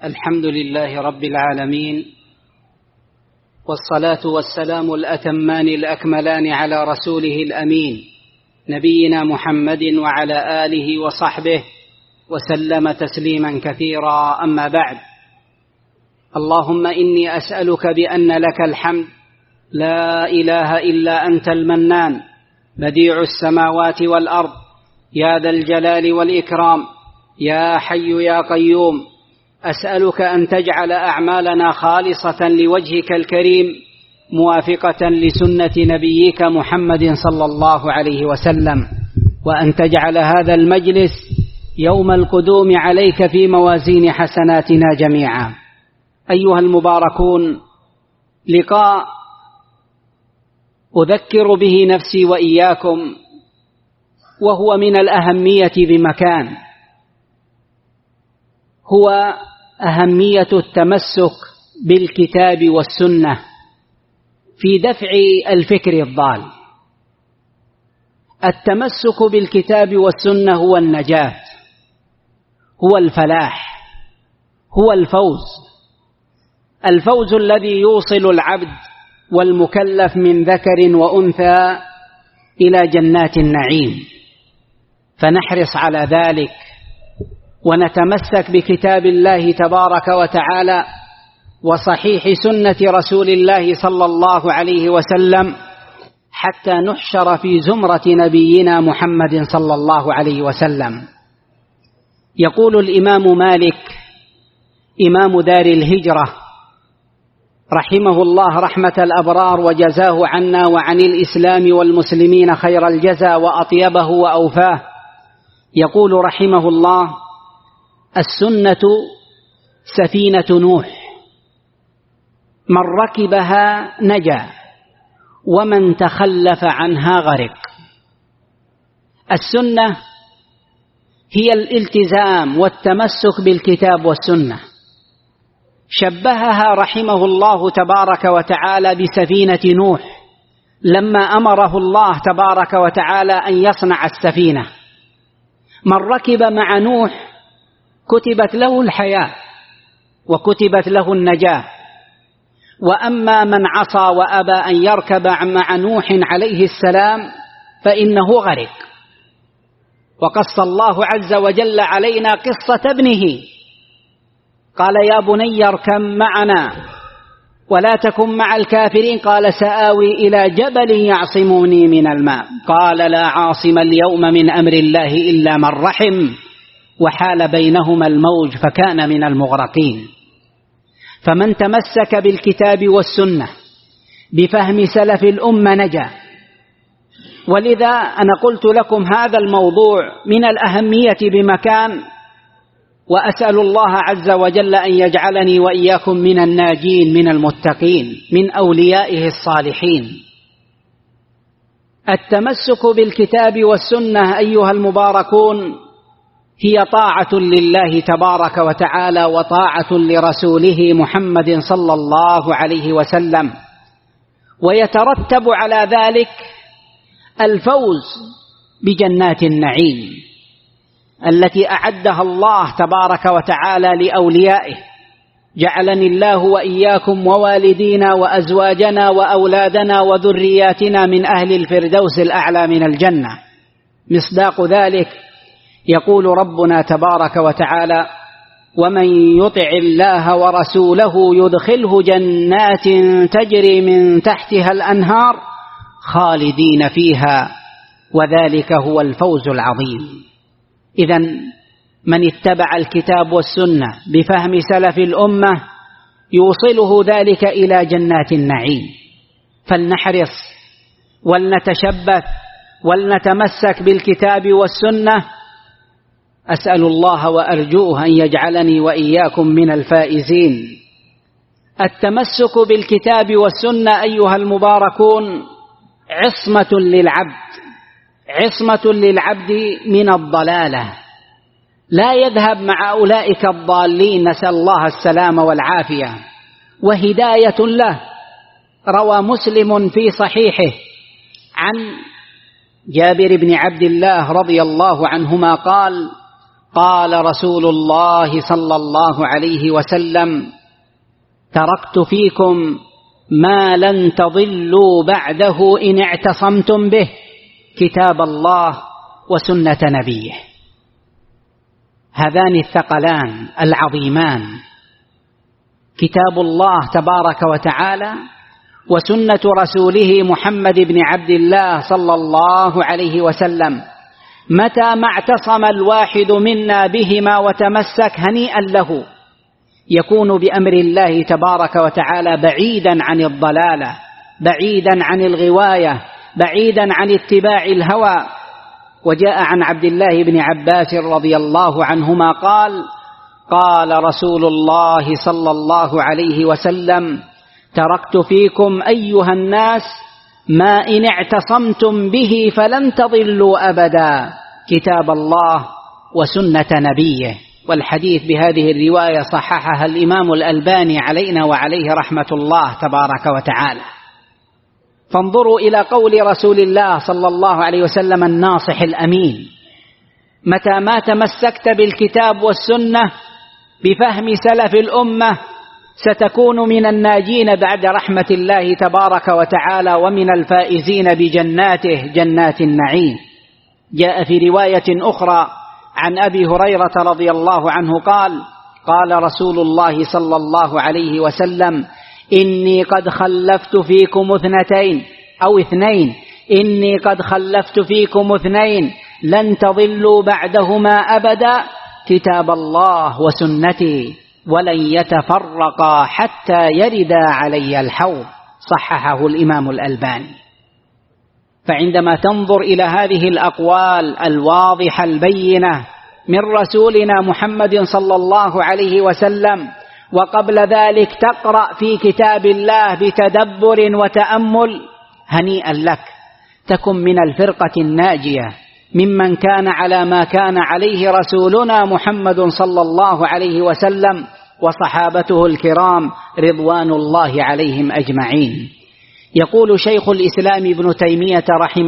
الحمد لله رب العالمين، والصلاة والسلام الأتمان الأكملان على رسوله الأمين نبينا محمد وعلى آله وصحبه وسلم تسليما كثيرا. أما بعد، اللهم إني أسألك بأن لك الحمد لا إله إلا أنت المنان بديع السماوات والأرض يا ذا الجلال والإكرام يا حي يا قيوم. أسألك أن تجعل أعمالنا خالصة لوجهك الكريم موافقة لسنة نبيك محمد صلى الله عليه وسلم، وأن تجعل هذا المجلس يوم القدوم عليك في موازين حسناتنا جميعا. أيها المباركون، لقاء أذكر به نفسي وإياكم، وهو من الأهمية بمكان، هو أهمية التمسك بالكتاب والسنة في دفع الفكر الضال. التمسك بالكتاب والسنة هو النجاة، هو الفلاح، هو الفوز الذي يوصل العبد والمكلف من ذكر وأنثى إلى جنات النعيم. فنحرص على ذلك ونتمسك بكتاب الله تبارك وتعالى وصحيح سنة رسول الله صلى الله عليه وسلم، حتى نحشر في زمرة نبينا محمد صلى الله عليه وسلم. يقول الإمام مالك إمام دار الهجرة رحمه الله رحمة الأبرار وجزاه عنا وعن الإسلام والمسلمين خير الجزاء وأطيبه وأوفاه، يقول رحمه الله: السنة سفينة نوح، من ركبها نجا ومن تخلف عنها غرق. السنة هي الالتزام والتمسك بالكتاب والسنة. شبهها رحمه الله تبارك وتعالى بسفينة نوح لما أمره الله تبارك وتعالى أن يصنع السفينة. من ركب مع نوح كتبت له الحياة وكتبت له النجاة، وأما من عصى وأبى أن يركب مع نوح عليه السلام فإنه غرق. وقص الله عز وجل علينا قصة ابنه، قال: يا بني اركب معنا ولا تكن مع الكافرين، قال: سآوي إلى جبل يعصمني من الماء، قال: لا عاصم اليوم من أمر الله إلا من رحم، وحال بينهما الموج فكان من المغرقين. فمن تمسك بالكتاب والسنة بفهم سلف الأمة نجا. ولذا أنا قلت لكم هذا الموضوع من الأهمية بمكان، وأسأل الله عز وجل أن يجعلني وإياكم من الناجين من المتقين من أوليائه الصالحين. التمسك بالكتاب والسنة أيها المباركون هي طاعة لله تبارك وتعالى وطاعة لرسوله محمد صلى الله عليه وسلم، ويترتب على ذلك الفوز بجنات النعيم التي أعدها الله تبارك وتعالى لأوليائه. جعلني الله وإياكم ووالدينا وأزواجنا وأولادنا وذرياتنا من أهل الفردوس الأعلى من الجنة. مصداق ذلك يقول ربنا تبارك وتعالى: ومن يطع الله ورسوله يدخله جنات تجري من تحتها الأنهار خالدين فيها وذلك هو الفوز العظيم. إذن من اتبع الكتاب والسنة بفهم سلف الأمة يوصله ذلك إلى جنات النعيم. فلنحرص ولنتشبث ولنتمسك بالكتاب والسنة. أسأل الله وأرجوه أن يجعلني وإياكم من الفائزين. التمسك بالكتاب والسنة أيها المباركون عصمة للعبد من الضلالة، لا يذهب مع أولئك الضالين، نسأل الله السلامة والعافية، وهداية له. روى مسلم في صحيحه عن جابر بن عبد الله رضي الله عنهما قال: قال رسول الله صلى الله عليه وسلم: تركت فيكم ما لن تضلوا بعده إن اعتصمتم به، كتاب الله وسنة نبيه. هذان الثقلان العظيمان، كتاب الله تبارك وتعالى وسنة رسوله محمد بن عبد الله صلى الله عليه وسلم، متى ما اعتصم الواحد منا بهما وتمسك هنيئا له، يكون بأمر الله تبارك وتعالى بعيدا عن الضلالة، بعيدا عن الغواية، بعيدا عن اتباع الهوى. وجاء عن عبد الله بن عباس رضي الله عنهما قال: قال رسول الله صلى الله عليه وسلم: تركت فيكم أيها الناس ما إن اعتصمتم به فلن تضلوا أبدا، كتاب الله وسنة نبيه. والحديث بهذه الرواية صححها الإمام الألباني علينا وعليه رحمة الله تبارك وتعالى. فانظروا إلى قول رسول الله صلى الله عليه وسلم الناصح الأمين: متى ما تمسكت بالكتاب والسنة بفهم سلف الأمة ستكون من الناجين بعد رحمة الله تبارك وتعالى ومن الفائزين بجناته، جنات النعيم. جاء في رواية أخرى عن أبي هريرة رضي الله عنه قال: قال رسول الله صلى الله عليه وسلم: إني قد خلفت فيكم اثنين إني قد خلفت فيكم اثنين لن تضلوا بعدهما أبدا، كتاب الله وسنتي، ولن يتفرقا حتى يردا علي الحوض. صححه الإمام الألباني. فعندما تنظر إلى هذه الأقوال الواضحة البينة من رسولنا محمد صلى الله عليه وسلم، وقبل ذلك تقرأ في كتاب الله بتدبر وتأمل، هنيئا لك، تكن من الفرقة الناجية ممن كان على ما كان عليه رسولنا محمد صلى الله عليه وسلم وصحابته الكرام رضوان الله عليهم أجمعين. يقول شيخ الإسلام ابن تيمية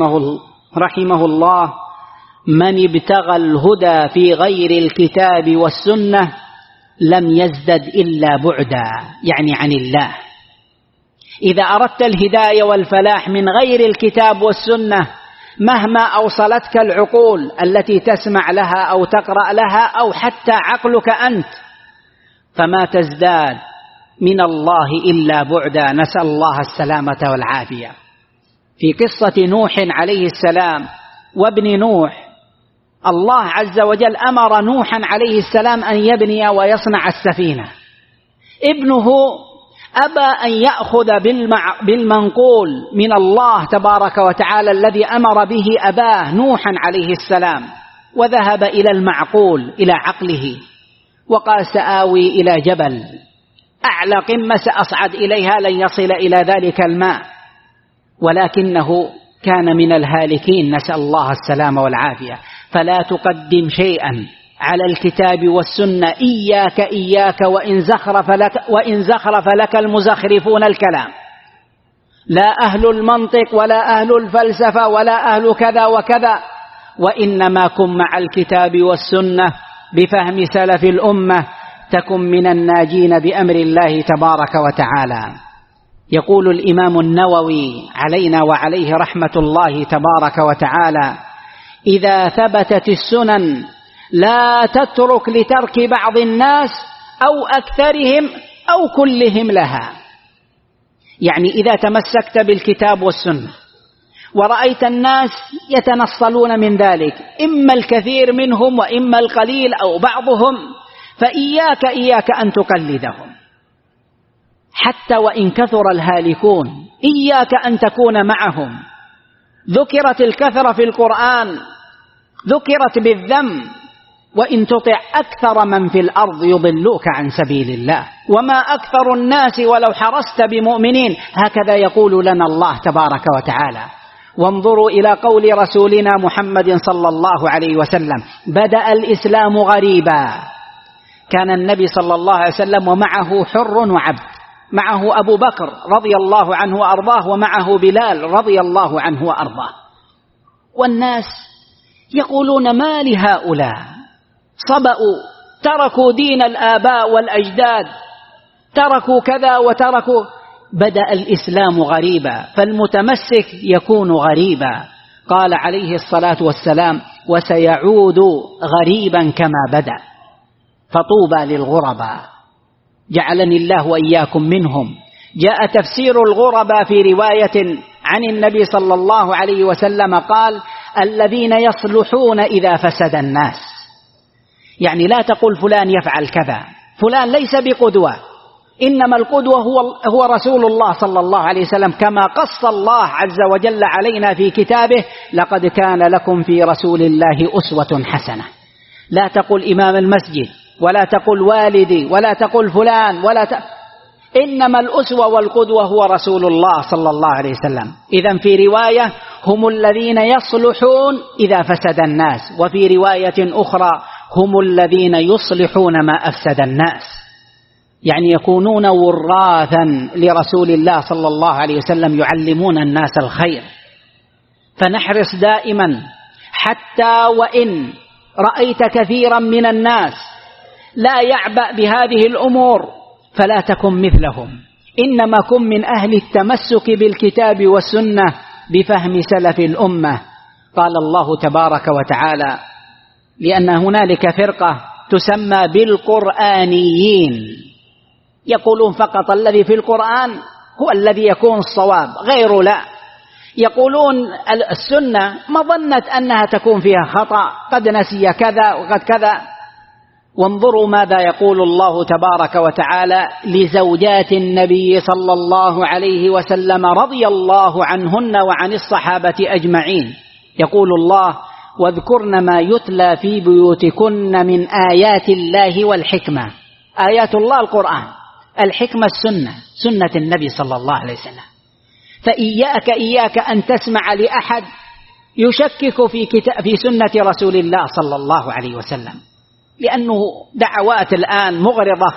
رحمه الله: من ابتغى الهدى في غير الكتاب والسنة لم يزدد إلا بعدا، يعني عن الله. إذا أردت الهداية والفلاح من غير الكتاب والسنة، مهما أوصلتك العقول التي تسمع لها أو تقرأ لها أو حتى عقلك أنت، فما تزداد من الله إلا بعدا، نسأل الله السلامة والعافية. في قصة نوح عليه السلام وابن نوح، الله عز وجل أمر نوحا عليه السلام أن يبني ويصنع السفينة. ابنه أبى أن يأخذ بالمنقول من الله تبارك وتعالى الذي أمر به أباه نوحا عليه السلام، وذهب إلى المعقول إلى عقله وقال: سآوي إلى جبل أعلى قمة سأصعد إليها لن يصل إلى ذلك الماء. ولكنه كان من الهالكين، نسأل الله السلامة والعافية. فلا تقدم شيئا على الكتاب والسنة، إياك وإن زخرف لك المزخرفون الكلام، لا أهل المنطق ولا أهل الفلسفة ولا أهل كذا وكذا، وإنما كن مع الكتاب والسنة بفهم سلف الأمة، تكن من الناجين بأمر الله تبارك وتعالى. يقول الإمام النووي علينا وعليه رحمة الله تبارك وتعالى: إذا ثبتت السنن لا تترك لترك بعض الناس أو أكثرهم أو كلهم لها. يعني إذا تمسكت بالكتاب والسنة ورأيت الناس يتنصلون من ذلك، إما الكثير منهم وإما القليل أو بعضهم، فإياك أن تقلدهم، حتى وإن كثر الهالكون إياك أن تكون معهم. ذكرت الكثرة في القرآن، ذكرت بالذم، وإن تطع أكثر من في الأرض يضلوك عن سبيل الله وما أكثر الناس ولو حرصت بمؤمنين. هكذا يقول لنا الله تبارك وتعالى. وانظروا إلى قول رسولنا محمد صلى الله عليه وسلم: بدأ الإسلام غريبا. كان النبي صلى الله عليه وسلم ومعه حر وعبد، معه أبو بكر رضي الله عنه وأرضاه، ومعه بلال رضي الله عنه وأرضاه. والناس يقولون: ما لهؤلاء صبأوا، تركوا دين الآباء والأجداد، تركوا كذا وتركوا. بدأ الإسلام غريبا، فالمتمسك يكون غريبا. قال عليه الصلاة والسلام: وسيعود غريبا كما بدأ، فطوبى للغرباء. جعلني الله وإياكم منهم. جاء تفسير الغرباء في رواية عن النبي صلى الله عليه وسلم قال: الذين يصلحون إذا فسد الناس. يعني لا تقول فلان يفعل كذا، فلان ليس بقدوة، إنما القدوة هو رسول الله صلى الله عليه وسلم، كما قص الله عز وجل علينا في كتابه: لقد كان لكم في رسول الله أسوة حسنة. لا تقل إمام المسجد، ولا تقل والدي، ولا تقل فلان، إنما الأسوة والقدوة هو رسول الله صلى الله عليه وسلم. إذن في رواية: هم الذين يصلحون إذا فسد الناس، وفي رواية أخرى: هم الذين يصلحون ما أفسد الناس. يعني يكونون وراثا لرسول الله صلى الله عليه وسلم، يعلمون الناس الخير. فنحرص دائما، حتى وإن رأيت كثيرا من الناس لا يعبأ بهذه الأمور فلا تكن مثلهم، إنما كن من أهل التمسك بالكتاب والسنة بفهم سلف الأمة. قال الله تبارك وتعالى: لأن هنالك فرقة تسمى بالقرآنيين، يقولون فقط الذي في القرآن هو الذي يكون الصواب، غيره لا. يقولون السنة مظنة أنها تكون فيها خطأ، قد نسي كذا وقد كذا. وانظروا ماذا يقول الله تبارك وتعالى لزوجات النبي صلى الله عليه وسلم رضي الله عنهن وعن الصحابة أجمعين. يقول الله: واذكرن ما يتلى في بيوتكن من آيات الله والحكمة. آيات الله القرآن، الحكمة السنة، سنة النبي صلى الله عليه وسلم. فإياك أن تسمع لأحد يشكك في سنة رسول الله صلى الله عليه وسلم، لأنه دعوات الآن مغرضة.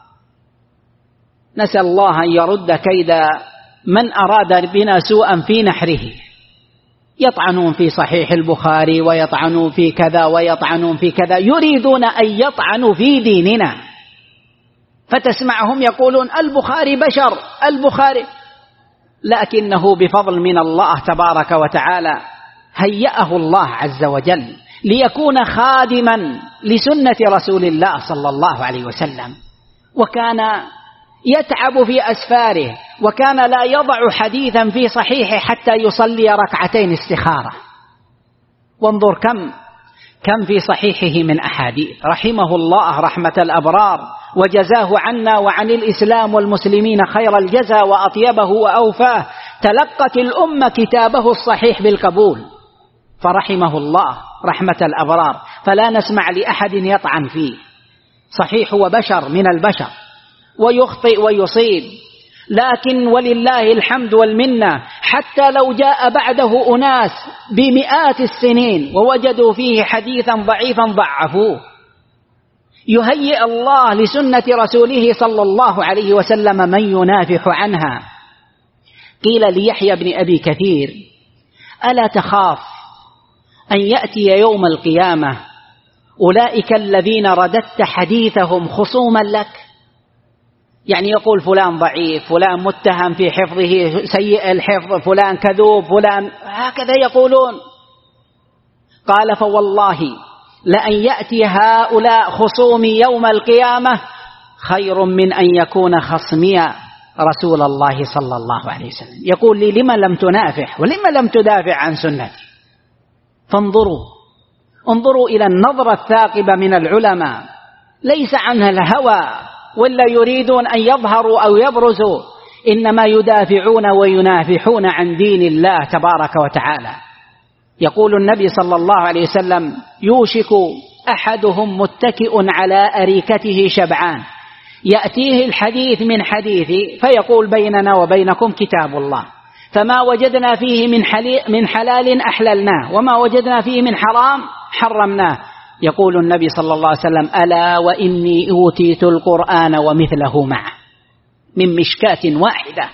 نسأل الله أن يرد كيد من أراد بنا سوءا في نحره. يطعنون في صحيح البخاري، ويطعنون في كذا، ويطعنون في كذا، يريدون أن يطعنوا في ديننا. فتسمعهم يقولون: البخاري بشر، البخاري. لكنه بفضل من الله تبارك وتعالى هيأه الله عز وجل ليكون خادما لسنة رسول الله صلى الله عليه وسلم. وكان يتعب في أسفاره، وكان لا يضع حديثا في صحيحه حتى يصلي ركعتين استخارة. وانظر كم في صحيحه من أحاديث، رحمه الله رحمة الأبرار، وجزاه عنا وعن الإسلام والمسلمين خير الجزاء وأطيبه وأوفاه. تلقت الأمة كتابه الصحيح بالقبول، فرحمه الله رحمة الأبرار. فلا نسمع لأحد يطعن فيه. صحيح وبشر من البشر، ويخطئ ويصيب، لكن ولله الحمد والمنة، حتى لو جاء بعده أناس بمئات السنين ووجدوا فيه حديثا ضعيفا ضعفوه. يهيئ الله لسنة رسوله صلى الله عليه وسلم من ينافح عنها. قيل ليحيى بن أبي كثير: ألا تخاف أن يأتي يوم القيامة أولئك الذين رددت حديثهم خصوما لك؟ يعني يقول فلان ضعيف، فلان متهم في حفظه سيء الحفظ، فلان كذوب، فلان هكذا يقولون. قال: فوالله لأن يأتي هؤلاء خصومي يوم القيامة خير من أن يكون خصمي رسول الله صلى الله عليه وسلم. يقول لي: لما لم تنافح ولما لم تدافع عن سنتي؟ انظروا إلى النظرة الثاقبة من العلماء، ليس عنها الهوى ولا يريدون أن يظهروا أو يبرزوا، إنما يدافعون وينافحون عن دين الله تبارك وتعالى. يقول النبي صلى الله عليه وسلم: يوشك أحدهم متكئ على أريكته شبعان، يأتيه الحديث من حديثي فيقول: بيننا وبينكم كتاب الله، فما وجدنا فيه من حلال أحللناه، وما وجدنا فيه من حرام حرمناه. يقول النبي صلى الله عليه وسلم: ألا وإني أوتيت القرآن ومثله معه، من مشكاة واحدة.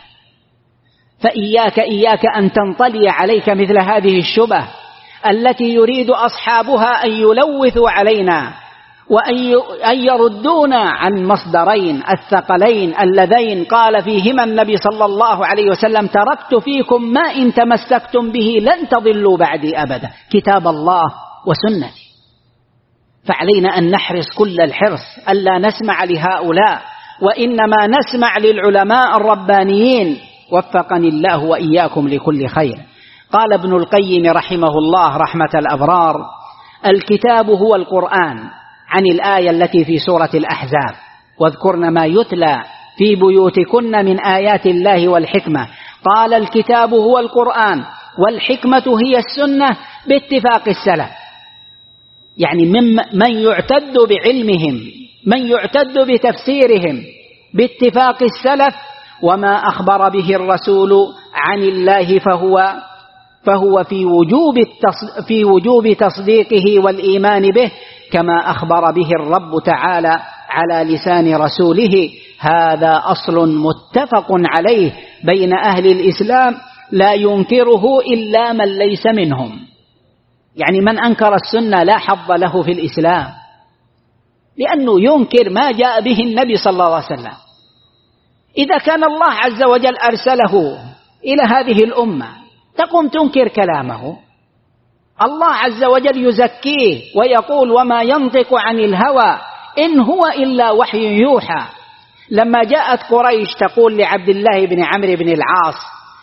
فإياك أن تنطلي عليك مثل هذه الشبه التي يريد أصحابها أن يلوثوا علينا وأن يردونا عن مصدرين الثقلين اللذين قال فيهما النبي صلى الله عليه وسلم: تركت فيكم ما إن تمسكتم به لن تضلوا بعدي أبدا، كتاب الله وسنتي. فعلينا أن نحرص كل الحرص ألا نسمع لهؤلاء، وإنما نسمع للعلماء الربانيين، وفقني الله وإياكم لكل خير. قال ابن القيم رحمه الله رحمة الأبرار: الكتاب هو القرآن، عن الآية التي في سورة الأحزاب: واذكرن ما يتلى في بيوتكن من آيات الله والحكمة. قال: الكتاب هو القرآن، والحكمة هي السنة باتفاق السلف، يعني من يعتد بعلمهم، من يعتد بتفسيرهم باتفاق السلف، وما أخبر به الرسول عن الله فهو في وجوب تصديقه والإيمان به، كما أخبر به الرب تعالى على لسان رسوله. هذا أصل متفق عليه بين أهل الإسلام لا ينكره إلا من ليس منهم. يعني من أنكر السنة لا حظ له في الإسلام، لأنه ينكر ما جاء به النبي صلى الله عليه وسلم. إذا كان الله عز وجل أرسله إلى هذه الأمة تقوم تنكر كلامه؟ الله عز وجل يزكيه ويقول: وما ينطق عن الهوى إن هو إلا وحي يوحى. لما جاءت قريش تقول لعبد الله بن عمرو بن العاص: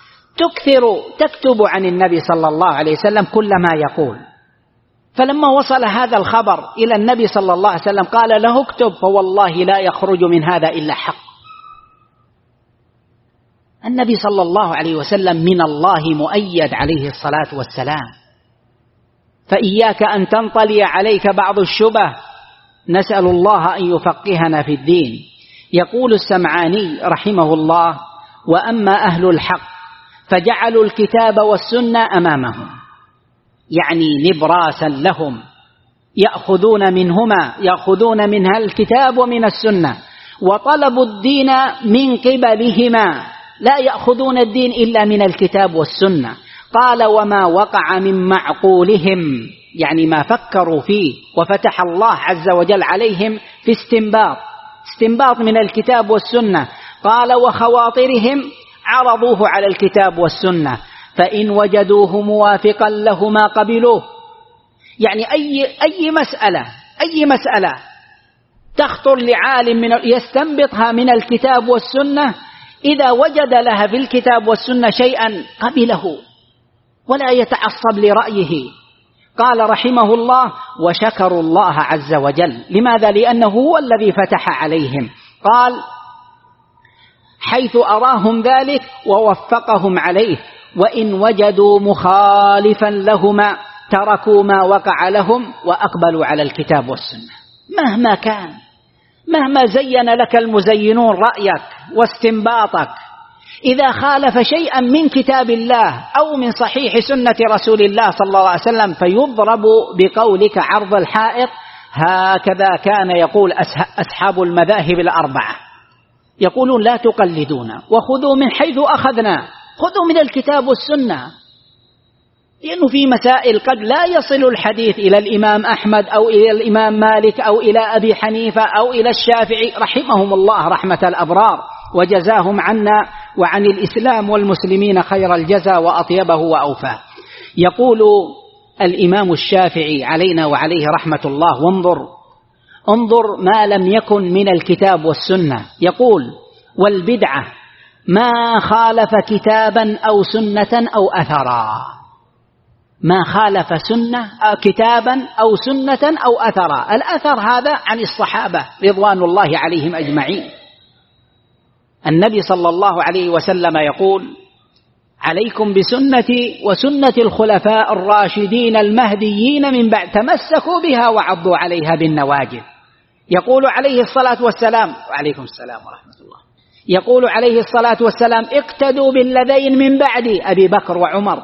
تكتب عن النبي صلى الله عليه وسلم كل ما يقول. فلما وصل هذا الخبر إلى النبي صلى الله عليه وسلم قال له: اكتب، فوالله لا يخرج من هذا إلا حق. النبي صلى الله عليه وسلم من الله مؤيد عليه الصلاة والسلام، فإياك أن تنطلي عليك بعض الشبه. نسأل الله أن يفقهنا في الدين. يقول السمعاني رحمه الله: وأما أهل الحق فجعلوا الكتاب والسنة أمامهم، يعني نبراسا لهم يأخذون منها الكتاب ومن السنة، وطلبوا الدين من قبلهما، لا يأخذون الدين إلا من الكتاب والسنة. قال: وما وقع من معقولهم، يعني ما فكروا فيه وفتح الله عز وجل عليهم في استنباط من الكتاب والسنة. قال: وخواطرهم عرضوه على الكتاب والسنة، فإن وجدوه موافقا لهما قبلوه. يعني أي مسألة تخطر لعالم يستنبطها من الكتاب والسنة، إذا وجد لها في الكتاب والسنة شيئا قبله ولا يتعصب لرأيه. قال رحمه الله: وشكروا الله عز وجل. لماذا؟ لأنه هو الذي فتح عليهم. قال: حيث أراهم ذلك ووفقهم عليه، وإن وجدوا مخالفا لهما تركوا ما وقع لهم وأقبلوا على الكتاب والسنة. مهما كان، مهما زين لك المزينون رأيك واستنباطك، إذا خالف شيئا من كتاب الله أو من صحيح سنة رسول الله صلى الله عليه وسلم فيضرب بقولك عرض الحائط. هكذا كان يقول أصحاب المذاهب الأربعة، يقولون: لا تقلدونا وخذوا من حيث أخذنا، خذوا من الكتاب والسنة. لأنه في مسائل قد لا يصل الحديث إلى الإمام أحمد أو إلى الإمام مالك أو إلى أبي حنيفة أو إلى الشافعي رحمهم الله رحمة الأبرار، وجزاهم عنا وعن الإسلام والمسلمين خير الجزاء وأطيبه وأوفاه. يقول الإمام الشافعي علينا وعليه رحمة الله: انظر ما لم يكن من الكتاب والسنة. يقول: والبدعة ما خالف كتابا أو سنة أو أثرا. ما خالف كتابا أو سنة أو أثرا. الأثر هذا عن الصحابة رضوان الله عليهم أجمعين. النبي صلى الله عليه وسلم يقول: عليكم بسنتي وسنة الخلفاء الراشدين المهديين من بعد، تمسكوا بها وعضوا عليها بالنواجذ. يقول عليه الصلاة والسلام: وعليكم السلام ورحمة الله. يقول عليه الصلاة والسلام: اقتدوا بالذين من بعدي، أبي بكر وعمر.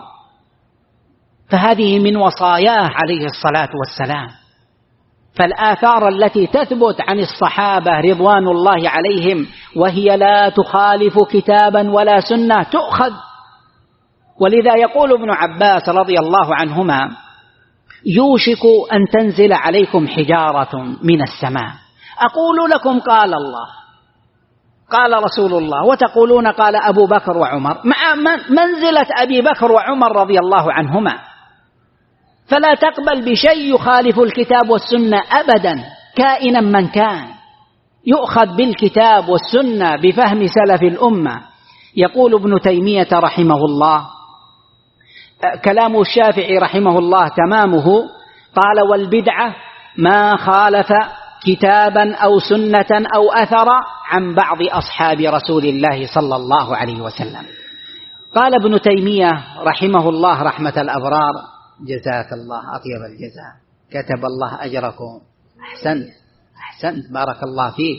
فهذه من وصاياه عليه الصلاة والسلام. فالآثار التي تثبت عن الصحابة رضوان الله عليهم وهي لا تخالف كتابا ولا سنة تؤخذ. ولذا يقول ابن عباس رضي الله عنهما: يوشك أن تنزل عليكم حجارة من السماء. أقول لكم قال الله قال رسول الله، وتقولون قال أبو بكر وعمر، مع منزلة أبي بكر وعمر رضي الله عنهما. فلا تقبل بشيء يخالف الكتاب والسنة أبدا كائنا من كان، يؤخذ بالكتاب والسنة بفهم سلف الأمة. يقول ابن تيمية رحمه الله، كلام الشافعي رحمه الله تمامه، قال: والبدعة ما خالف كتابا أو سنة أو أثر عن بعض أصحاب رسول الله صلى الله عليه وسلم. قال ابن تيمية رحمه الله رحمة الأبرار: جزاك الله أطيب الجزاء، كتب الله أجركم، أحسنت بارك الله فيك.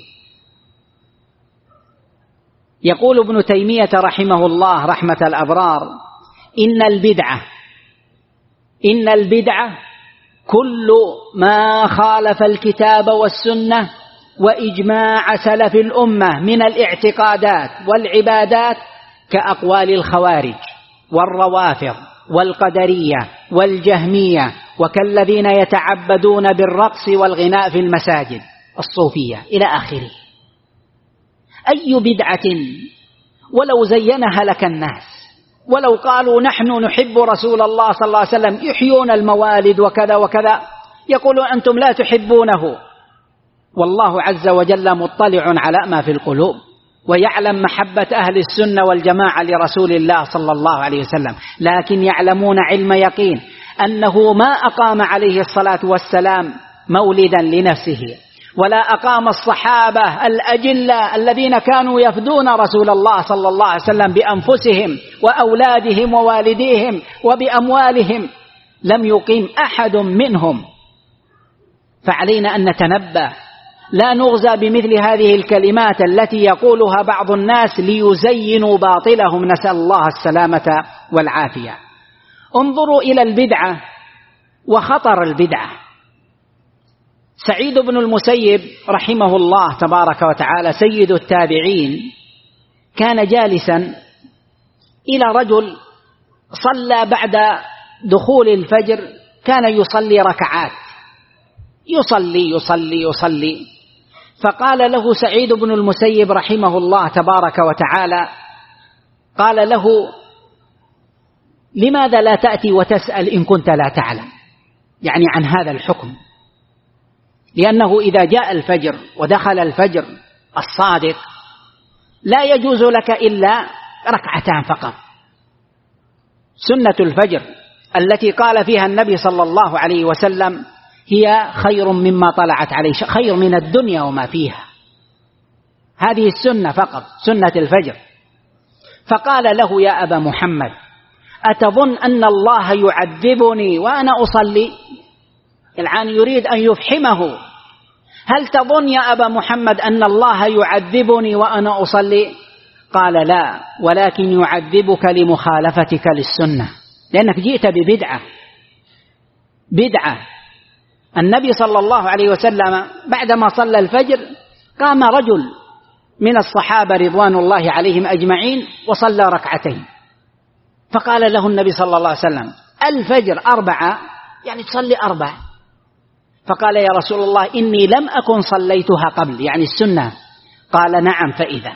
يقول ابن تيمية رحمه الله رحمة الأبرار: إن البدعة كل ما خالف الكتاب والسنة وإجماع سلف الأمة من الاعتقادات والعبادات، كأقوال الخوارج والروافض والقدرية والجهمية، وكالذين يتعبدون بالرقص والغناء في المساجد الصوفية إلى آخره. أي بدعة ولو زينها لك الناس، ولو قالوا نحن نحب رسول الله صلى الله عليه وسلم، يحيون الموالد وكذا وكذا، يقولون أنتم لا تحبونه، والله عز وجل مطلع على ما في القلوب، ويعلم محبة أهل السنة والجماعة لرسول الله صلى الله عليه وسلم، لكن يعلمون علم يقين أنه ما أقام عليه الصلاة والسلام مولدا لنفسه، ولا أقام الصحابة الأجلة الذين كانوا يفدون رسول الله صلى الله عليه وسلم بأنفسهم وأولادهم ووالديهم وبأموالهم، لم يقيم أحد منهم. فعلينا أن نتنبه، لا نغزى بمثل هذه الكلمات التي يقولها بعض الناس ليزينوا باطلهم، نسأل الله السلامة والعافية. انظروا إلى البدعة وخطر البدعة. سعيد بن المسيب رحمه الله تبارك وتعالى سيد التابعين، كان جالسا إلى رجل صلى بعد دخول الفجر، كان يصلي ركعات، يصلي. فقال له سعيد بن المسيب رحمه الله تبارك وتعالى، قال له: لماذا لا تأتي وتسأل إن كنت لا تعلم، يعني عن هذا الحكم؟ لأنه إذا جاء الفجر ودخل الفجر الصادق لا يجوز لك إلا ركعتان فقط. سنة الفجر التي قال فيها النبي صلى الله عليه وسلم: هي خير مما طلعت عليه، خير من الدنيا وما فيها. هذه السنة فقط، سنة الفجر. فقال له: يا أبا محمد، أتظن أن الله يعذبني وأنا أصلي؟ الآن يريد أن يفحمه: هل تظن يا أبا محمد أن الله يعذبني وأنا أصلي؟ قال: لا، ولكن يعذبك لمخالفتك للسنة، لأنك جئت بدعة. النبي صلى الله عليه وسلم بعدما صلى الفجر قام رجل من الصحابة رضوان الله عليهم أجمعين وصلى ركعتين، فقال له النبي صلى الله عليه وسلم: الفجر 4، يعني تصلي 4. فقال: يا رسول الله، إني لم أكن صليتها قبل، يعني السنة. قال: نعم، فإذا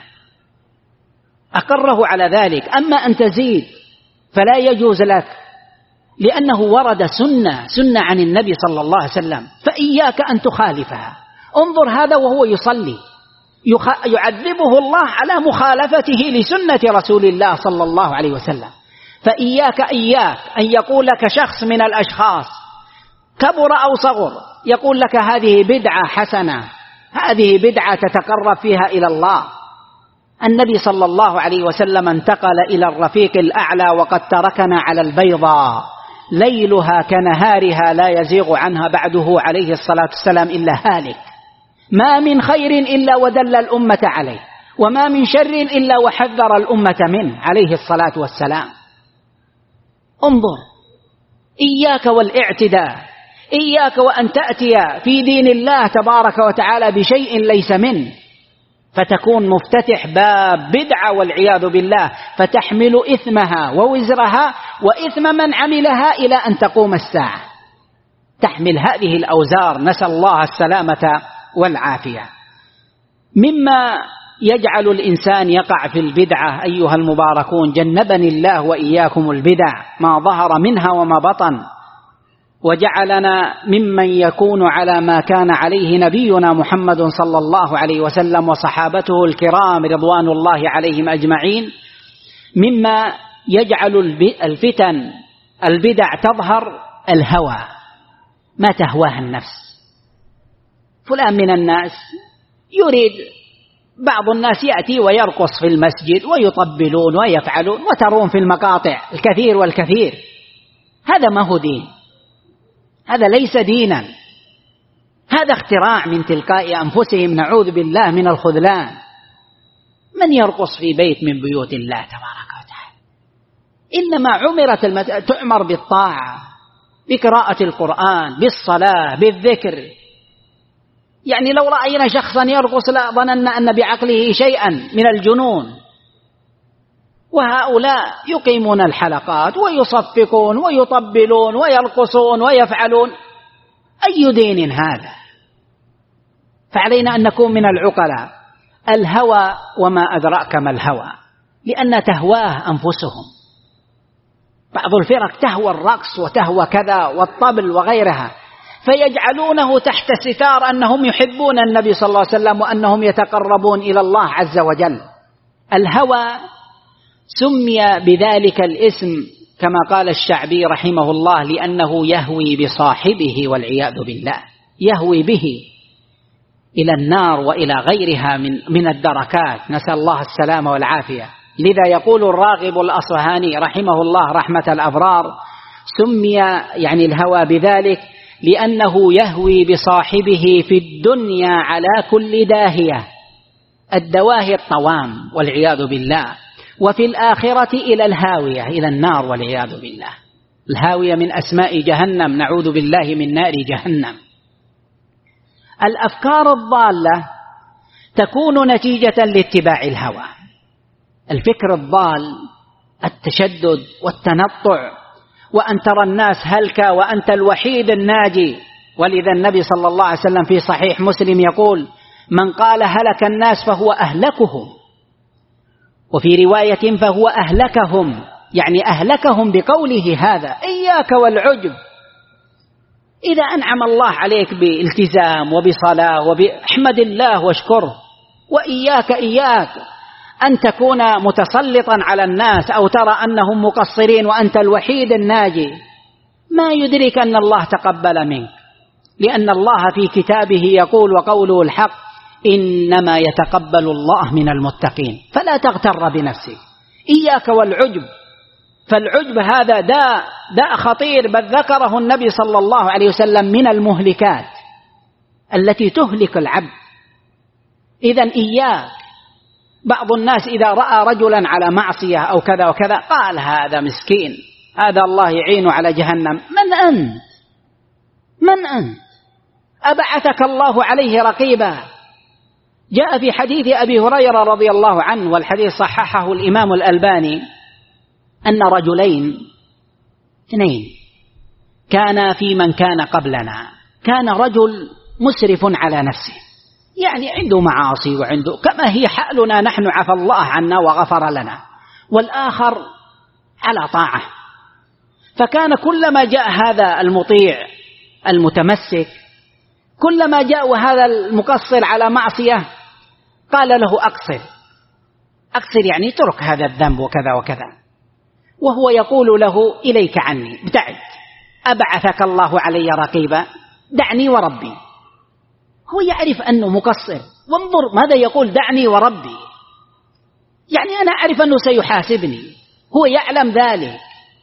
أقره على ذلك. أما أن تزيد فلا يجوز لك، لأنه ورد سنة عن النبي صلى الله عليه وسلم، فإياك أن تخالفها. انظر هذا وهو يصلي، يعذبه الله على مخالفته لسنة رسول الله صلى الله عليه وسلم. فإياك أن يقول لك شخص من الأشخاص كبر أو صغر، يقول لك هذه بدعة حسنة، هذه بدعة تتقرب فيها إلى الله. النبي صلى الله عليه وسلم انتقل إلى الرفيق الأعلى، وقد تركنا على البيضاء ليلها كنهارها لا يزيغ عنها بعده عليه الصلاة والسلام إلا هالك. ما من خير إلا ودل الأمة عليه، وما من شر إلا وحذر الأمة منه عليه الصلاة والسلام. انظر، إياك والاعتداء، إياك وأن تأتي في دين الله تبارك وتعالى بشيء ليس منه، فتكون مفتتح باب بدعة والعياذ بالله، فتحمل إثمها ووزرها وإثم من عملها إلى أن تقوم الساعة. تحمل هذه الأوزار، نسأل الله السلامة والعافية. مما يجعل الإنسان يقع في البدعة أيها المباركون، جنبني الله وإياكم البدع ما ظهر منها وما بطن، وجعلنا ممن يكون على ما كان عليه نبينا محمد صلى الله عليه وسلم وصحابته الكرام رضوان الله عليهم أجمعين. مما يجعل البدع تظهر الهوى، ما تهواه النفس. فلان من الناس يريد، بعض الناس يأتي ويرقص في المسجد ويطبلون ويفعلون، وترون في المقاطع الكثير والكثير. هذا ما هو دين، هذا ليس دينا، هذا اختراع من تلقاء أنفسهم، نعوذ بالله من الخذلان. من يرقص في بيت من بيوت الله تبارك وتعالى؟ إنما عمرت تؤمر بالطاعة، بقراءة القرآن، بالصلاة، بالذكر. يعني لو رأينا شخصا يرقص لا ظننا أن بعقله شيئا من الجنون. وهؤلاء يقيمون الحلقات ويصفقون ويطبلون ويرقصون ويفعلون. أي دين هذا؟ فعلينا أن نكون من العقلاء. الهوى وما أدراك ما الهوى، لأن تهواه أنفسهم. بعض الفرق تهوى الرقص وتهوى كذا والطبل وغيرها، فيجعلونه تحت ستار أنهم يحبون النبي صلى الله عليه وسلم وأنهم يتقربون إلى الله عز وجل. الهوى سمي بذلك الاسم كما قال الشعبي رحمه الله لأنه يهوي بصاحبه والعياذ بالله، يهوي به إلى النار وإلى غيرها من الدركات، نسأل الله السلامة والعافية. لذا يقول الراغب الأصفهاني رحمه الله رحمة الأبرار: سمي يعني الهوى بذلك لأنه يهوي بصاحبه في الدنيا على كل داهية، الدواهي الطوام والعياذ بالله، وفي الآخرة إلى الهاوية، إلى النار والعياذ بالله. الهاوية من أسماء جهنم، نعوذ بالله من نار جهنم. الأفكار الضالة تكون نتيجة لاتباع الهوى. الفكر الضال، التشدد والتنطع، وأن ترى الناس هلكا وأنت الوحيد الناجي. ولذا النبي صلى الله عليه وسلم في صحيح مسلم يقول: من قال هلك الناس فهو أهلكهم، وفي رواية فهو أهلكهم، يعني أهلكهم بقوله هذا. إياك والعجب. إذا أنعم الله عليك بالتزام وبصلاة احمد الله واشكره، وإياك أن تكون متسلطا على الناس أو ترى أنهم مقصرين وأنت الوحيد الناجي. ما يدرك أن الله تقبل منك، لأن الله في كتابه يقول وقوله الحق: إنما يتقبل الله من المتقين. فلا تغتر بنفسك. إياك والعجب، فالعجب هذا داء خطير، بل ذكره النبي صلى الله عليه وسلم من المهلكات التي تهلك العبد. إذن إياك. بعض الناس إذا رأى رجلا على معصية أو كذا وكذا قال: هذا مسكين، هذا الله يعينه على جهنم. من أنت؟ أبعثك الله عليه رقيبا. جاء في حديث أبي هريرة رضي الله عنه، والحديث صححه الإمام الألباني، أن رجلين اثنين كان في من كان قبلنا. كان رجل مسرف على نفسه، يعني عنده معاصي وعنده كما هي حالنا نحن، عفى الله عنا وغفر لنا، والآخر على طاعة. فكان كلما جاء هذا المطيع المتمسك، كلما جاء وهذا المقصر على معصية قال له: أقصر يعني ترك هذا الذنب وكذا وكذا، وهو يقول له: إليك عني، ابتعد، أبعثك الله علي رقيبا، دعني وربي. هو يعرف أنه مقصر، وانظر ماذا يقول: دعني وربي، يعني أنا أعرف أنه سيحاسبني، هو يعلم ذلك.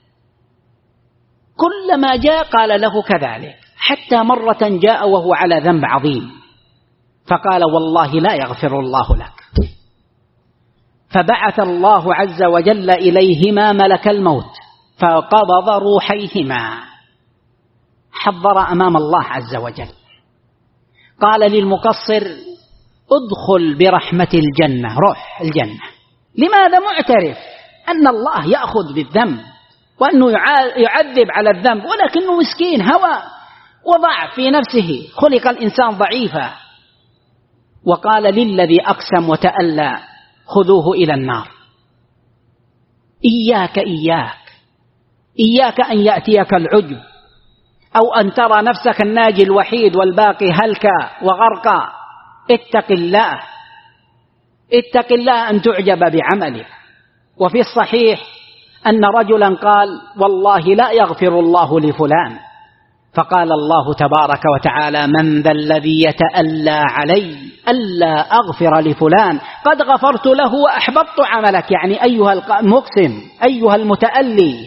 كلما جاء قال له كذلك، حتى مرة جاء وهو على ذنب عظيم، فقال: والله لا يغفر الله لك. فبعث الله عز وجل إليهما ملك الموت فقبض روحيهما. حضر أمام الله عز وجل، قال للمقصر: ادخل برحمة الجنة، روح الجنة. لماذا؟ معترف أن الله يأخذ بالذنب وأنه يعذب على الذنب، ولكنه مسكين هوى، وضعف في نفسه، خلق الإنسان ضعيفا. وقال للذي أقسم وتألى خذوه إلى النار. إياك أن يأتيك العجب أو أن ترى نفسك الناجي الوحيد والباقي هلكا وغرقا. اتق الله أن تعجب بعملك. وفي الصحيح أن رجلا قال والله لا يغفر الله لفلان، فقال الله تبارك وتعالى من ذا الذي يتألى علي ألا أغفر لفلان قد غفرت له وأحبطت عملك. يعني أيها المقسم، أيها المتألي،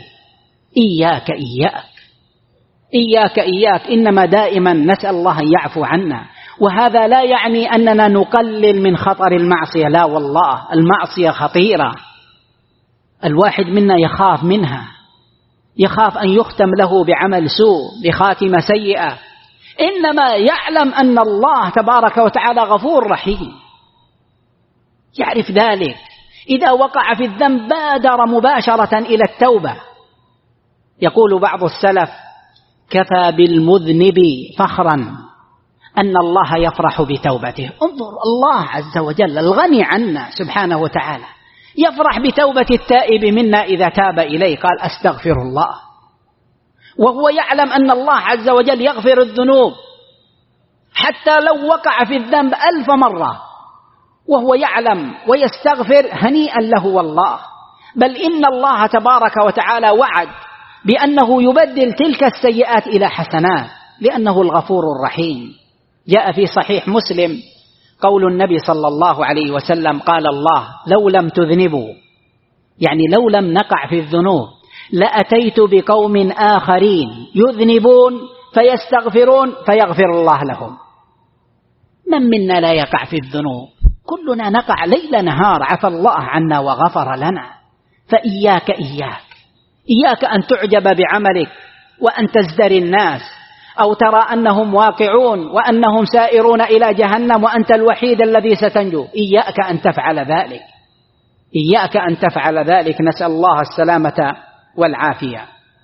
إياك إنما دائما نسأل الله أن يعفو عنا. وهذا لا يعني أننا نقلل من خطر المعصية، لا والله، المعصية خطيرة، الواحد منا يخاف منها، يخاف أن يختم له بعمل سوء بخاتمة سيئة. إنما يعلم أن الله تبارك وتعالى غفور رحيم، يعرف ذلك. إذا وقع في الذنب بادر مباشرة إلى التوبة. يقول بعض السلف كفى بالمذنب فخرا أن الله يفرح بتوبته. انظر الله عز وجل الغني عنا سبحانه وتعالى يفرح بتوبة التائب منا إذا تاب إليه، قال أستغفر الله، وهو يعلم أن الله عز وجل يغفر الذنوب حتى لو وقع في الذنب 1000 مرة وهو يعلم ويستغفر، هنيئا له والله. بل إن الله تبارك وتعالى وعد بأنه يبدل تلك السيئات إلى حسنات لأنه الغفور الرحيم. جاء في صحيح مسلم قول النبي صلى الله عليه وسلم قال الله لو لم تذنبوا، يعني لو لم نقع في الذنوب، لأتيت بقوم آخرين يذنبون فيستغفرون فيغفر الله لهم. من منا لا يقع في الذنوب؟ كلنا نقع ليل نهار، عفى الله عنا وغفر لنا. فإياك أن تعجب بعملك وأن تزدري الناس أو ترى أنهم واقعون وأنهم سائرون إلى جهنم وأنت الوحيد الذي ستنجو. إياك أن تفعل ذلك، نسأل الله السلامة والعافية.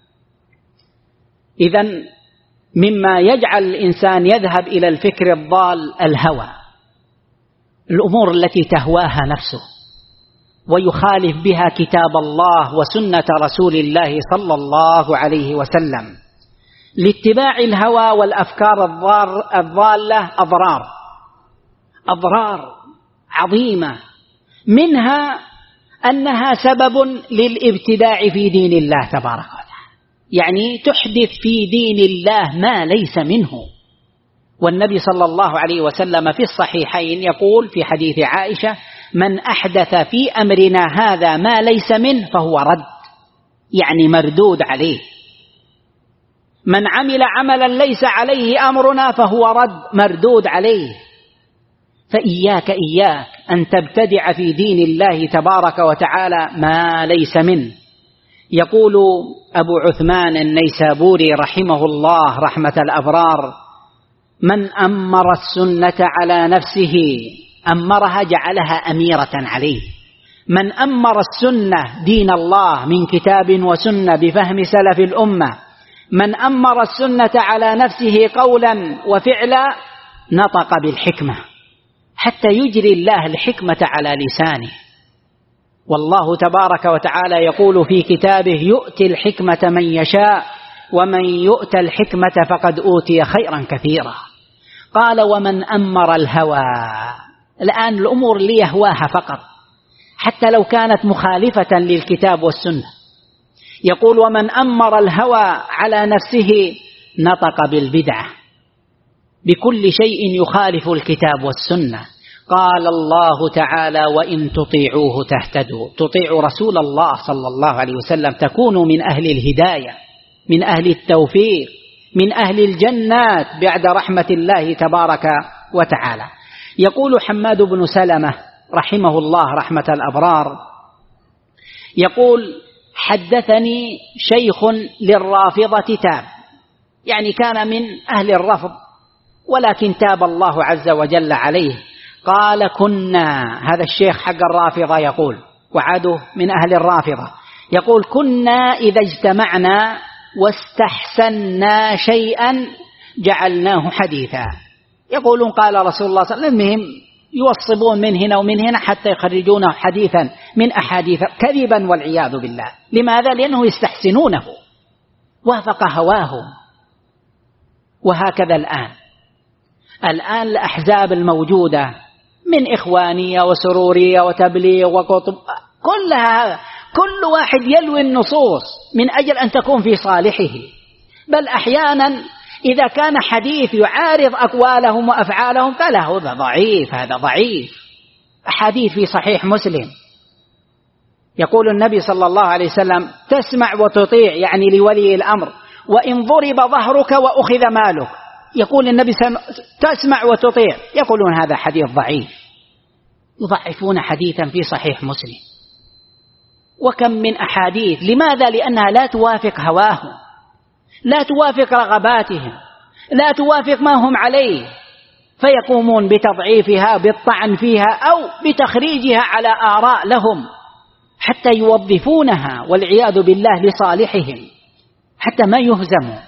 إذن مما يجعل الإنسان يذهب إلى الفكر الضال الهوى، الأمور التي تهواها نفسه ويخالف بها كتاب الله وسنة رسول الله صلى الله عليه وسلم. لاتباع الهوى والأفكار الضالة أضرار عظيمة، منها أنها سبب للابتداع في دين الله تبارك وتعالى، يعني تحدث في دين الله ما ليس منه. والنبي صلى الله عليه وسلم في الصحيحين يقول في حديث عائشة من أحدث في أمرنا هذا ما ليس منه فهو رد، يعني مردود عليه. من عمل عملا ليس عليه أمرنا فهو رد مردود عليه. فإياك أن تبتدع في دين الله تبارك وتعالى ما ليس منه. يقول أبو عثمان النيسابوري رحمه الله رحمة الأبرار من أمر السنة على نفسه أمرها جعلها أميرة عليه. من أمر السنة دين الله من كتاب وسنة بفهم سلف الأمة، من أمر السنة على نفسه قولا وفعلا نطق بالحكمة حتى يجري الله الحكمة على لسانه. والله تبارك وتعالى يقول في كتابه يؤتي الحكمة من يشاء ومن يؤت الحكمة فقد أوتي خيرا كثيرا. قال ومن أمر الهوى، الآن الأمور اللي يهواها فقط حتى لو كانت مخالفة للكتاب والسنة. يقول ومن أمر الهوى على نفسه نطق بالبدعة بكل شيء يخالف الكتاب والسنة. قال الله تعالى وإن تطيعوه تهتدوا، تطيعوا رسول الله صلى الله عليه وسلم تكونوا من أهل الهداية، من أهل التوفيق، من أهل الجنات بعد رحمة الله تبارك وتعالى. يقول حماد بن سلمة رحمه الله رحمة الأبرار يقول حدثني شيخ للرافضة تاب، يعني كان من أهل الرفض ولكن تاب الله عز وجل عليه. قال كنا، هذا الشيخ حق الرافضة يقول وعاده من أهل الرافضة، يقول كنا إذا اجتمعنا واستحسنا شيئا جعلناه حديثا. يقولون قال رسول الله صلى الله عليه وسلم، يوصبون من هنا ومن هنا حتى يخرجونه حديثا من أحاديث كذبا والعياذ بالله. لماذا؟ لأنه يستحسنونه، وافق هواهم. وهكذا الآن الأحزاب الموجودة من إخوانية وسرورية وتبليغ وقطب، كلها كل واحد يلوي النصوص من أجل أن تكون في صالحه. بل أحيانا إذا كان حديث يعارض أقوالهم وأفعالهم قال هذا ضعيف، هذا ضعيف. أحاديث في صحيح مسلم يقول النبي صلى الله عليه وسلم: تسمع وتطيع، يعني لولي الأمر، وإن ضرب ظهرك وأخذ مالك. يقول النبي تسمع وتطيع، يقولون هذا حديث ضعيف، يضعفون حديثا في صحيح مسلم. وكم من أحاديث، لماذا؟ لأنها لا توافق هواهم، لا توافق رغباتهم، لا توافق ما هم عليه، فيقومون بتضعيفها، بالطعن فيها، أو بتخريجها على آراء لهم حتى يوظفونها والعياذ بالله لصالحهم، حتى ما يهزموا.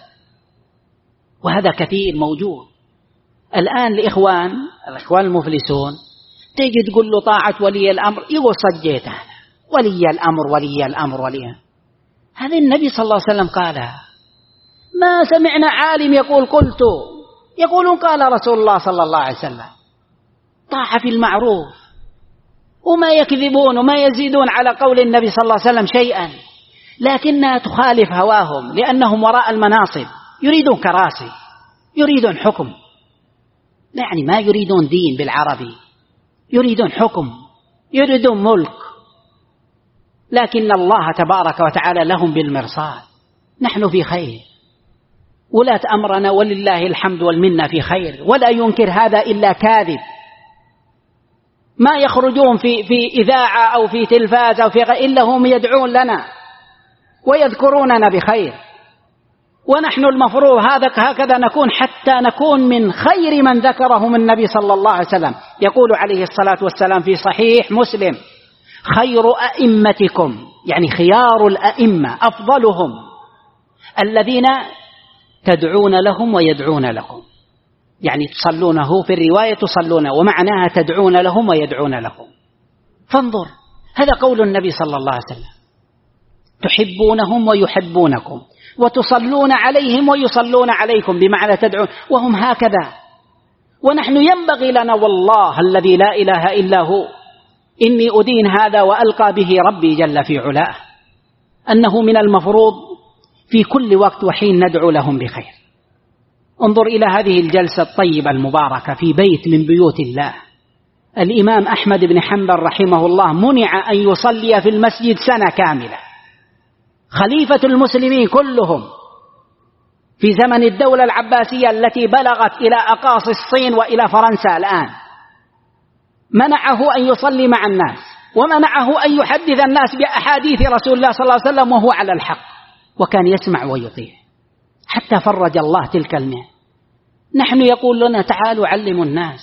وهذا كثير موجود الآن. الإخوان المفلسون تيجي تقول له طاعة ولي الأمر، يقول صجيت هذا ولي الأمر ولي الأمر ولي الأمر. هذا النبي صلى الله عليه وسلم قالها، ما سمعنا عالم يقول قلت، يقولون قال رسول الله صلى الله عليه وسلم. طاعة في المعروف، وما يكذبون وما يزيدون على قول النبي صلى الله عليه وسلم شيئا، لكنها تخالف هواهم، لأنهم وراء المناصب يريدون كراسي، يريدون حكم، يعني ما يريدون دين بالعربي، يريدون حكم، يريدون ملك. لكن الله تبارك وتعالى لهم بالمرصاد. نحن في خير، ولاة أمرنا ولله الحمد والمنة في خير، ولا ينكر هذا إلا كاذب. ما يخرجون في إذاعة أو في تلفاز أو في غير، إلا هم يدعون لنا ويذكروننا بخير. ونحن المفروض هكذا نكون، حتى نكون من خير من ذكرهم النبي صلى الله عليه وسلم. يقول عليه الصلاة والسلام في صحيح مسلم: خير أئمتكم، يعني خيار الأئمة، أفضلهم الذين تدعون لهم ويدعون لكم، يعني تصلونه، في الرواية تصلون ومعناها تدعون لهم ويدعون لكم. فانظر، هذا قول النبي صلى الله عليه وسلم: تحبونهم ويحبونكم، وتصلون عليهم ويصلون عليكم، بمعنى تدعون، وهم هكذا. ونحن ينبغي لنا والله الذي لا إله إلا هو إني أدين هذا وألقى به ربي جل في علاه، أنه من المفروض في كل وقت وحين ندعو لهم بخير. انظر إلى هذه الجلسة الطيبة المباركة في بيت من بيوت الله. الإمام أحمد بن حنبل رحمه الله منع أن يصلي في المسجد سنة كاملة، خليفة المسلمين كلهم في زمن الدولة العباسية التي بلغت إلى أقاصي الصين وإلى فرنسا الآن، منعه أن يصلي مع الناس، ومنعه أن يحدث الناس بأحاديث رسول الله صلى الله عليه وسلم وهو على الحق، وكان يسمع ويطيع حتى فرج الله تلك المهنة. نحن يقول لنا تعالوا علموا الناس،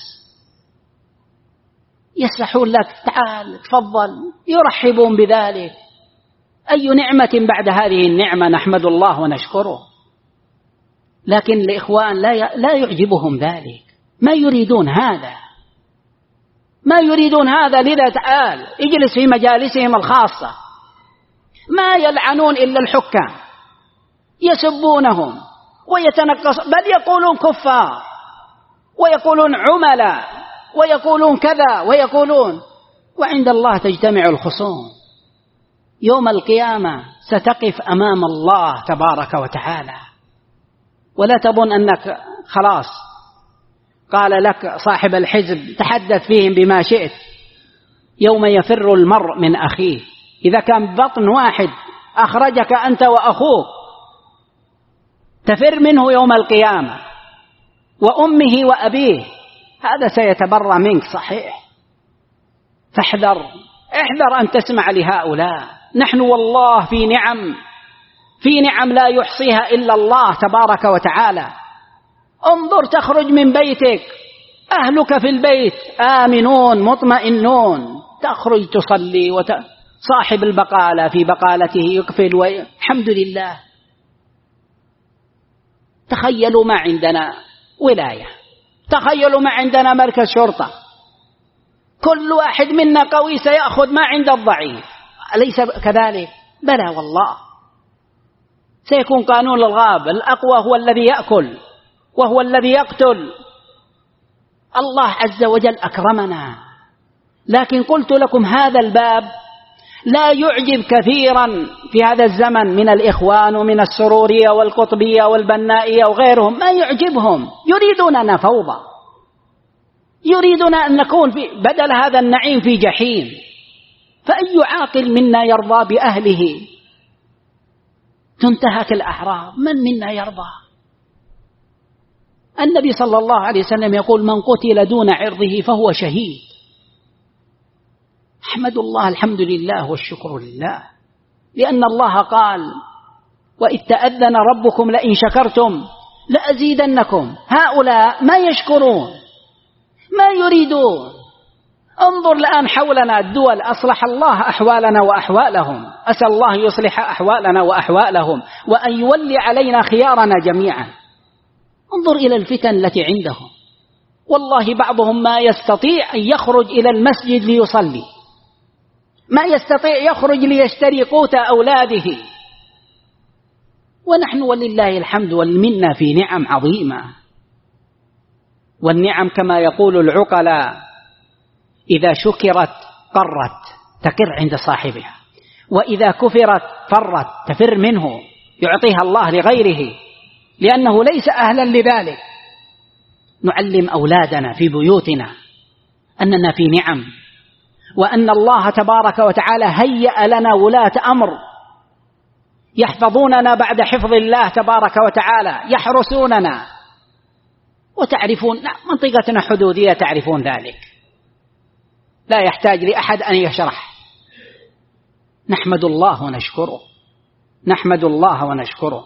يسمحون لك، تعال تفضل، يرحبون بذلك. أي نعمة بعد هذه النعمة نحمد الله ونشكره. لكن الإخوان لا يعجبهم ذلك، ما يريدون هذا، ما يريدون هذا. لذا تعال اجلس في مجالسهم الخاصة، ما يلعنون إلا الحكام، يسبونهم ويتنقص، بل يقولون كفار، ويقولون عملاء، ويقولون كذا ويقولون، وعند الله تجتمع الخصوم. يوم القيامة ستقف أمام الله تبارك وتعالى، ولا تظن أنك خلاص قال لك صاحب الحزب تحدث فيهم بما شئت. يوم يفر المرء من أخيه، إذا كان بطن واحد أخرجك أنت وأخوك تفر منه يوم القيامة، وأمه وأبيه، هذا سيتبرى منك صحيح. فاحذر أن تسمع لهؤلاء. نحن والله في نعم لا يحصيها إلا الله تبارك وتعالى. انظر، تخرج من بيتك أهلك في البيت آمنون مطمئنون، تخرج تصلي، صاحب البقالة في بقالته يقفل الحمد لله. تخيلوا ما عندنا ولاية، تخيلوا ما عندنا مركز شرطة، كل واحد منا قوي سيأخذ ما عند الضعيف، أليس كذلك؟ بلى والله. سيكون قانون الغاب، الأقوى هو الذي يأكل وهو الذي يقتل. الله عز وجل أكرمنا، لكن قلت لكم هذا الباب لا يعجب كثيرا في هذا الزمن من الإخوان ومن السرورية والقطبية والبنائية وغيرهم، ما يعجبهم، يريدوننا فوضى، يريدون أن نكون بدل هذا النعيم في جحيم. فأي عاقل منا يرضى بأهله تنتهك الأعراض؟ من منا يرضى؟ النبي صلى الله عليه وسلم يقول من قتل دون عرضه فهو شهيد. أحمد الله، الحمد لله والشكر لله، لأن الله قال وإذ تأذن ربكم لئن شكرتم لأزيدنكم. هؤلاء ما يشكرون، ما يريدون. انظر الآن حولنا الدول، أصلح الله أحوالنا وأحوالهم، أسأل الله يصلح أحوالنا وأحوالهم وأن يولي علينا خيارنا جميعا. انظر إلى الفتن التي عندهم، والله بعضهم ما يستطيع أن يخرج إلى المسجد ليصلي، ما يستطيع يخرج ليشتري قوت أولاده، ونحن ولله الحمد والمنة في نعم عظيمة. والنعم كما يقول العقلاء إذا شكرت قرت تقر عند صاحبها، وإذا كفرت فرت تفر منه، يعطيها الله لغيره لأنه ليس أهلا لذلك. نعلم أولادنا في بيوتنا أننا في نعم، وأن الله تبارك وتعالى هيأ لنا ولاة أمر يحفظوننا بعد حفظ الله تبارك وتعالى، يحرسوننا. وتعرفون منطقتنا حدودية، تعرفون ذلك، لا يحتاج لأحد أن يشرح. نحمد الله ونشكره، نحمد الله ونشكره.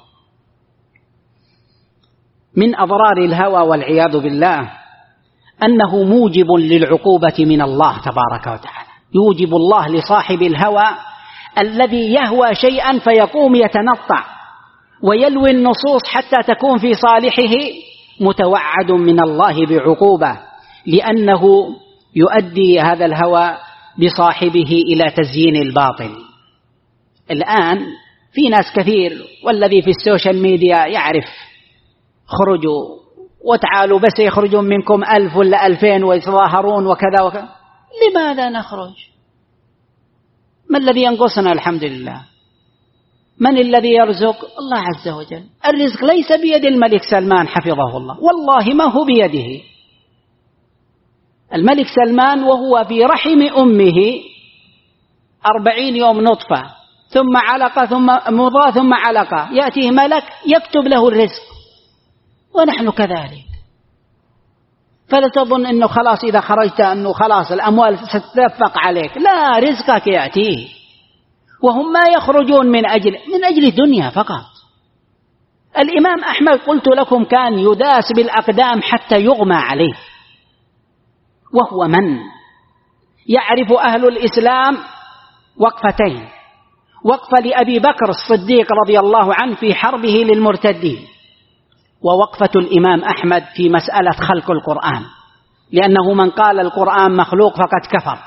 من أضرار الهوى والعياذ بالله أنه موجب للعقوبة من الله تبارك وتعالى. يوجب الله لصاحب الهوى الذي يهوى شيئا فيقوم يتنطع ويلوي النصوص حتى تكون في صالحه، متوعد من الله بعقوبة، لأنه يؤدي هذا الهوى بصاحبه إلى تزيين الباطل. الآن في ناس كثير، والذي في السوشيال ميديا يعرف، خرجوا وتعالوا بس يخرجون منكم 1000 ولا 2000 ويتظاهرون وكذا وكذا. لماذا نخرج؟ ما الذي ينقصنا؟ الحمد لله. من الذي يرزق؟ الله عز وجل. الرزق ليس بيد الملك سلمان حفظه الله، والله ما هو بيده. الملك سلمان وهو في رحم أمه 40 يوم نطفة ثم علقة ثم مضغة ثم علقة، يأتيه ملك يكتب له الرزق، ونحن كذلك. فلا تظن أنه خلاص إذا خرجت أنه خلاص الأموال ستتدفق عليك، لا، رزقك يأتيه. وهم ما يخرجون من أجل دنيا فقط. الإمام أحمد قلت لكم كان يداس بالأقدام حتى يغمى عليه، وهو من يعرف أهل الإسلام وقفتين: وقفة لأبي بكر الصديق رضي الله عنه في حربه للمرتدين، ووقفة الإمام أحمد في مسألة خلق القرآن، لأنه من قال القرآن مخلوق فقد كفر.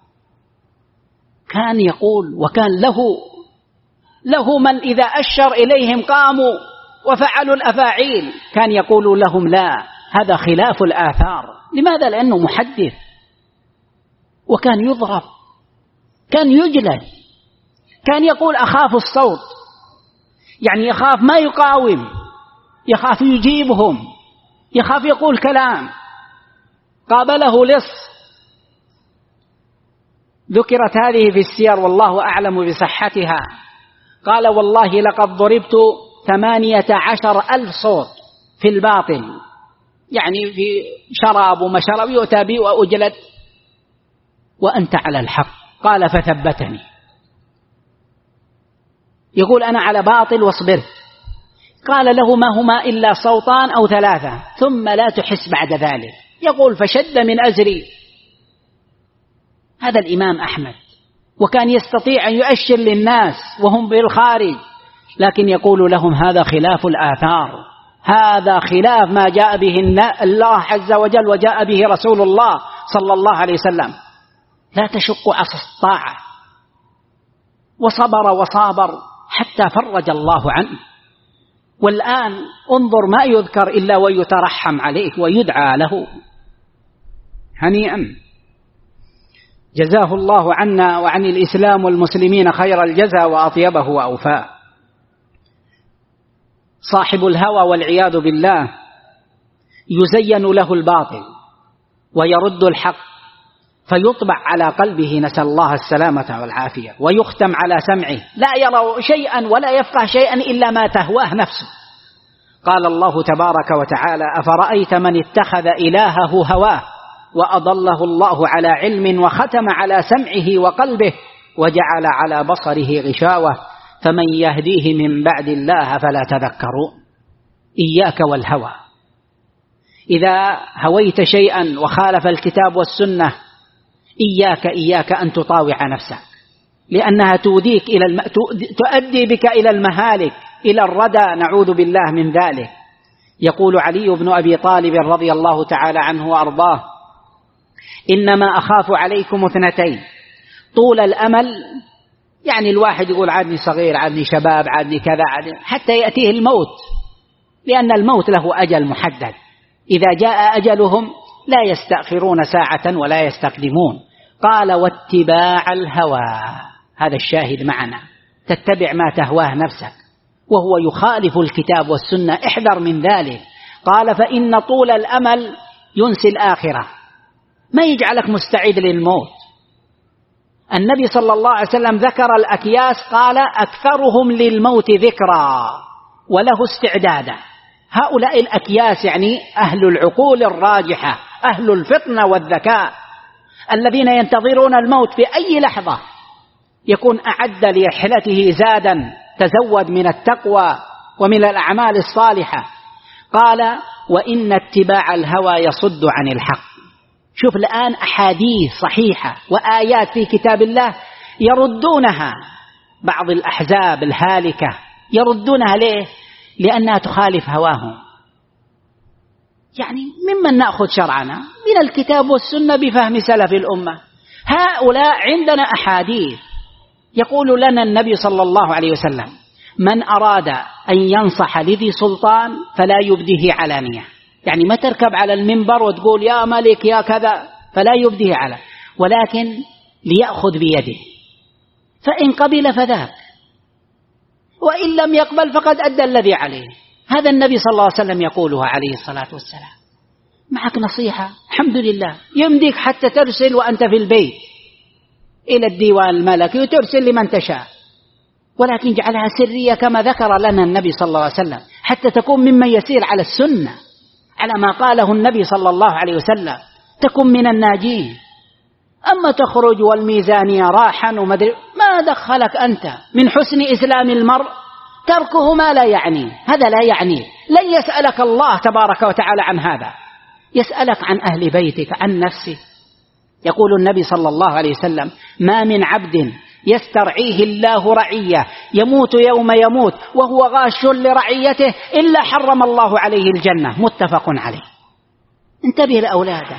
كان يقول، وكان له من إذا أشر إليهم قاموا وفعلوا الأفاعيل، كان يقول لهم لا، هذا خلاف الآثار. لماذا؟ لأنه محدث، وكان يضرب، كان يجلد، كان يقول أخاف الصوت، يعني يخاف ما يقاوم، يخاف يجيبهم، يخاف يقول كلام. قابله لص، ذكرت هذه في السير والله أعلم بصحتها، قال والله لقد ضربت 18,000 صوت في الباطل، يعني في شراب وما شرب يؤتى بي وأجلد وأنت على الحق. قال فثبتني، يقول أنا على باطل وصبرت. قال له ما هما إلا صوتان أو 3 ثم لا تحس بعد ذلك. يقول فشد من أزري. هذا الإمام أحمد، وكان يستطيع أن يؤشر للناس وهم بالخارج، لكن يقول لهم هذا خلاف الآثار، هذا خلاف ما جاء به الله عز وجل وجاء به رسول الله صلى الله عليه وسلم. لا تشق عصا الطاعة. وصبر وصابر حتى فرج الله عنه. والآن انظر ما يذكر إلا ويترحم عليه ويدعى له. هنيئا، جزاه الله عنا وعن الإسلام والمسلمين خير الجزاء وأطيبه وأوفاه. صاحب الهوى والعياذ بالله يزين له الباطل ويرد الحق فيطبع على قلبه، نسأل الله السلامة والعافية، ويختم على سمعه، لا يرى شيئا ولا يفقه شيئا إلا ما تهواه نفسه. قال الله تبارك وتعالى: أفرأيت من اتخذ إلهه هواه وأضله الله على علم وختم على سمعه وقلبه وجعل على بصره غشاوة فمن يهديه من بعد الله فلا تذكرون. إياك والهوى. إذا هويت شيئا وخالف الكتاب والسنة إياك أن تطاوع نفسك، لأنها تؤدي بك إلى المهالك، إلى الردى، نعوذ بالله من ذلك. يقول علي بن أبي طالب رضي الله تعالى عنه وأرضاه: إنما أخاف عليكم اثنتين: طول الأمل، يعني الواحد يقول عادني صغير، عادني شباب، عادني كذا، حتى يأتيه الموت، لأن الموت له أجل محدد. إذا جاء أجلهم لا يستأخرون ساعة ولا يستقدمون. قال: واتباع الهوى. هذا الشاهد معنا، تتبع ما تهواه نفسك وهو يخالف الكتاب والسنة، احذر من ذلك. قال: فإن طول الأمل ينسي الآخرة، ما يجعلك مستعد للموت. النبي صلى الله عليه وسلم ذكر الأكياس، قال: أكثرهم للموت ذكرى وله استعدادا. هؤلاء الأكياس يعني أهل العقول الراجحة، أهل الفطنة والذكاء، الذين ينتظرون الموت في أي لحظة يكون أعد لرحلته زادا، تزود من التقوى ومن الأعمال الصالحة. قال: وإن اتباع الهوى يصد عن الحق. شوف الآن أحاديث صحيحة وآيات في كتاب الله يردونها بعض الأحزاب الهالكة، يردونها ليه؟ لأنها تخالف هواهم. يعني ممن نأخذ شرعنا؟ من الكتاب والسنة بفهم سلف الأمة. هؤلاء عندنا أحاديث يقول لنا النبي صلى الله عليه وسلم: من أراد أن ينصح لذي سلطان فلا يبديه علانية. يعني ما تركب على المنبر وتقول يا ملك يا كذا، فلا يبديه على، ولكن ليأخذ بيده، فإن قبل فذاك، وإن لم يقبل فقد أدى الذي عليه. هذا النبي صلى الله عليه وسلم يقولها عليه الصلاة والسلام. معك نصيحة الحمد لله، يمديك حتى ترسل وأنت في البيت إلى الديوان الملكي وترسل لمن تشاء، ولكن اجعلها سرية كما ذكر لنا النبي صلى الله عليه وسلم، حتى تكون ممن يسير على السنة، على ما قاله النبي صلى الله عليه وسلم، تكون من الناجين. أما تخرج والميزانية راحا ومدري، ما دخلك أنت؟ من حسن إسلام المرء تركه ما لا يعنيه. هذا لا يعنيه، لن يسألك الله تبارك وتعالى عن هذا، يسألك عن أهل بيتك، عن نفسك. يقول النبي صلى الله عليه وسلم: ما من عبد يسترعيه الله رعية يموت يوم يموت وهو غاش لرعيته إلا حرم الله عليه الجنة. متفق عليه. انتبه لأولادك،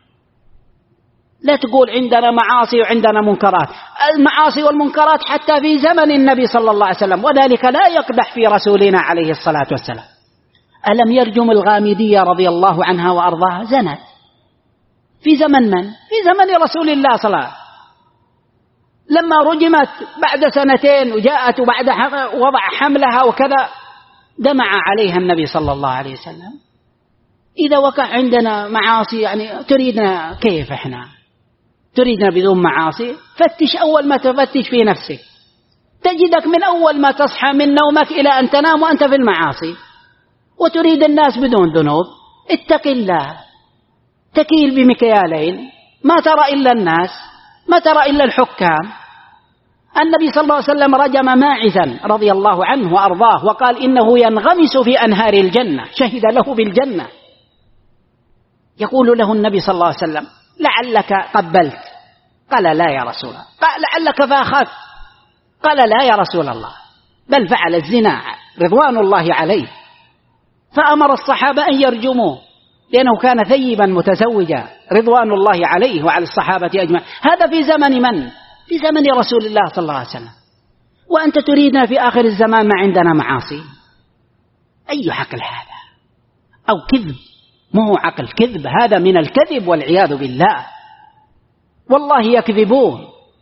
لا تقول عندنا معاصي وعندنا منكرات. المعاصي والمنكرات حتى في زمن النبي صلى الله عليه وسلم، وذلك لا يقدح في رسولنا عليه الصلاة والسلام. ألم يرجم الغامدية رضي الله عنها وأرضاها؟ زنت في زمن من؟ في زمن رسول الله صلى الله عليه وسلم. لما رجمت بعد سنتين وجاءت وبعد وضع حملها وكذا، دمع عليها النبي صلى الله عليه وسلم. إذا وقع عندنا معاصي يعني تريدنا كيف؟ إحنا تريدنا بدون معاصي؟ فتش أول ما تفتش في نفسك، تجدك من أول ما تصحى من نومك إلى أن تنام وأنت في المعاصي، وتريد الناس بدون ذنوب. اتق الله، تكيل بمكيالين، ما ترى إلا الناس، ما ترى إلا الحكام. النبي صلى الله عليه وسلم رجم ماعزا رضي الله عنه وأرضاه وقال إنه ينغمس في أنهار الجنة، شهد له بالجنة. يقول له النبي صلى الله عليه وسلم: لعلك قبلت؟ قال: لا يا رسول الله. قال: لعلك فأخذت؟ قال: لا يا رسول الله، بل فعل الزنا رضوان الله عليه. فأمر الصحابة أن يرجموه لأنه كان ثيبا متزوجا رضوان الله عليه وعلى الصحابة أجمعين. هذا في زمن من؟ في زمن رسول الله صلى الله عليه وسلم، وأنت تريدنا في آخر الزمان ما عندنا معاصي؟ أي عقل هذا؟ أو كذب، ما هو عقل، كذب، هذا من الكذب والعياذ بالله. والله يكذبون.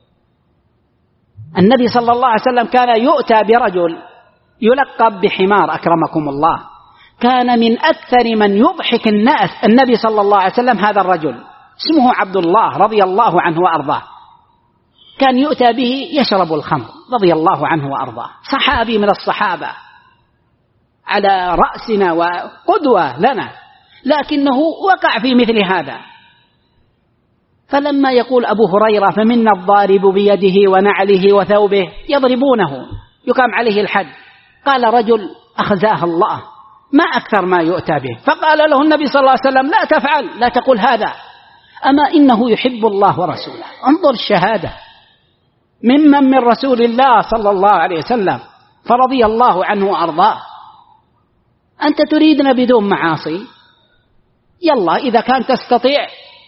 النبي صلى الله عليه وسلم كان يؤتى برجل يلقب بحمار أكرمكم الله، كان من أكثر من يضحك الناس النبي صلى الله عليه وسلم هذا الرجل، اسمه عبد الله رضي الله عنه وأرضاه. كان يؤتى به يشرب الخمر رضي الله عنه وأرضاه، صحابي من الصحابة على رأسنا وقدوة لنا، لكنه وقع في مثل هذا. فلما يقول أبو هريرة فمنا الضارب بيده ونعله وثوبه، يضربونه يقام عليه الحد. قال رجل أخزاه الله ما أكثر ما يؤتى به، فقال له النبي صلى الله عليه وسلم لا تفعل، لا تقول هذا، أما إنه يحب الله ورسوله. انظر الشهادة من رسول الله صلى الله عليه وسلم، فرضي الله عنه وأرضاه. أنت تريدنا بدون معاصي؟ يلا إذا كان تستطيع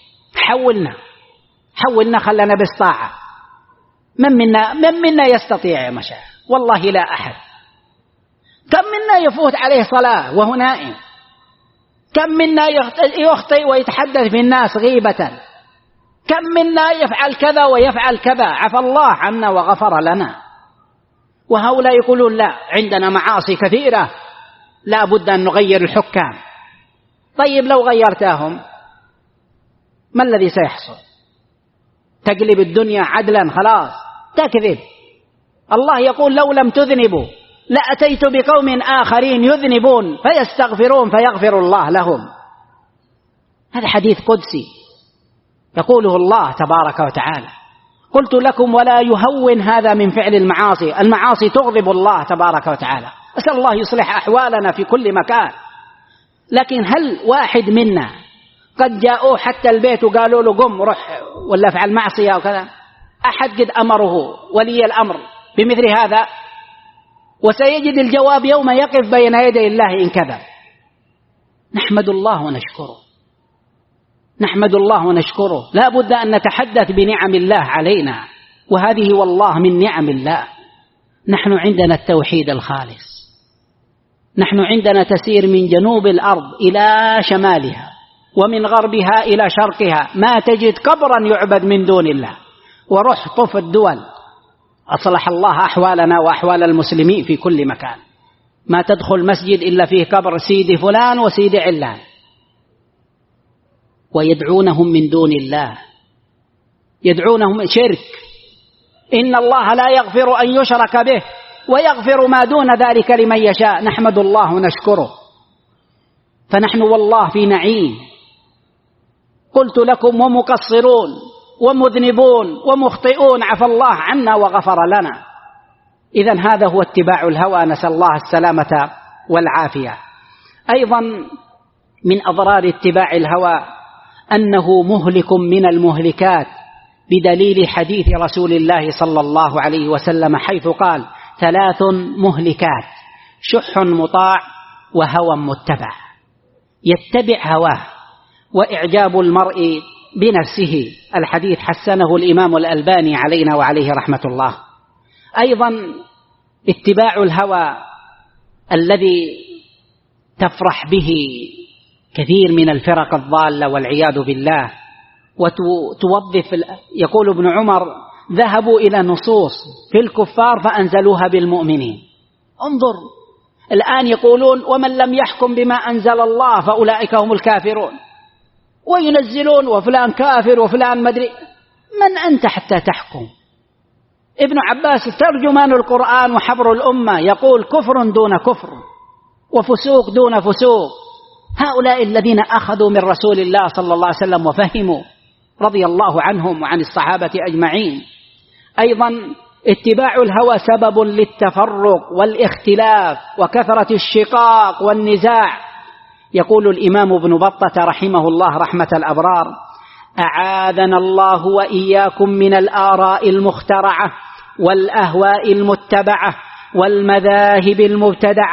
حولنا خلنا بالطاعة. من منا يستطيع يا مشايخ؟ والله لا أحد. كم منا يفوت عليه صلاة وهو نائم؟ كم منا يخطئ ويتحدث بالناس غيبة؟ كم منا يفعل كذا ويفعل كذا؟ عفى الله عنا وغفر لنا. وهؤلاء يقولون لا، عندنا معاصي كثيرة لا بد أن نغير الحكام. طيب لو غيرتهم ما الذي سيحصل؟ تقلب الدنيا عدلا خلاص، تكذب. الله يقول لو لم تذنبوا لأتيت بقوم آخرين يذنبون فيستغفرون فيغفر الله لهم. هذا حديث قدسي يقوله الله تبارك وتعالى. قلت لكم ولا يهون هذا من فعل المعاصي، المعاصي تغضب الله تبارك وتعالى. أسأل الله يصلح أحوالنا في كل مكان. لكن هل واحد منا قد جاءوه حتى البيت وقالوا له قم روح ولا فعل معصية وكذا؟ أحد قد أمره ولي الأمر بمثل هذا؟ وسيجد الجواب يوم يقف بين يدي الله إن كذب. نحمد الله ونشكره، نحمد الله ونشكره. لا بد أن نتحدث بنعم الله علينا، وهذه والله من نعم الله. نحن عندنا التوحيد الخالص، نحن عندنا تسير من جنوب الأرض إلى شمالها ومن غربها إلى شرقها ما تجد قبرا يعبد من دون الله. وروح طف الدول، أصلح الله أحوالنا وأحوال المسلمين في كل مكان، ما تدخل مسجد إلا فيه قبر سيدي فلان وسيدي علان، ويدعونهم من دون الله، يدعونهم شرك. إن الله لا يغفر أن يشرك به ويغفر ما دون ذلك لمن يشاء. نحمد الله ونشكره. فنحن والله في نعيم. قلت لكم ومقصرون ومذنبون ومخطئون عفى الله عنا وغفر لنا. إذن هذا هو اتباع الهوى، نسأل الله السلامة والعافية. أيضا من أضرار اتباع الهوى أنه مهلك من المهلكات، بدليل حديث رسول الله صلى الله عليه وسلم حيث قال 3 مهلكات: شح مطاع وهوى متبع. يتبع هواه وإعجاب المرء بنفسه. الحديث حسنه الإمام الألباني علينا وعليه رحمة الله. أيضا اتباع الهوى الذي تفرح به كثير من الفرق الضالة والعياذ بالله، وتوظف. يقول ابن عمر ذهبوا إلى نصوص في الكفار فأنزلوها بالمؤمنين. انظر الآن يقولون ومن لم يحكم بما أنزل الله فأولئك هم الكافرون، وينزلون وفلان كافر وفلان مدري. من أنت حتى تحكم؟ ابن عباس ترجمان القرآن وحبر الأمة يقول كفر دون كفر وفسوق دون فسوق. هؤلاء الذين أخذوا من رسول الله صلى الله عليه وسلم وفهموا رضي الله عنهم وعن الصحابة أجمعين. أيضا اتباع الهوى سبب للتفرق والاختلاف وكثرة الشقاق والنزاع. يقول الإمام ابن بطة رحمه الله رحمة الأبرار: أعاذنا الله وإياكم من الآراء المخترعة والأهواء المتبعة والمذاهب المبتدعة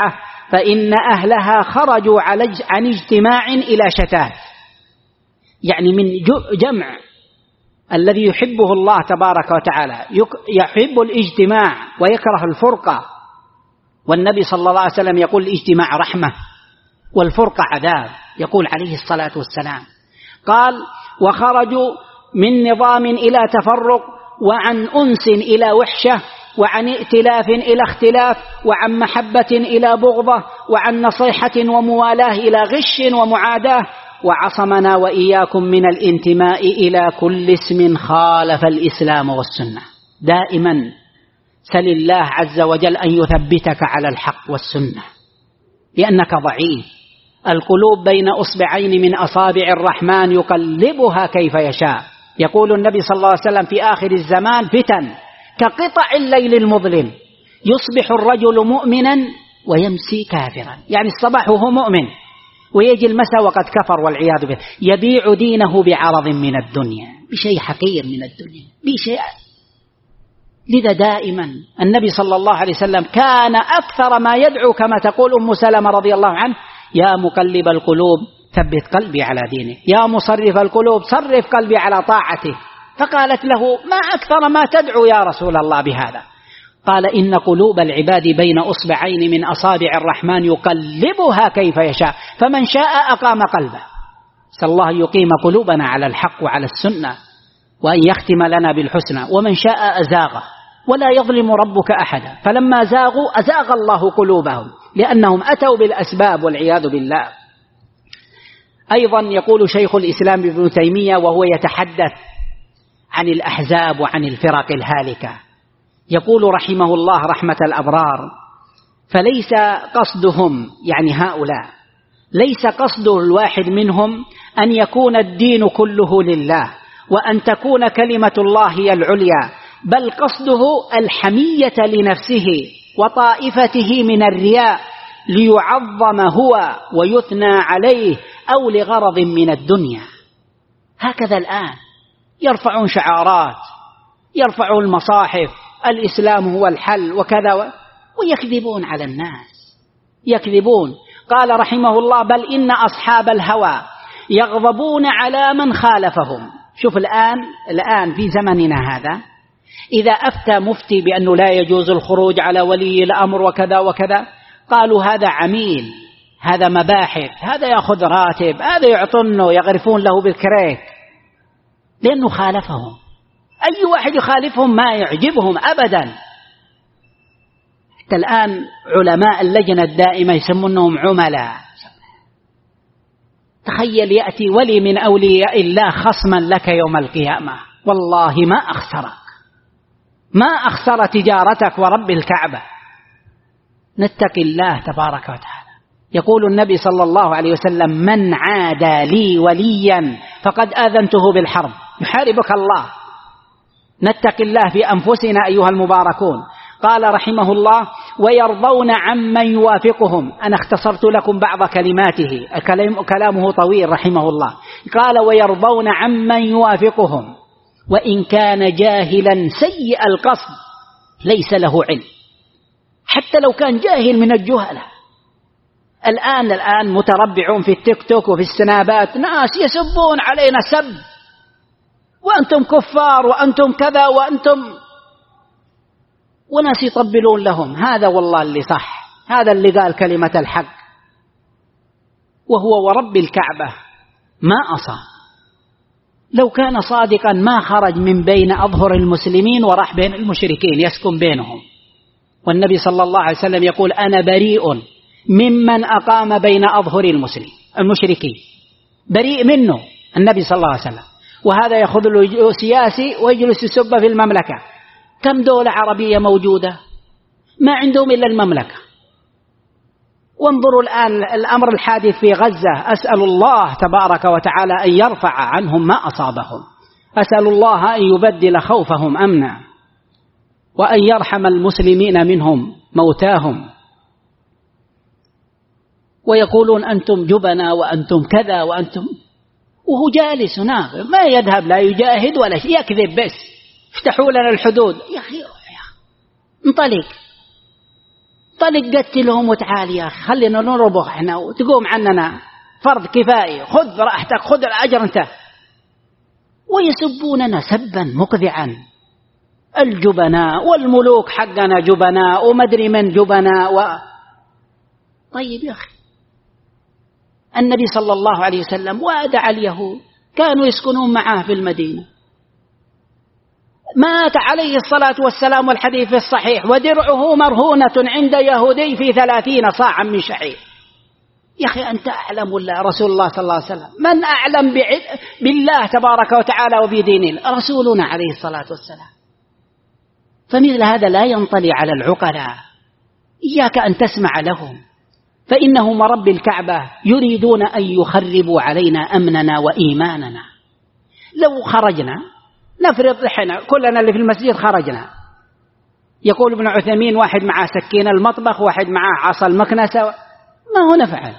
فإن أهلها خرجوا عن اجتماع إلى شتات، يعني من جمع الذي يحبه الله تبارك وتعالى، يحب الاجتماع ويكره الفرقة. والنبي صلى الله عليه وسلم يقول الاجتماع رحمة والفرقة عذاب، يقول عليه الصلاة والسلام. قال وخرجوا من نظام إلى تفرق، وعن أنس إلى وحشة، وعن ائتلاف إلى اختلاف، وعن محبة إلى بغضة، وعن نصيحة وموالاة إلى غش ومعاداة، وعصمنا وإياكم من الانتماء إلى كل اسم خالف الإسلام والسنة. دائما سل الله عز وجل أن يثبتك على الحق والسنة، لأنك ضعيف. القلوب بين أصبعين من أصابع الرحمن يقلبها كيف يشاء. يقول النبي صلى الله عليه وسلم في آخر الزمان فتن كقطع الليل المظلم، يصبح الرجل مؤمنا ويمسي كافرا، يعني الصباح وهو مؤمن ويجي المساء وقد كفر والعياذ بالله، يبيع دينه بعرض من الدنيا، بشيء حقير من الدنيا، بشيء. لذا دائما النبي صلى الله عليه وسلم كان أكثر ما يدعو كما تقول أم سلمة رضي الله عنه: يا مقلب القلوب ثبت قلبي على دينه، يا مصرف القلوب صرف قلبي على طاعته. فقالت له: ما أكثر ما تدعو يا رسول الله بهذا؟ قال: إن قلوب العباد بين أصبعين من أصابع الرحمن يقلبها كيف يشاء، فمن شاء أقام قلبه. نسأل الله أن يقيم قلوبنا على الحق وعلى السنة، وأن يختم لنا بالحسنى، ومن شاء أزاغه، ولا يظلم ربك أحدا. فلما زاغوا أزاغ الله قلوبهم لأنهم أتوا بالأسباب والعياذ بالله. أيضا يقول شيخ الإسلام ابن تيمية وهو يتحدث عن الأحزاب وعن الفرق الهالكة، يقول رحمه الله رحمة الأبرار: فليس قصدهم، يعني هؤلاء، ليس قصد الواحد منهم أن يكون الدين كله لله وأن تكون كلمة الله هي العليا، بل قصده الحمية لنفسه وطائفته من الرياء، ليعظم هو ويثنى عليه، أو لغرض من الدنيا. هكذا الآن يرفعون شعارات، يرفعون المصاحف، الإسلام هو الحل وكذا، ويكذبون على الناس، يكذبون. قال رحمه الله: بل إن أصحاب الهوى يغضبون على من خالفهم. شوف الآن في زمننا هذا، إذا أفتى مفتي بأنه لا يجوز الخروج على ولي الأمر وكذا وكذا، قالوا هذا عميل، هذا مباحث، هذا يأخذ راتب، هذا يعطونه، يغرفون له بالكريك، لأنه خالفهم. أي واحد يخالفهم ما يعجبهم أبدا. حتى الآن علماء اللجنة الدائمة يسمونهم عملاء. تخيل يأتي ولي من أولياء الله خصما لك يوم القيامة، والله ما أخسرك، ما أخسر تجارتك ورب الكعبة. نتقي الله تبارك وتعالى. يقول النبي صلى الله عليه وسلم: من عادى لي وليا فقد آذنته بالحرب. يحاربك الله. نتقي الله في أنفسنا أيها المباركون. قال رحمه الله: ويرضون عمن يوافقهم. أنا اختصرت لكم بعض كلماته، كلامه طويل رحمه الله. قال: ويرضون عمن يوافقهم وإن كان جاهلا سيء القصد ليس له علم. حتى لو كان جاهل من الجهلة. الآن متربعون في التيك توك وفي السنابات ناس يسبون علينا سب، وأنتم كفار وأنتم كذا وأنتم، وناس يطبلون لهم. هذا والله اللي صح، هذا اللي قال كلمة الحق، وهو ورب الكعبة ما أصاب. لو كان صادقا ما خرج من بين أظهر المسلمين وراح بين المشركين يسكن بينهم. والنبي صلى الله عليه وسلم يقول: أنا بريء ممن أقام بين أظهر المشركين. بريء منه النبي صلى الله عليه وسلم. وهذا يأخذ له سياسي ويجلس يسب في المملكة. كم دولة عربية موجودة ما عندهم إلا المملكة. وانظروا الآن الأمر الحادث في غزة. أسأل الله تبارك وتعالى أن يرفع عنهم ما أصابهم، أسأل الله أن يبدل خوفهم أمنا، وأن يرحم المسلمين منهم موتاهم. ويقولون أنتم جبنا وأنتم كذا وأنتم، وهو جالس هناك ما يذهب لا يجاهد ولا شيء، يكذب بس. افتحوا لنا الحدود. يا أخي انطلق طلق قتلهم وتعال يا أخي خلينا نربخ إحنا وتقوم عننا فرض كفائي، خذ راحتك خذ الأجر أنت. ويسبوننا سبا مقذعا، الجبناء والملوك حقنا جبناء ومدري من جبناء طيب يا أخي، النبي صلى الله عليه وسلم وادع اليهود كانوا يسكنون معه في المدينة، مات عليه الصلاة والسلام والحديث في الصحيح ودرعه مرهونة عند يهودي في 30 صاعا من شعير. يا أخي أنت أعلم ولا رسول الله صلى الله عليه وسلم؟ من أعلم بالله تبارك وتعالى وبدينه؟ رسولنا عليه الصلاة والسلام. فمثل هذا لا ينطلي على العقلاء، إياك أن تسمع لهم، فإنهم رب الكعبة يريدون أن يخربوا علينا أمننا وإيماننا. لو خرجنا نفرض إحنا كلنا اللي في المسجد خرجنا، يقول ابن عثيمين واحد معاه سكين المطبخ واحد معاه عصا المكنسة، ما هو نفعل،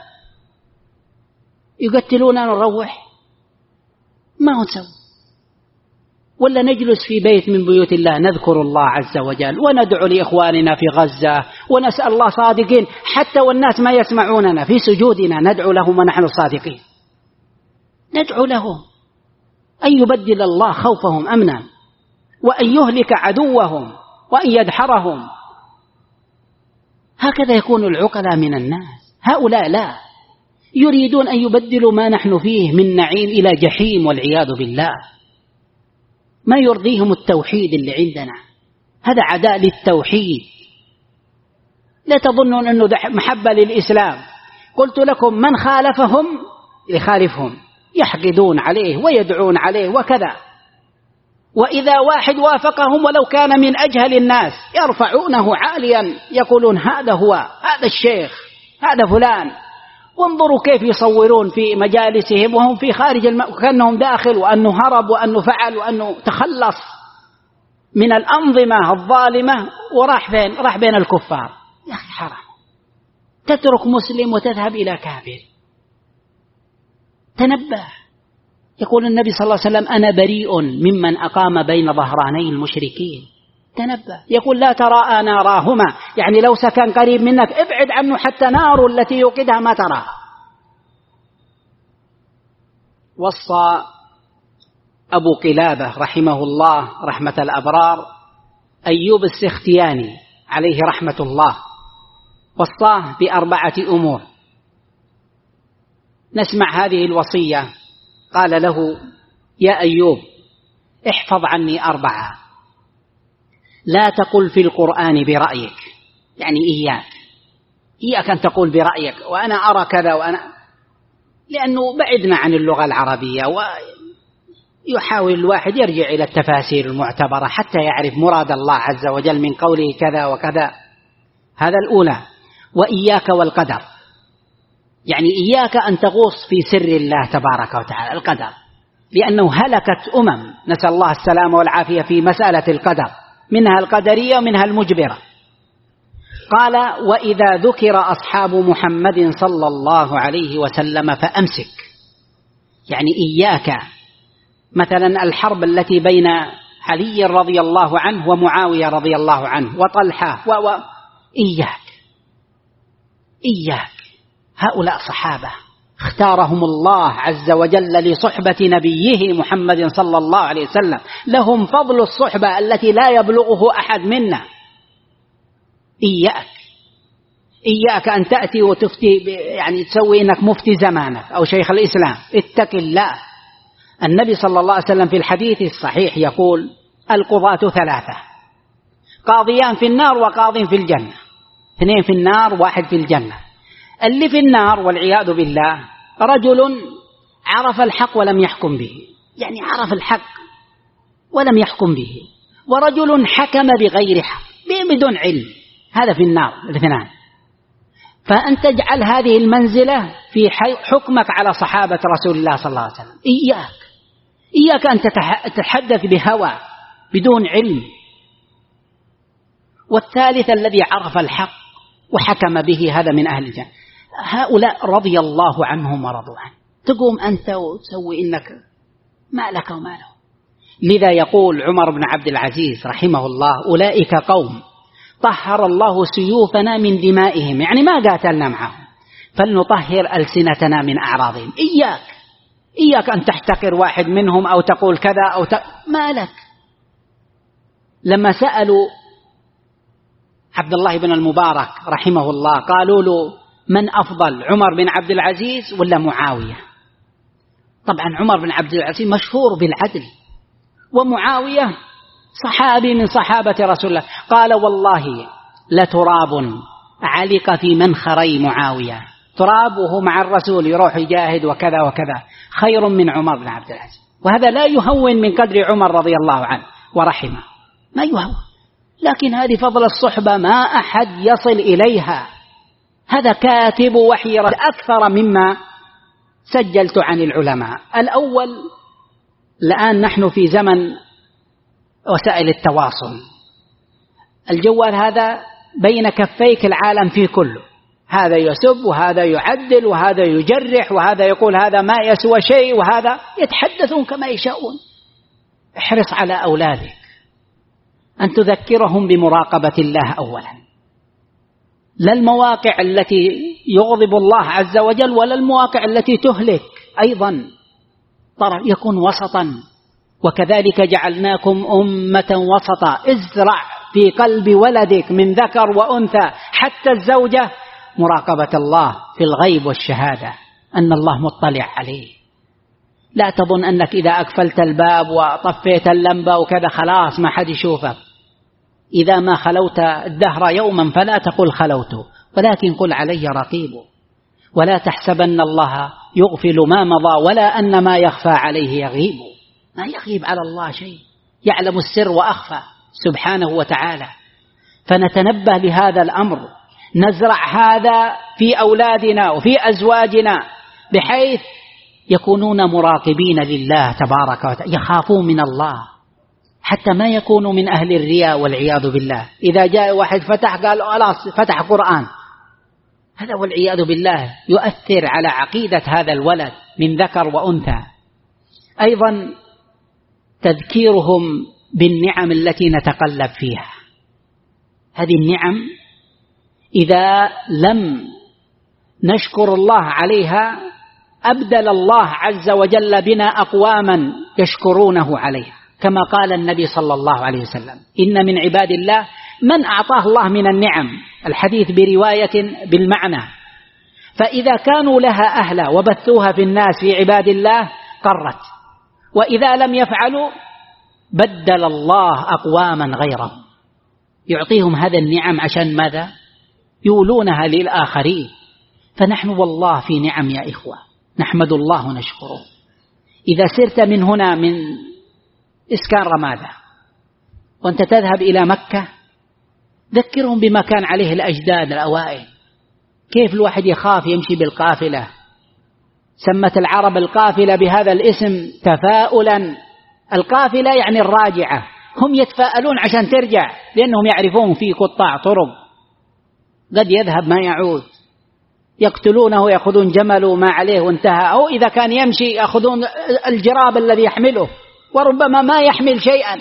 يقتلونا نروح، ما هو سوى. ولا نجلس في بيت من بيوت الله نذكر الله عز وجل وندعو لإخواننا في غزة ونسأل الله صادقين، حتى والناس ما يسمعوننا في سجودنا ندعو لهم ونحن صادقين، ندعو لهم أن يبدل الله خوفهم أمنا وأن يهلك عدوهم وأن يدحرهم. هكذا يكون العقلاء من الناس. هؤلاء لا، يريدون أن يبدلوا ما نحن فيه من نعيم إلى جحيم والعياذ بالله. ما يرضيهم التوحيد اللي عندنا، هذا عداء للتوحيد. لا تظنون أنه محبة للإسلام، قلت لكم من خالفهم يخالفهم، يحقدون عليه ويدعون عليه وكذا، وإذا واحد وافقهم ولو كان من أجهل الناس يرفعونه عاليا يقولون هذا هو، هذا الشيخ، هذا فلان. وانظروا كيف يصورون في مجالسهم وهم في خارج كأنهم داخل، وأنه هرب وأنه فعل وأنه تخلص من الأنظمة الظالمة وراح فين؟ راح بين الكفار. يا أخي حرام، تترك مسلم وتذهب إلى كافر. تنبه. يقول النبي صلى الله عليه وسلم أنا بريء ممن أقام بين ظهراني المشركين. تنبه. يقول لا ترى ناراهما، يعني لو سكن قريب منك ابعد عنه حتى نار التي يوقدها ما تراها. وصى أبو قلابة رحمه الله رحمة الأبرار أيوب السختياني عليه رحمة الله، وصاه ب4 أمور. نسمع هذه الوصية. قال له يا أيوب احفظ عني 4: لا تقل في القرآن برأيك، يعني إياك أن تقول برأيك وأنا أرى كذا لأنه بعدنا عن اللغة العربية، ويحاول الواحد يرجع إلى التفاسير المعتبرة حتى يعرف مراد الله عز وجل من قوله كذا وكذا. هذا الأولى. وإياك والقدر، يعني إياك أن تغوص في سر الله تبارك وتعالى القدر، لأنه هلكت نسأل الله السلامة والعافية في مسألة القدر، منها القدرية ومنها المجبرة. قال وإذا ذكر أصحاب محمد صلى الله عليه وسلم فأمسك، يعني إياك. مثلا الحرب التي بين علي رضي الله عنه ومعاوية رضي الله عنه وطلحة إياك. هؤلاء صحابة اختارهم الله عز وجل لصحبة نبيه محمد صلى الله عليه وسلم، لهم فضل الصحبة التي لا يبلغه أحد منا. إياك أن تأتي وتفتي، يعني تسوي إنك مفتي زمانك أو شيخ الإسلام. اتق الله. النبي صلى الله عليه وسلم في الحديث الصحيح يقول القضاة 3: قاضيان في النار وقاض في الجنة، 2 في النار 1 في الجنة. اللي في النار والعياذ بالله رجل عرف الحق ولم يحكم به، يعني عرف الحق ولم يحكم به، ورجل حكم بغير حق بدون علم، هذا في النار الاثنان. فأنت تجعل هذه المنزلة في حكمك على صحابة رسول الله صلى الله عليه وسلم. إياك أن تتحدث بهوى بدون علم. والثالث الذي عرف الحق وحكم به، هذا من أهل الجنة. هؤلاء رضي الله عنهم ورضوا عنه. تقوم أنت وتسوي إنك ما لك وما له. لذا يقول عمر بن عبد العزيز رحمه الله أولئك قوم طهر الله سيوفنا من دمائهم، يعني ما قاتلنا معهم، فلنطهر ألسنتنا من أعراضهم. إياك أن تحتقر واحد منهم أو تقول كذا ما لك. لما سألوا عبد الله بن المبارك رحمه الله قالوا له: من أفضل، عمر بن عبد العزيز ولا معاوية؟ طبعا عمر بن عبد العزيز مشهور بالعدل، ومعاوية صحابي من صحابة رسول الله. قال: والله لتراب علق في منخري معاوية، تراب وهو مع الرسول يروح يجاهد وكذا وكذا، خير من عمر بن عبد العزيز. وهذا لا يهون من قدر عمر رضي الله عنه ورحمه، ما يهون، لكن هذه فضل الصحبة ما أحد يصل إليها. هذا كاتب وحي أكثر مما سجلت عن العلماء. الأول، الآن نحن في زمن وسائل التواصل، الجوال هذا بين كفيك العالم فيه كله، هذا يسب وهذا يعدل وهذا يجرح وهذا يقول هذا ما يسوى شيء وهذا يتحدثون كما يشاءون. احرص على أولادك أن تذكرهم بمراقبة الله أولا، لا المواقع التي يغضب الله عز وجل ولا المواقع التي تهلك أيضا، يكون وسطا. وكذلك جعلناكم أمة وسطا، ازرع في قلب ولدك من ذكر وأنثى حتى الزوجة مراقبة الله في الغيب والشهادة، أن الله مطلع عليه. لا تظن أنك إذا أقفلت الباب وطفيت اللمبة وكذا خلاص ما حد يشوفك. إذا ما خلوت الدهر يوما فلا تقل خلوت، ولكن قل علي رقيب. ولا تحسبن الله يغفل ما مضى ولا أن ما يخفى عليه يغيب. ما يغيب على الله شيء، يعلم السر وأخفى سبحانه وتعالى. فنتنبه لهذا الأمر، نزرع هذا في أولادنا وفي أزواجنا بحيث يكونون مراقبين لله تبارك وتعالى، يخافون من الله، حتى ما يكونوا من أهل الرياء والعياذ بالله. إذا جاء واحد قال خلاص فتح قرآن، هذا والعياذ بالله يؤثر على عقيدة هذا الولد من ذكر وأنثى. أيضا تذكيرهم بالنعم التي نتقلب فيها. هذه النعم إذا لم نشكر الله عليها أبدل الله عز وجل بنا أقواما يشكرونه عليها، كما قال النبي صلى الله عليه وسلم: إن من عباد الله من أعطاه الله من النعم، الحديث برواية بالمعنى، فإذا كانوا لها أهلا وبثوها في الناس في عباد الله قرت، وإذا لم يفعلوا بدل الله أقواما غيرهم، يعطيهم هذا النعم عشان ماذا؟ يولونها للآخرين. فنحن والله في نعم يا إخوة، نحمد الله ونشكره. إذا سرت من هنا من إسكان رمادة وأنت تذهب إلى مكة، ذكرهم بما كان عليه الأجداد الأوائل، كيف الواحد يخاف يمشي بالقافلة. سمت العرب القافلة بهذا الاسم تفاؤلا، القافلة يعني الراجعة، هم يتفاءلون عشان ترجع، لأنهم يعرفون في قطاع طرق قد يذهب ما يعود، يقتلونه ويأخذون جمله ما عليه وانتهى، أو إذا كان يمشي يأخذون الجراب الذي يحمله وربما ما يحمل شيئا.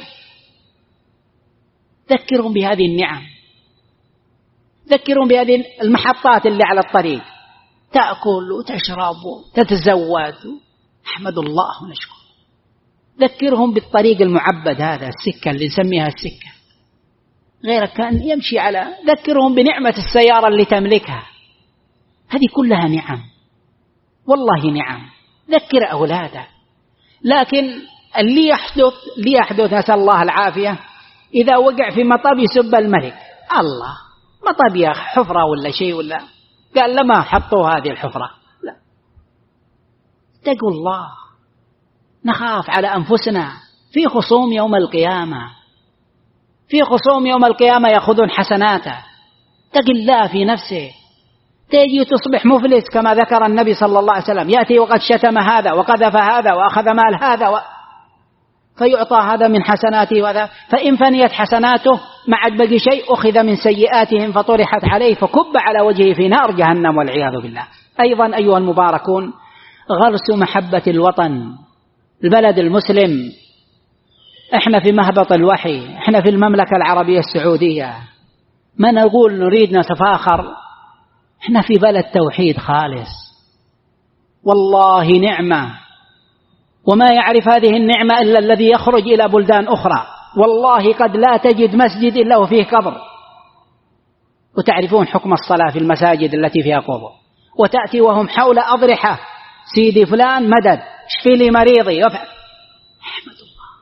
ذكرهم بهذه النعم، ذكرهم بهذه المحطات اللي على الطريق، تأكل وتشرب وتتزود، احمد الله ونشكر. ذكرهم بالطريق المعبد هذا، السكة اللي نسميها السكة، غيرك كان يمشي على، ذكرهم بنعمة السيارة اللي تملكها، هذه كلها نعم والله نعم. ذكر أولادك. لكن اللي يحدث نسأل الله العافية، إذا وقع في مطب يسب الملك، الله مطب يا حفرة ولا شيء، ولا قال لما حطوا هذه الحفرة، لا، اتقوا الله، نخاف على أنفسنا. في خصوم يوم القيامة، في خصوم يوم القيامة يأخذون حسناته، اتق الله في نفسه. تجي تصبح مفلس كما ذكر النبي صلى الله عليه وسلم، يأتي وقد شتم هذا وقذف هذا وأخذ مال هذا فيعطى هذا من حسناته وهذا، فإن فنيت حسناته ما عاد بقي شيء أخذ من سيئاتهم فطرحت عليه فكب على وجهه في نار جهنم والعياذ بالله. أيضا أيها المباركون، غرس محبة الوطن، البلد المسلم. احنا في مهبط الوحي، احنا في المملكة العربية السعودية، ما نقول نريد نتفاخر، احنا في بلد توحيد خالص والله نعمة، وما يعرف هذه النعمة إلا الذي يخرج إلى بلدان أخرى. والله قد لا تجد مسجد إلا وفيه قبر، وتعرفون حكم الصلاة في المساجد التي فيها قبور، وتأتي وهم حول أضرحة، سيدي فلان مدد، اشفي لي مريضي، أحمد الله.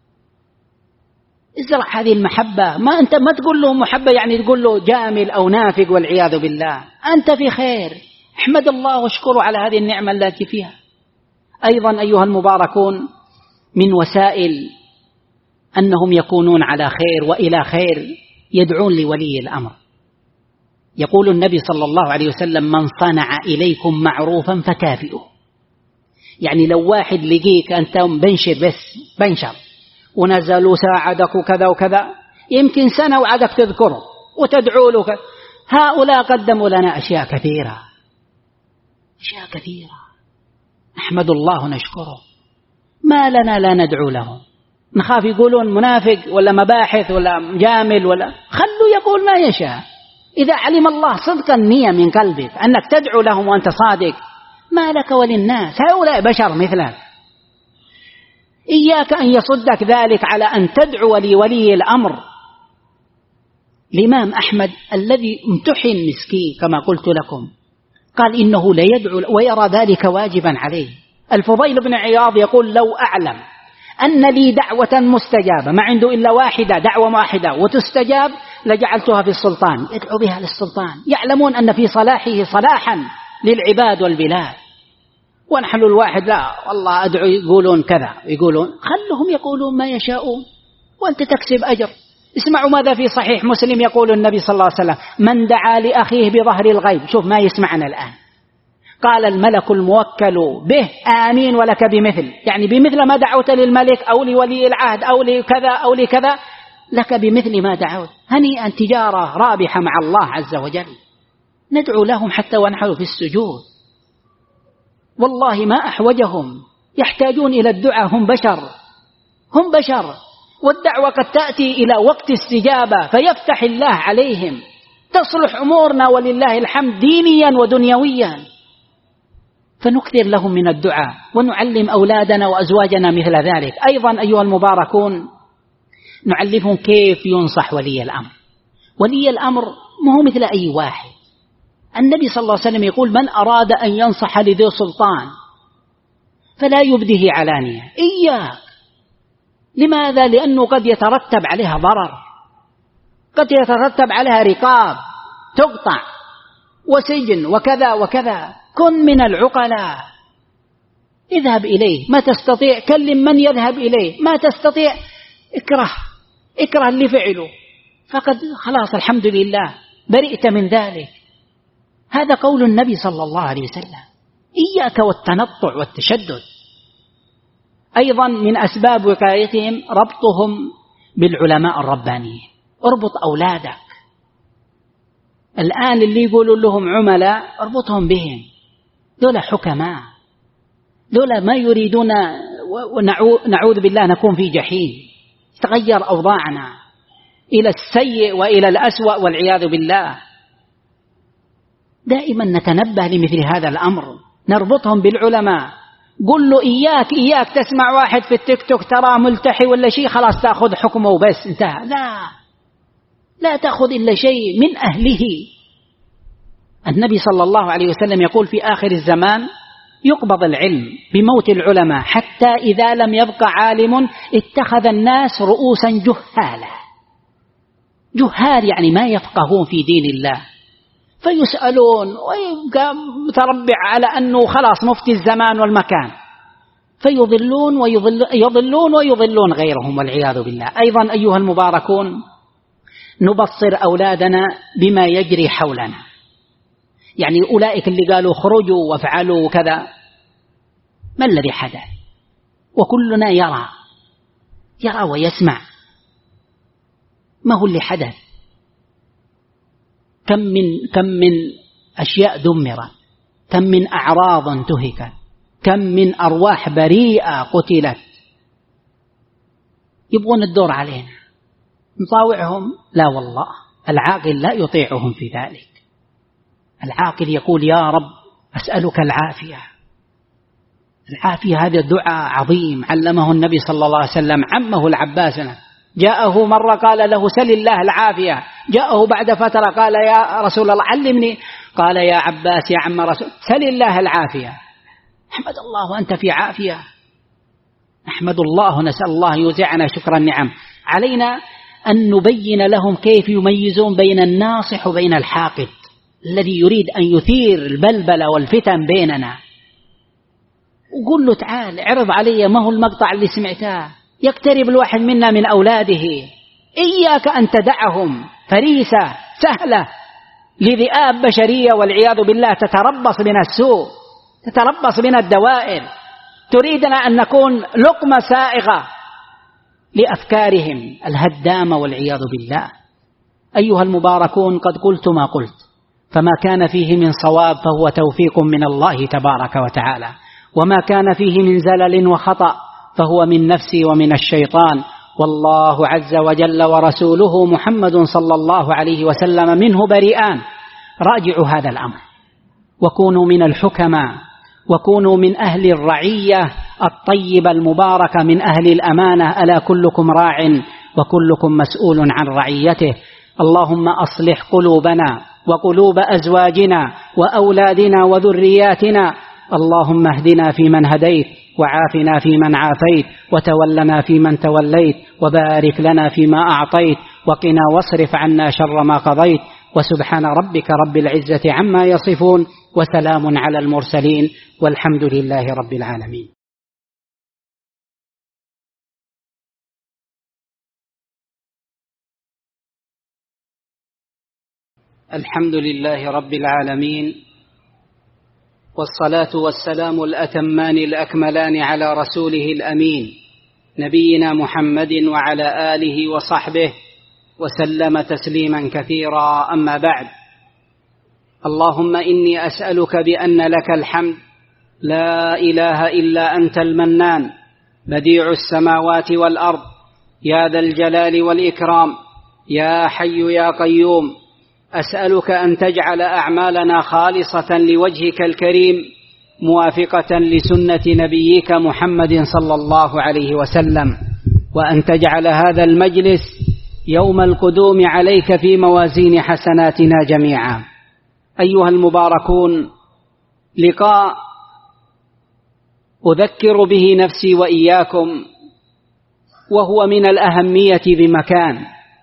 ازرع هذه المحبة. ما أنت ما تقول له محبة يعني تقول له جامل أو نافق والعياذ بالله، أنت في خير، احمد الله واشكره على هذه النعمة التي فيها. أيضا أيها المباركون، من وسائل أنهم يكونون على خير وإلى خير يدعون لولي الأمر. يقول النبي صلى الله عليه وسلم: من صنع إليكم معروفا فكافئوه. يعني لو واحد لقيك أنت بنشر ونزلوا ساعدك وكذا وكذا، يمكن سنة وعدك تذكره وتدعو له، هؤلاء قدموا لنا أشياء كثيرة، أشياء كثيرة، نحمد الله ونشكره. ما لنا لا ندعو لهم؟ نخاف يقولون منافق ولا مباحث ولا جامل، ولا خلوا يقول ما يشاء. إذا علم الله صدق النية من قلبك أنك تدعو لهم وأنت صادق، ما لك وللناس، هؤلاء بشر مثلك. إياك أن يصدك ذلك على أن تدعو لولي الأمر. الإمام أحمد الذي امتحن مسكين كما قلت لكم، قال إنه لا يدعو ويرى ذلك واجبا عليه. الفضيل بن عياض يقول: لو أعلم أن لي دعوة مستجابة، ما عنده إلا واحدة، دعوة واحدة وتستجاب، لجعلتها في السلطان، يدعو بها للسلطان. يعلمون أن في صلاحه صلاحا للعباد والبلاد. ونحن الواحد لا والله أدعو يقولون كذا يقولون، خلهم يقولون ما يشاءون وأنت تكسب أجر. اسمعوا ماذا في صحيح مسلم يقول النبي صلى الله عليه وسلم: من دعا لأخيه بظهر الغيب، شوف ما يسمعنا الآن، قال الملك الموكل به آمين ولك بمثل، يعني بمثل ما دعوت للملك أو لولي العهد أو لكذا أو لكذا، لك بمثل ما دعوت. هنيئا، تجارة رابحة مع الله عز وجل. ندعو لهم حتى ونحن في السجود، والله ما أحوجهم، يحتاجون إلى الدعاء، هم بشر، والدعوة قد تأتي إلى وقت استجابة فيفتح الله عليهم، تصلح أمورنا ولله الحمد دينيا ودنيويا. فنكثر لهم من الدعاء ونعلم أولادنا وأزواجنا مثل ذلك. أيضا أيها المباركون، نعلمهم كيف ينصح ولي الأمر. ولي الأمر ما هو مثل أي واحد. النبي صلى الله عليه وسلم يقول: من أراد أن ينصح لذي سلطان فلا يبده علانية. إياك. لماذا؟ لأنه قد يترتب عليها ضرر، قد يترتب عليها رقاب تقطع وسجن وكذا وكذا. كن من العقلاء، اذهب إليه، ما تستطيع كلم من يذهب إليه، ما تستطيع اكره اللي فعله، فقد خلاص الحمد لله برئت من ذلك. هذا قول النبي صلى الله عليه وسلم. إياك والتنطع والتشدد. أيضا من أسباب وقايتهم ربطهم بالعلماء الربانيين. اربط أولادك الآن اللي يقولوا لهم عملاء، اربطهم بهم، دول حكماء، دول ما يريدون، ونعوذ بالله نكون في جحيم، تغير أوضاعنا إلى السيء وإلى الأسوأ والعياذ بالله. دائما نتنبه لمثل هذا الأمر، نربطهم بالعلماء. قل له إياك تسمع واحد في التيك توك ترى ملتحي ولا شيء خلاص تأخذ حكمه وبس انتهى. لا تأخذ إلا شيء من أهله. النبي صلى الله عليه وسلم يقول: في آخر الزمان يقبض العلم بموت العلماء، حتى إذا لم يبق عالم اتخذ الناس رؤوسا جهال يعني ما يفقهون في دين الله، فيسألون ويبقى متربع على أنه خلاص مفتي الزمان والمكان، فيضلون ويضلون غيرهم والعياذ بالله. أيضا أيها المباركون، نبصر أولادنا بما يجري حولنا. يعني أولئك اللي قالوا خرجوا وافعلوا وكذا، ما الذي حدث؟ وكلنا يرى ويسمع. ما هو اللي حدث؟ كم من أشياء دمرت، كم من أعراض انتهكت، كم من أرواح بريئة قتلت. يبغون الدور علينا نطاوعهم؟ لا والله، العاقل لا يطيعهم في ذلك. العاقل يقول يا رب أسألك العافية. العافية هذا دعاء عظيم علمه النبي صلى الله عليه وسلم عمه العباس. جاءه مرة قال له سل الله العافية، جاءه بعد فترة قال يا رسول الله علمني، قال يا عباس يا عم رسول سل الله العافية. احمد الله وأنت في عافية، نحمد الله ونسأل الله يوزعنا شكر النعم. علينا أن نبين لهم كيف يميزون بين الناصح وبين الحاقد الذي يريد أن يثير البلبلة والفتن بيننا. وقل له تعال اعرض علي ما هو المقطع اللي سمعته، يقترب الواحد منا من أولاده، إياك أن تدعهم فريسة سهلة لذئاب بشرية والعياذ بالله تتربص بنا السوء، تتربص بنا الدوائر، تريدنا أن نكون لقمة سائغة لأفكارهم الهدامة والعياذ بالله. أيها المباركون قد قلت ما قلت، فما كان فيه من صواب فهو توفيق من الله تبارك وتعالى، وما كان فيه من زلل وخطأ فهو من نفسي ومن الشيطان، والله عز وجل ورسوله محمد صلى الله عليه وسلم منه بريئان. راجعوا هذا الأمر وكونوا من الحكماء، وكونوا من أهل الرعية الطيبة المباركة، من أهل الأمانة. ألا كلكم راع وكلكم مسؤول عن رعيته. اللهم أصلح قلوبنا وقلوب أزواجنا وأولادنا وذرياتنا. اللهم اهدنا فيمن هديت، وعافنا فيمن عافيت، وتولنا فيمن توليت، وبارك لنا فيما أعطيت، وقنا واصرف عنا شر ما قضيت. وسبحان ربك رب العزة عما يصفون، وسلام على المرسلين، والحمد لله رب العالمين. الحمد لله رب العالمين، والصلاة والسلام الأتمان الأكملان على رسوله الأمين نبينا محمد وعلى آله وصحبه وسلم تسليما كثيرا. أما بعد، اللهم إني أسألك بأن لك الحمد لا إله إلا أنت المنان بديع السماوات والأرض، يا ذا الجلال والإكرام، يا حي يا قيوم. أسألك أن تجعل أعمالنا خالصة لوجهك الكريم، موافقة لسنة نبيك محمد صلى الله عليه وسلم، وأن تجعل هذا المجلس يوم القدوم عليك في موازين حسناتنا جميعا. أيها المباركون، لقاء أذكر به نفسي وإياكم، وهو من الأهمية بمكان،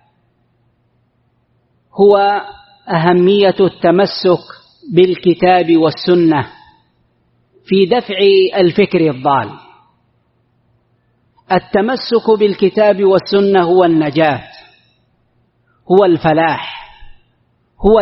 هو أهمية التمسك بالكتاب والسنة في دفع الفكر الضال. التمسك بالكتاب والسنة هو النجاة، هو الفلاح، هو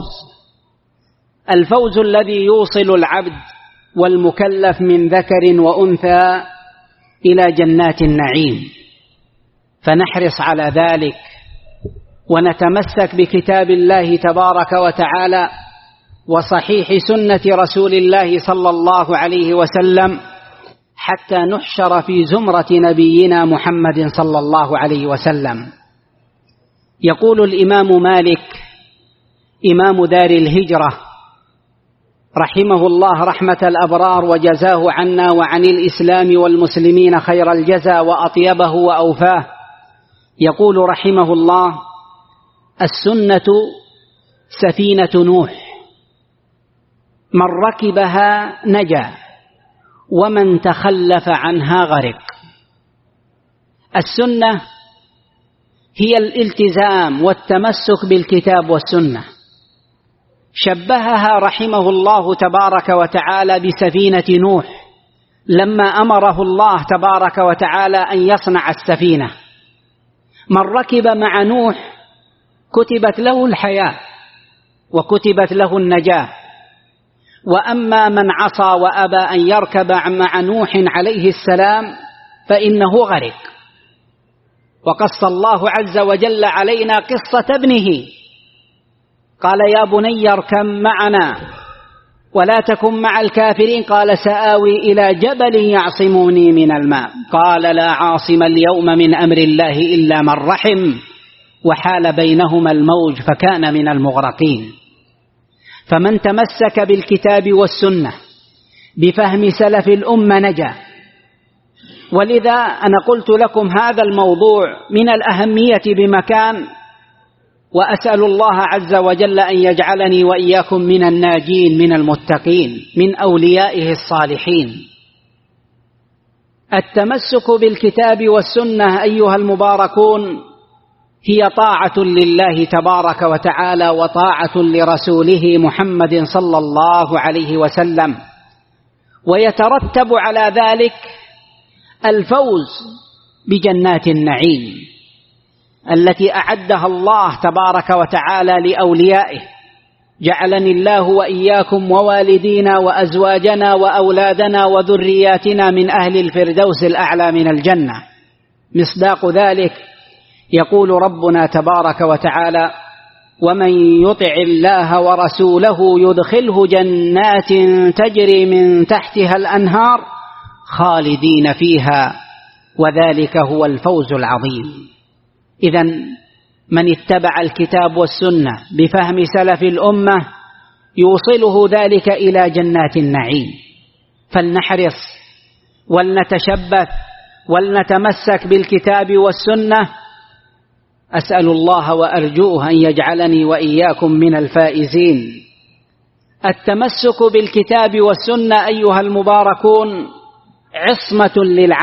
الفوز الذي يوصل العبد والمكلف من ذكر وأنثى إلى جنات النعيم. فنحرص على ذلك ونتمسك بكتاب الله تبارك وتعالى وصحيح سنة رسول الله صلى الله عليه وسلم، حتى نحشر في زمرة نبينا محمد صلى الله عليه وسلم. يقول الإمام مالك إمام دار الهجرة رحمه الله رحمة الأبرار، وجزاه عنا وعن الإسلام والمسلمين خير الجزاء وأطيبه وأوفاه، يقول رحمه الله: السنة سفينة نوح، من ركبها نجا ومن تخلف عنها غرق. السنة هي الالتزام والتمسك بالكتاب والسنة. شبهها رحمه الله تبارك وتعالى بسفينة نوح لما أمره الله تبارك وتعالى أن يصنع السفينة. من ركب مع نوح كتبت له الحياة وكتبت له النجاة، وأما من عصى وأبى أن يركب مع نوح عليه السلام فإنه غرق. وقص الله عز وجل علينا قصة ابنه، قال: يا بني اركب معنا ولا تكن مع الكافرين، قال: سآوي إلى جبل يعصمني من الماء، قال: لا عاصم اليوم من أمر الله إلا من رحم، وحال بينهما الموج فكان من المغرقين. فمن تمسك بالكتاب والسنة بفهم سلف الأمة نجا. ولذا أنا قلت لكم هذا الموضوع من الأهمية بمكان، وأسأل الله عز وجل أن يجعلني وإياكم من الناجين من المتقين من أوليائه الصالحين. التمسك بالكتاب والسنة أيها المباركون هي طاعة لله تبارك وتعالى وطاعة لرسوله محمد صلى الله عليه وسلم، ويترتب على ذلك الفوز بجنات النعيم التي أعدها الله تبارك وتعالى لأوليائه. جعلني الله وإياكم ووالدينا وأزواجنا وأولادنا وذرياتنا من أهل الفردوس الأعلى من الجنة. مصداق ذلك يقول ربنا تبارك وتعالى: ومن يطع الله ورسوله يدخله جنات تجري من تحتها الأنهار خالدين فيها وذلك هو الفوز العظيم. إذن من اتبع الكتاب والسنة بفهم سلف الأمة يوصله ذلك إلى جنات النعيم. فلنحرص ولنتشبث ولنتمسك بالكتاب والسنة. أسأل الله وأرجوه أن يجعلني وإياكم من الفائزين. التمسك بالكتاب والسنة أيها المباركون عصمة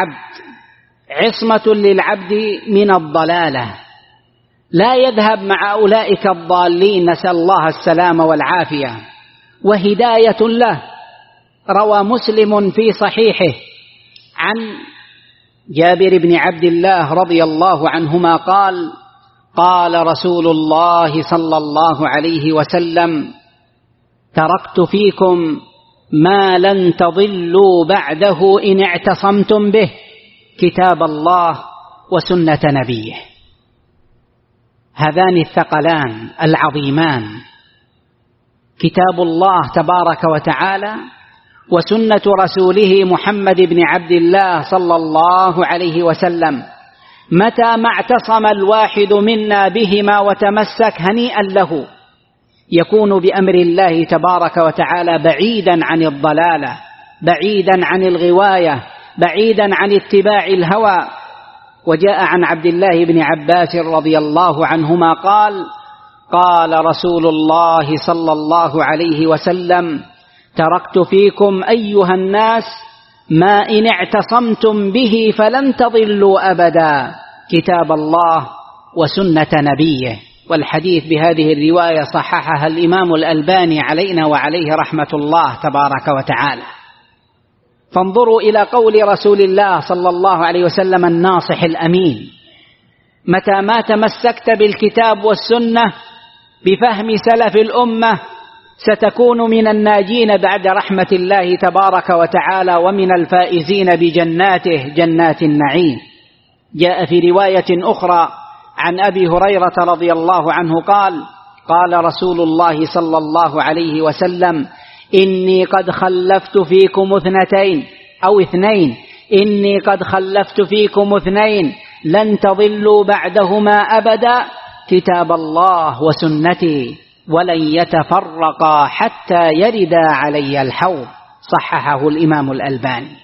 للعبد من الضلالة، لا يذهب مع أولئك الضالين، نسأل الله السلامة والعافية، وهداية له. روى مسلم في صحيحه عن جابر بن عبد الله رضي الله عنهما قال: قال رسول الله صلى الله عليه وسلم: تركت فيكم ما لن تضلوا بعده إن اعتصمتم به، كتاب الله وسنة نبيه. هذان الثقلان العظيمان، كتاب الله تبارك وتعالى وسنة رسوله محمد بن عبد الله صلى الله عليه وسلم، متى ما اعتصم الواحد منا بهما وتمسك هنيئا له، يكون بأمر الله تبارك وتعالى بعيدا عن الضلالة، بعيدا عن الغواية، بعيدا عن اتباع الهوى. وجاء عن عبد الله بن عباس رضي الله عنهما قال: قال رسول الله صلى الله عليه وسلم: تركت فيكم أيها الناس ما إن اعتصمتم به فلن تضلوا أبدا، كتاب الله وسنة نبيه. والحديث بهذه الرواية صححها الإمام الألباني علينا وعليه رحمة الله تبارك وتعالى. فانظروا إلى قول رسول الله صلى الله عليه وسلم الناصح الأمين: متى ما تمسكت بالكتاب والسنة بفهم سلف الأمة ستكون من الناجين بعد رحمة الله تبارك وتعالى ومن الفائزين بجناته جنات النعيم. جاء في رواية أخرى عن أبي هريرة رضي الله عنه قال: قال رسول الله صلى الله عليه وسلم: إني قد خلفت فيكم اثنين إني قد خلفت فيكم اثنين لن تضلوا بعدهما أبدا، كتاب الله وسنتي، ولن يتفرقا حتى يردا علي الحوض. صححه الإمام الألباني.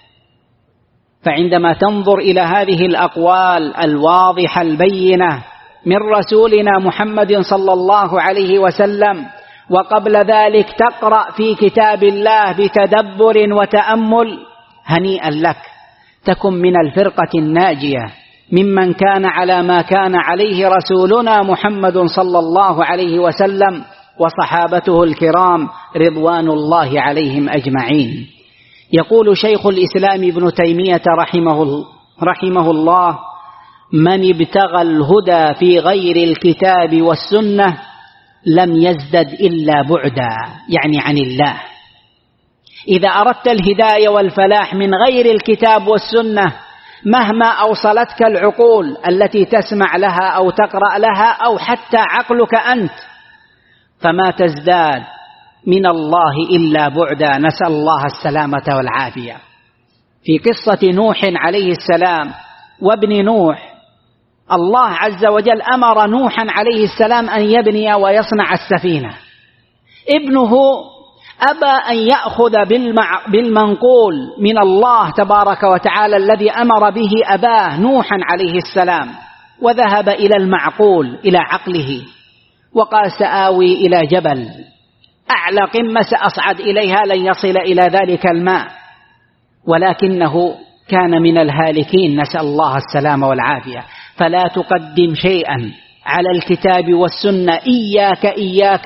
فعندما تنظر إلى هذه الأقوال الواضحة البينة من رسولنا محمد صلى الله عليه وسلم، وقبل ذلك تقرأ في كتاب الله بتدبر وتأمل، هنيئا لك، تكن من الفرقة الناجية ممن كان على ما كان عليه رسولنا محمد صلى الله عليه وسلم وصحابته الكرام رضوان الله عليهم أجمعين. يقول شيخ الإسلام ابن تيمية رحمه الله: من ابتغى الهدى في غير الكتاب والسنة لم يزدد إلا بعدا، يعني عن الله. إذا أردت الهداية والفلاح من غير الكتاب والسنة مهما أوصلتك العقول التي تسمع لها أو تقرأ لها أو حتى عقلك أنت، فما تزداد من الله إلا بعدا، نسأل الله السلامة والعافية. في قصة نوح عليه السلام وابن نوح الله عز وجل أمر نوحا عليه السلام أن يبني ويصنع السفينة. ابنه أبى أن يأخذ بالمنقول من الله تبارك وتعالى الذي أمر به أباه نوحا عليه السلام، وذهب إلى المعقول إلى عقله وقال سآوي إلى جبل أعلى قمة سأصعد إليها لن يصل إلى ذلك الماء، ولكنه كان من الهالكين، نسأل الله السلامة والعافية. فلا تقدم شيئا على الكتاب والسنة، إياك إياك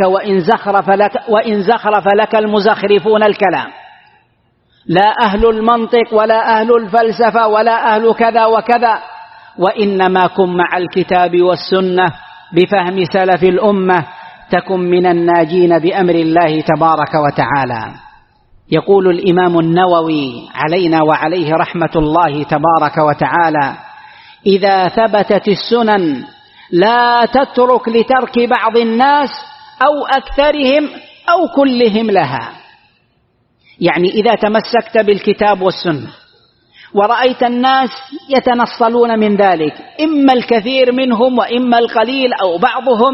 وإن زخرف لك المزخرفون الكلام، لا أهل المنطق ولا أهل الفلسفة ولا أهل كذا وكذا، وإنما كن مع الكتاب والسنة بفهم سلف الأمة تكن من الناجين بأمر الله تبارك وتعالى. يقول الإمام النووي علينا وعليه رحمة الله تبارك وتعالى: إذا ثبتت السنن لا تترك لترك بعض الناس أو أكثرهم أو كلهم لها. يعني إذا تمسكت بالكتاب والسنة ورأيت الناس يتنصلون من ذلك، إما الكثير منهم وإما القليل أو بعضهم،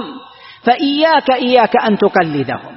فإياك أن تقلدهم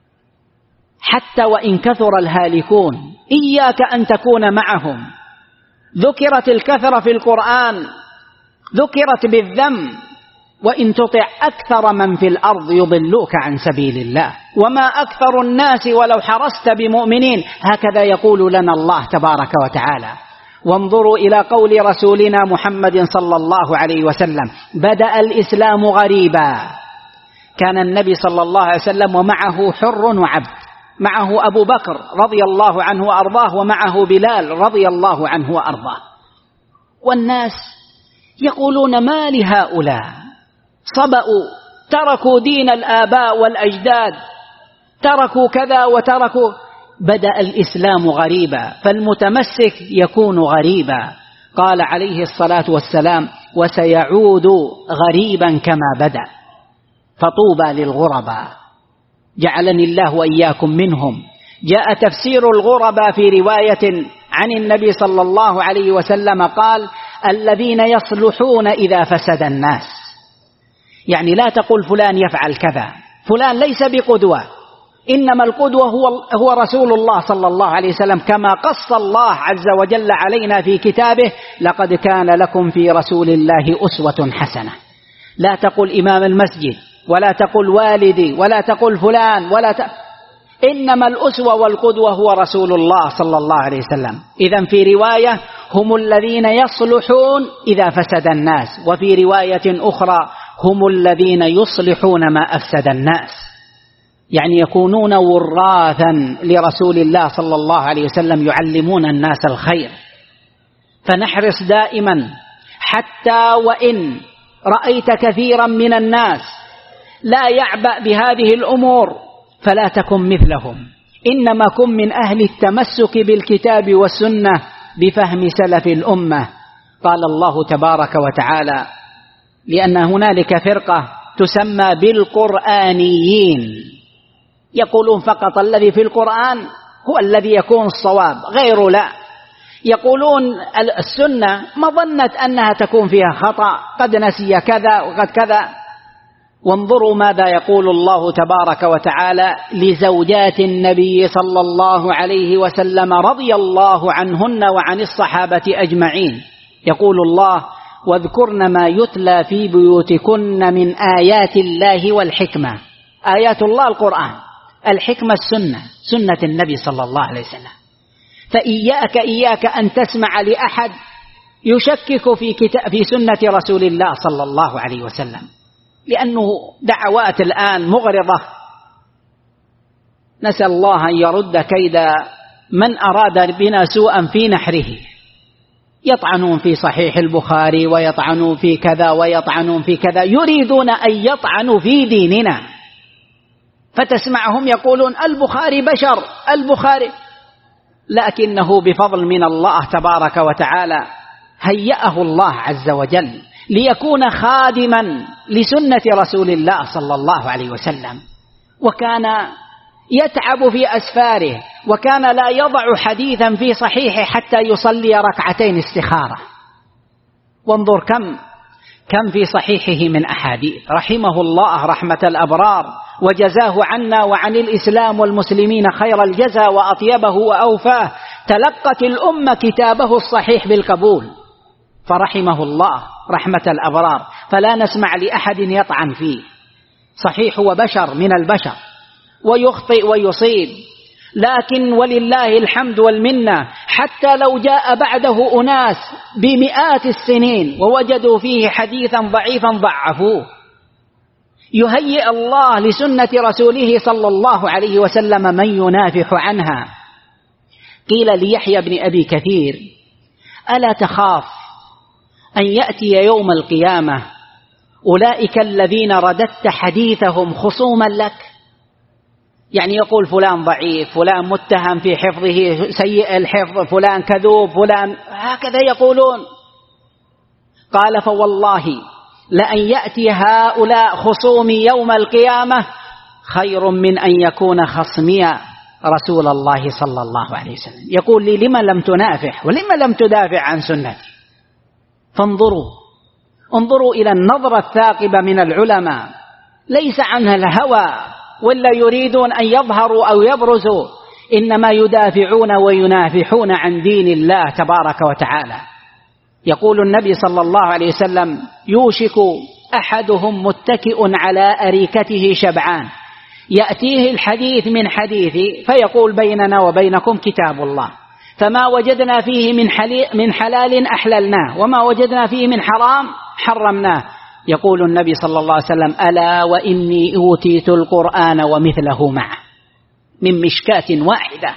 حتى وإن كثر الهالكون، إياك أن تكون معهم. ذكرت الكثرة في القرآن، ذكرت بالذم، وإن تطع أكثر من في الأرض يضلوك عن سبيل الله وما أكثر الناس ولو حرصت بمؤمنين، هكذا يقول لنا الله تبارك وتعالى. وانظروا إلى قول رسولنا محمد صلى الله عليه وسلم: بدأ الإسلام غريبا. كان النبي صلى الله عليه وسلم ومعه حر وعبد، معه أبو بكر رضي الله عنه وأرضاه ومعه بلال رضي الله عنه وأرضاه، والناس يقولون ما لهؤلاء صبأوا، تركوا دين الآباء والأجداد، تركوا كذا وتركوا. بدأ الإسلام غريبا، فالمتمسك يكون غريبا. قال عليه الصلاة والسلام: وسيعود غريبا كما بدأ، فطوبى للغرباء، جعلني الله وإياكم منهم. جاء تفسير الغرباء في رواية عن النبي صلى الله عليه وسلم قال: الذين يصلحون إذا فسد الناس. يعني لا تقول فلان يفعل كذا، فلان ليس بقدوة، إنما القدوة هو رسول الله صلى الله عليه وسلم، كما قص الله عز وجل علينا في كتابه: لقد كان لكم في رسول الله أسوة حسنة. لا تقل إمام المسجد، ولا تقل والدي، ولا تقل فلان، إنما الأسوة والقدوة هو رسول الله صلى الله عليه وسلم. إذن في رواية: هم الذين يصلحون إذا فسد الناس، وفي رواية أخرى: هم الذين يصلحون ما أفسد الناس. يعني يكونون وراثا لرسول الله صلى الله عليه وسلم، يعلمون الناس الخير. فنحرص دائما، حتى وإن رأيت كثيرا من الناس لا يعبأ بهذه الأمور فلا تكن مثلهم، إنما كن من أهل التمسك بالكتاب والسنة بفهم سلف الأمة. قال الله تبارك وتعالى: لأن هنالك فرقة تسمى بالقرآنيين، يقولون فقط الذي في القرآن هو الذي يكون الصواب، غير لا. يقولون السنة مظنة أنها تكون فيها خطأ، قد نسي كذا وقد كذا. وانظروا ماذا يقول الله تبارك وتعالى لزوجات النبي صلى الله عليه وسلم رضي الله عنهن وعن الصحابة أجمعين. يقول الله: واذكرن ما يتلى في بيوتكن من آيات الله والحكمة. آيات الله القرآن، الحكمة السنة، سنة النبي صلى الله عليه وسلم. فإياك أن تسمع لأحد يشكك في سنة رسول الله صلى الله عليه وسلم، لأنه دعوات الآن مغرضة، نسأل الله أن يرد كيد من أراد بنا سوءا في نحره. يطعنون في صحيح البخاري ويطعنون في كذا ويطعنون في كذا، يريدون أن يطعنوا في ديننا، فتسمعهم يقولون البخاري بشر، البخاري، لكنه بفضل من الله تبارك وتعالى هيأه الله عز وجل ليكون خادما لسنة رسول الله صلى الله عليه وسلم، وكان يتعب في أسفاره، وكان لا يضع حديثا في صحيحه حتى يصلي ركعتين استخارة. وانظر كم في صحيحه من أحاديث، رحمه الله رحمة الأبرار، وجزاه عنا وعن الإسلام والمسلمين خير الجزاء وأطيبه وأوفاه. تلقت الأمة كتابه الصحيح بالقبول، فرحمه الله رحمة الأبرار، فلا نسمع لأحد يطعن فيه. صحيح وبشر من البشر، ويخطئ ويصيب، لكن ولله الحمد والمنة حتى لو جاء بعده أناس بمئات السنين ووجدوا فيه حديثا ضعيفا ضعفوه. يهيئ الله لسنة رسوله صلى الله عليه وسلم من ينافح عنها. قيل ليحيى بن أبي كثير: ألا تخاف أن يأتي يوم القيامة أولئك الذين رددت حديثهم خصوما لك؟ يعني يقول فلان ضعيف، فلان متهم في حفظه سيء الحفظ، فلان كذوب، فلان هكذا يقولون. قال: فوالله لأن يأتي هؤلاء خصومي يوم القيامة خير من أن يكون خصمي رسول الله صلى الله عليه وسلم. يقول لي: لما لم تنافح ولما لم تدافع عن سنتي؟ انظروا إلى النظرة الثاقبة من العلماء، ليس عنها الهوى ولا يريدون أن يظهروا أو يبرزوا، إنما يدافعون وينافحون عن دين الله تبارك وتعالى. يقول النبي صلى الله عليه وسلم: يوشك أحدهم متكئ على أريكته شبعان، يأتيه الحديث من حديثي فيقول: بيننا وبينكم كتاب الله، فما وجدنا فيه من حلال أحللناه، وما وجدنا فيه من حرام حرمناه. يقول النبي صلى الله عليه وسلم: ألا وإني أوتيت القرآن ومثله معه، من مشكاة واحدة.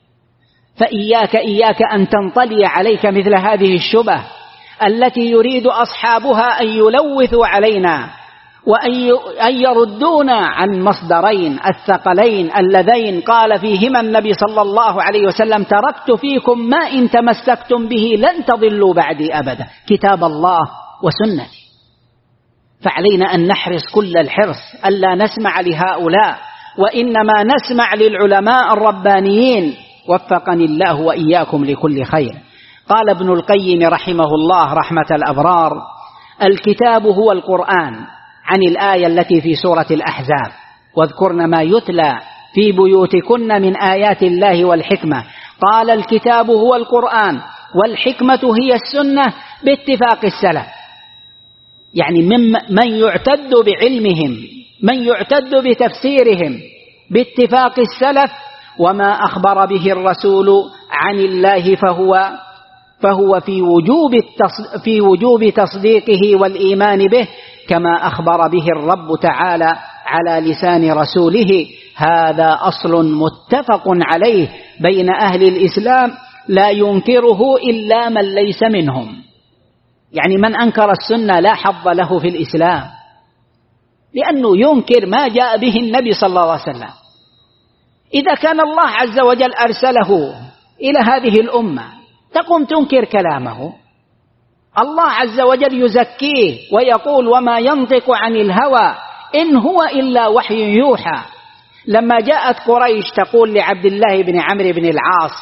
فإياك أن تنطلي عليك مثل هذه الشبه التي يريد أصحابها أن يلوثوا علينا وأن يردونا عن مصدرين الثقلين اللذين قال فيهما النبي صلى الله عليه وسلم: تركت فيكم ما إن تمسكتم به لن تضلوا بعدي أبدا، كتاب الله وسنتي. فعلينا أن نحرص كل الحرص ألا نسمع لهؤلاء، وإنما نسمع للعلماء الربانيين، وفقني الله وإياكم لكل خير. قال ابن القيم رحمه الله رحمة الأبرار: الكتاب هو القرآن، عن الآية التي في سورة الأحزاب: واذكرن ما يتلى في بيوتكن من آيات الله والحكمة. قال: الكتاب هو القرآن، والحكمة هي السنة باتفاق السلف، يعني من يعتد بعلمهم، من يعتد بتفسيرهم باتفاق السلف، وما أخبر به الرسول عن الله فهو في وجوب تصديقه والإيمان به، كما أخبر به الرب تعالى على لسان رسوله. هذا أصل متفق عليه بين أهل الإسلام لا ينكره إلا من ليس منهم. يعني من أنكر السنة لا حظ له في الإسلام، لأنه ينكر ما جاء به النبي صلى الله عليه وسلم. إذا كان الله عز وجل أرسله إلى هذه الأمة تقوم تنكر كلامه؟ الله عز وجل يزكيه ويقول: وما ينطق عن الهوى إن هو إلا وحي يوحى. لما جاءت قريش تقول لعبد الله بن عمرو بن العاص: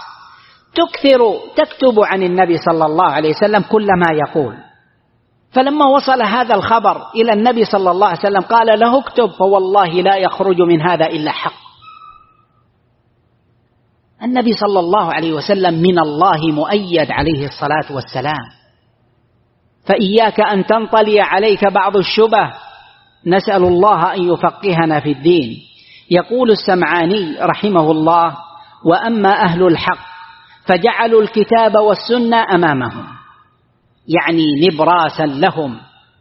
تكتب عن النبي صلى الله عليه وسلم كل ما يقول. فلما وصل هذا الخبر إلى النبي صلى الله عليه وسلم قال له: اكتب، فوالله لا يخرج من هذا إلا حق. النبي صلى الله عليه وسلم من الله مؤيد عليه الصلاة والسلام. فإياك أن تنطلي عليك بعض الشبه، نسأل الله أن يفقهنا في الدين. يقول السمعاني رحمه الله: وأما أهل الحق فجعلوا الكتاب والسنة أمامهم، يعني نبراسا لهم،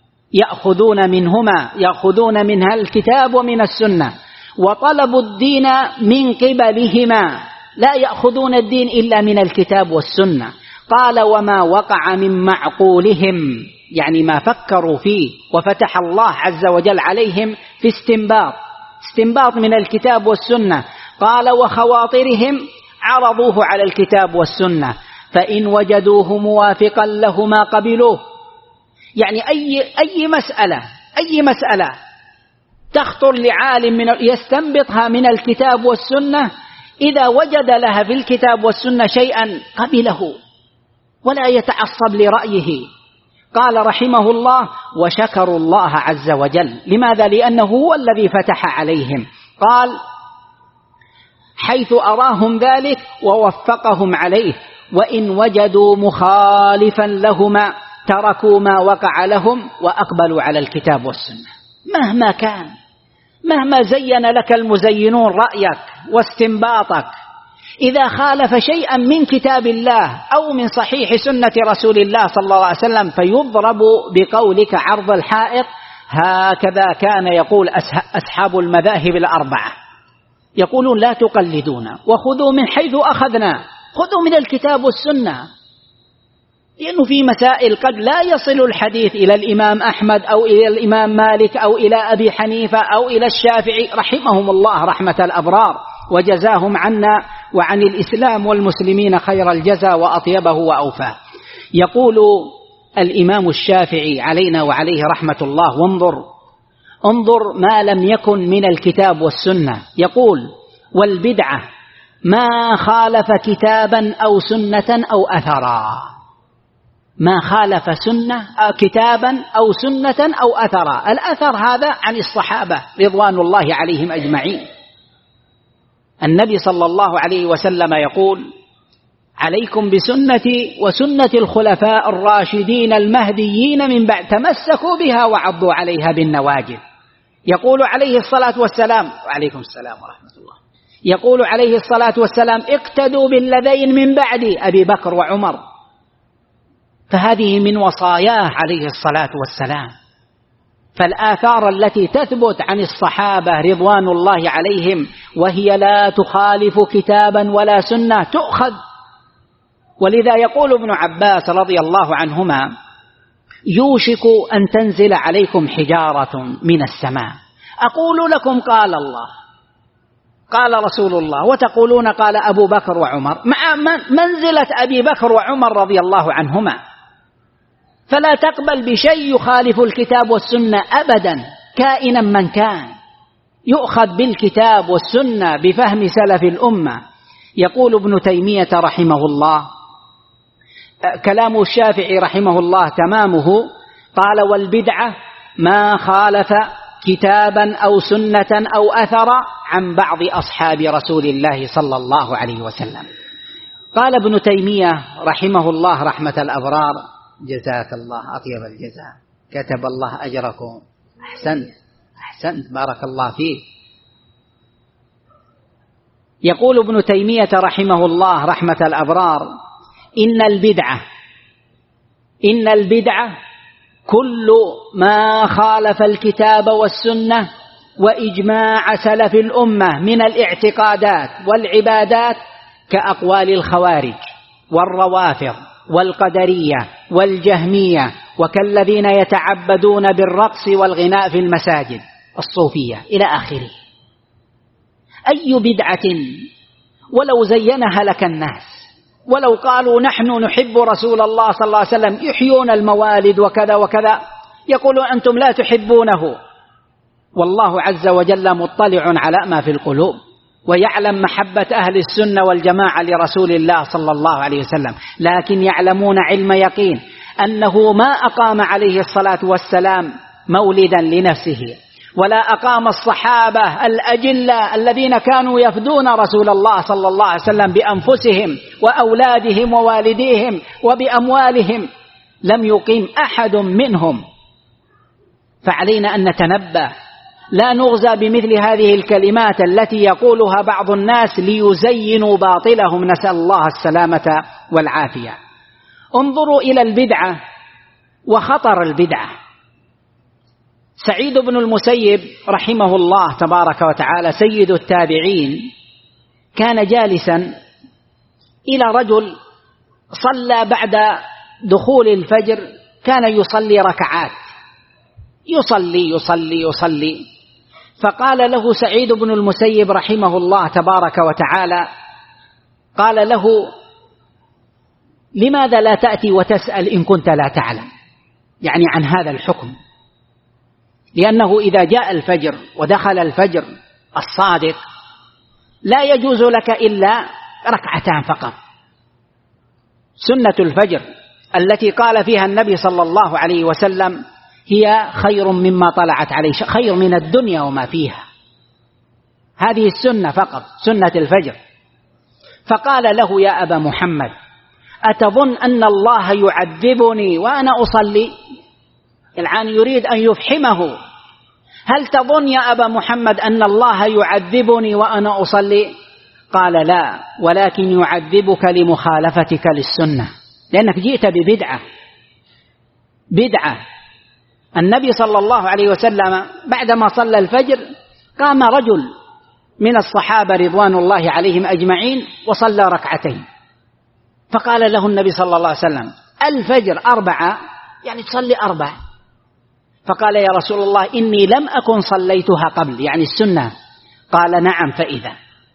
يأخذون منها الكتاب ومن السنة، وطلبوا الدين من قبلهما، لا يأخذون الدين إلا من الكتاب والسنة. قال: وما وقع من معقولهم، يعني ما فكروا فيه وفتح الله عز وجل عليهم في استنباط من الكتاب والسنة. قال: وخواطرهم عرضوه على الكتاب والسنة، فإن وجدوه موافقا لهما قبلوه. يعني أي مسألة تخطر لعالم يستنبطها من الكتاب والسنة، إذا وجد لها في الكتاب والسنة شيئا قبله ولا يتعصب لرأيه. قال رحمه الله: وشكروا الله عز وجل. لماذا؟ لأنه هو الذي فتح عليهم. قال: حيث أراهم ذلك ووفقهم عليه، وإن وجدوا مخالفا لهما تركوا ما وقع لهم وأقبلوا على الكتاب والسنة. مهما كان، مهما زين لك المزينون رأيك واستنباطك، إذا خالف شيئا من كتاب الله أو من صحيح سنة رسول الله صلى الله عليه وسلم فيضرب بقولك عرض الحائط. هكذا كان يقول أصحاب المذاهب الأربعة، يقولون: لا تقلدونا وخذوا من حيث أخذنا، خذوا من الكتاب والسنة. لأنه في مسائل قد لا يصل الحديث إلى الإمام أحمد أو إلى الإمام مالك أو إلى أبي حنيفة أو إلى الشافعي رحمهم الله رحمة الأبرار، وجزاهم عنا وعن الإسلام والمسلمين خير الجزاء وأطيبه وأوفاه. يقول الإمام الشافعي علينا وعليه رحمة الله: انظر ما لم يكن من الكتاب والسنة. يقول: والبدعة ما خالف كتابا أو سنة أو أثرا. ما خالف كتابا أو سنة أو أثرا. الأثر هذا عن الصحابة رضوان الله عليهم أجمعين. النبي صلى الله عليه وسلم يقول: عليكم بسنتي وسنة الخلفاء الراشدين المهديين من بعد، تمسكوا بها وعضوا عليها بالنواجذ. يقول عليه الصلاة والسلام: وعليكم السلام ورحمة الله. يقول عليه الصلاة والسلام: اقتدوا بالذين من بعدي، أبي بكر وعمر. فهذه من وصاياه عليه الصلاة والسلام. فالآثار التي تثبت عن الصحابة رضوان الله عليهم وهي لا تخالف كتابا ولا سنة تؤخذ. ولذا يقول ابن عباس رضي الله عنهما: يوشك أن تنزل عليكم حجارة من السماء، أقول لكم قال الله قال رسول الله، وتقولون قال أبو بكر وعمر، مع منزلة أبي بكر وعمر رضي الله عنهما. فلا تقبل بشيء يخالف الكتاب والسنة أبدا كائنا من كان، يؤخذ بالكتاب والسنة بفهم سلف الأمة. يقول ابن تيمية رحمه الله، كلام الشافعي رحمه الله تمامه، قال: والبدعة ما خالف كتابا أو سنة أو أثر عن بعض أصحاب رسول الله صلى الله عليه وسلم. قال ابن تيمية رحمه الله رحمة الأبرار: جزاك الله أطيب الجزاء، كتب الله أجركم، أحسنت بارك الله فيك. يقول ابن تيمية رحمه الله رحمة الأبرار: إن البدعة كل ما خالف الكتاب والسنة وإجماع سلف الأمة من الاعتقادات والعبادات، كأقوال الخوارج والروافض والقدرية والجهمية، وكالذين يتعبدون بالرقص والغناء في المساجد الصوفية إلى آخره. أي بدعة ولو زينها لك الناس، ولو قالوا نحن نحب رسول الله صلى الله عليه وسلم، يحيون الموالد وكذا وكذا، يقولون أنتم لا تحبونه. والله عز وجل مطلع على ما في القلوب، ويعلم محبة أهل السنة والجماعة لرسول الله صلى الله عليه وسلم، لكن يعلمون علم يقين أنه ما أقام عليه الصلاة والسلام مولدا لنفسه، ولا أقام الصحابة الأجلة الذين كانوا يفدون رسول الله صلى الله عليه وسلم بأنفسهم وأولادهم ووالديهم وبأموالهم، لم يقيم أحد منهم. فعلينا أن نتنبه، لا نغزى بمثل هذه الكلمات التي يقولها بعض الناس ليزينوا باطلهم، نسأل الله السلامة والعافية. انظروا إلى البدعة وخطر البدعة. سعيد بن المسيب رحمه الله تبارك وتعالى سيد التابعين، كان جالسا إلى رجل صلى بعد دخول الفجر، كان يصلي ركعات، يصلي. فقال له سعيد بن المسيب رحمه الله تبارك وتعالى، قال له: لماذا لا تأتي وتسأل إن كنت لا تعلم، يعني عن هذا الحكم؟ لأنه إذا جاء الفجر ودخل الفجر الصادق لا يجوز لك إلا ركعتان فقط، سنة الفجر. التي قال فيها النبي صلى الله عليه وسلم هي خير مما طلعت عليه، خير من الدنيا وما فيها. هذه السنة فقط، سنة الفجر. فقال له: يا أبا محمد، أتظن أن الله يعذبني وأنا أصلي؟ الآن يريد أن يفحمه: هل تظن يا أبا محمد أن الله يعذبني وأنا أصلي؟ قال: لا، ولكن يعذبك لمخالفتك للسنة، لأنك جئت بدعة. النبي صلى الله عليه وسلم بعدما صلى الفجر قام رجل من الصحابة رضوان الله عليهم أجمعين وصلى ركعتين، فقال له النبي صلى الله عليه وسلم: الفجر 4، يعني تصلي 4. فقال: يا رسول الله، إني لم أكن صليتها قبل، يعني السنة. قال: نعم، فإذا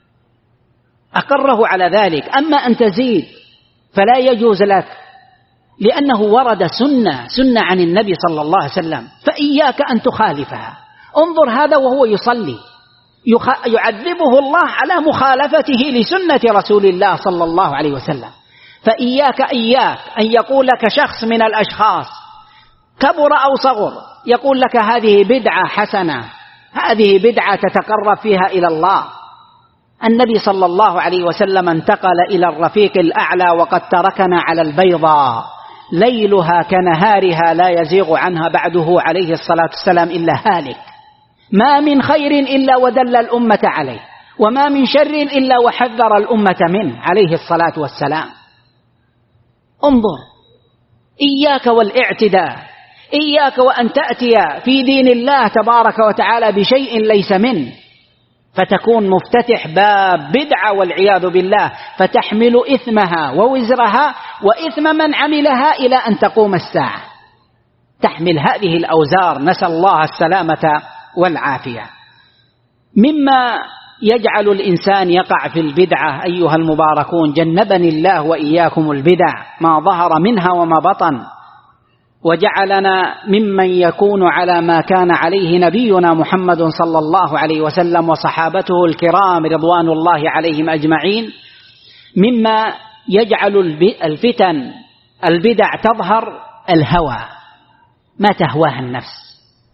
أقره على ذلك. أما أن تزيد فلا يجوز لك، لأنه ورد سنة عن النبي صلى الله عليه وسلم، فإياك أن تخالفها. انظر هذا وهو يصلي يعذبه الله على مخالفته لسنة رسول الله صلى الله عليه وسلم. فإياك أن يقول لك شخص من الأشخاص كبر أو صغر، يقول لك هذه بدعة حسنة، هذه بدعة تتقرب فيها إلى الله. النبي صلى الله عليه وسلم انتقل إلى الرفيق الأعلى وقد تركنا على البيضاء ليلها كنهارها لا يزيغ عنها بعده عليه الصلاة والسلام إلا هالك. ما من خير إلا ودل الأمة عليه، وما من شر إلا وحذر الأمة منه عليه الصلاة والسلام. انظر، إياك والاعتداء، إياك وأن تأتي في دين الله تبارك وتعالى بشيء ليس منه، فتكون مفتتح باب بدعة والعياذ بالله، فتحمل إثمها ووزرها وإثم من عملها إلى أن تقوم الساعة. تحمل هذه الأوزار، نسأل الله السلامة والعافية. مما يجعل الإنسان يقع في البدعة أيها المباركون، جنبني الله وإياكم البدع ما ظهر منها وما بطن، وجعلنا ممن يكون على ما كان عليه نبينا محمد صلى الله عليه وسلم وصحابته الكرام رضوان الله عليهم أجمعين. مما يجعل البدع تظهر الهوى، ما تهواه النفس.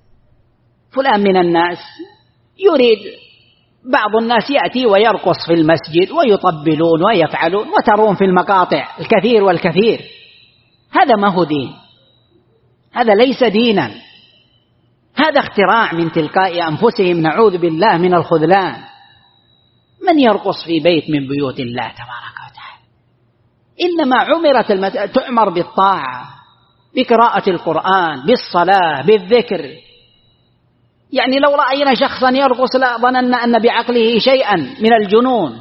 فلان من الناس يريد، بعض الناس يأتي ويرقص في المسجد ويطبلون ويفعلون، وترون في المقاطع الكثير والكثير. هذا ما هو دين، هذا ليس دينا، هذا اختراع من تلقاء أنفسهم، نعوذ بالله من الخذلان. من يرقص في بيت من بيوت الله تبارك وتعالى؟ إنما عمرت تؤمر بالطاعة، بقراءة القرآن، بالصلاة، بالذكر. يعني لو رأينا شخصا يرقص لا ظننا أن بعقله شيئا من الجنون.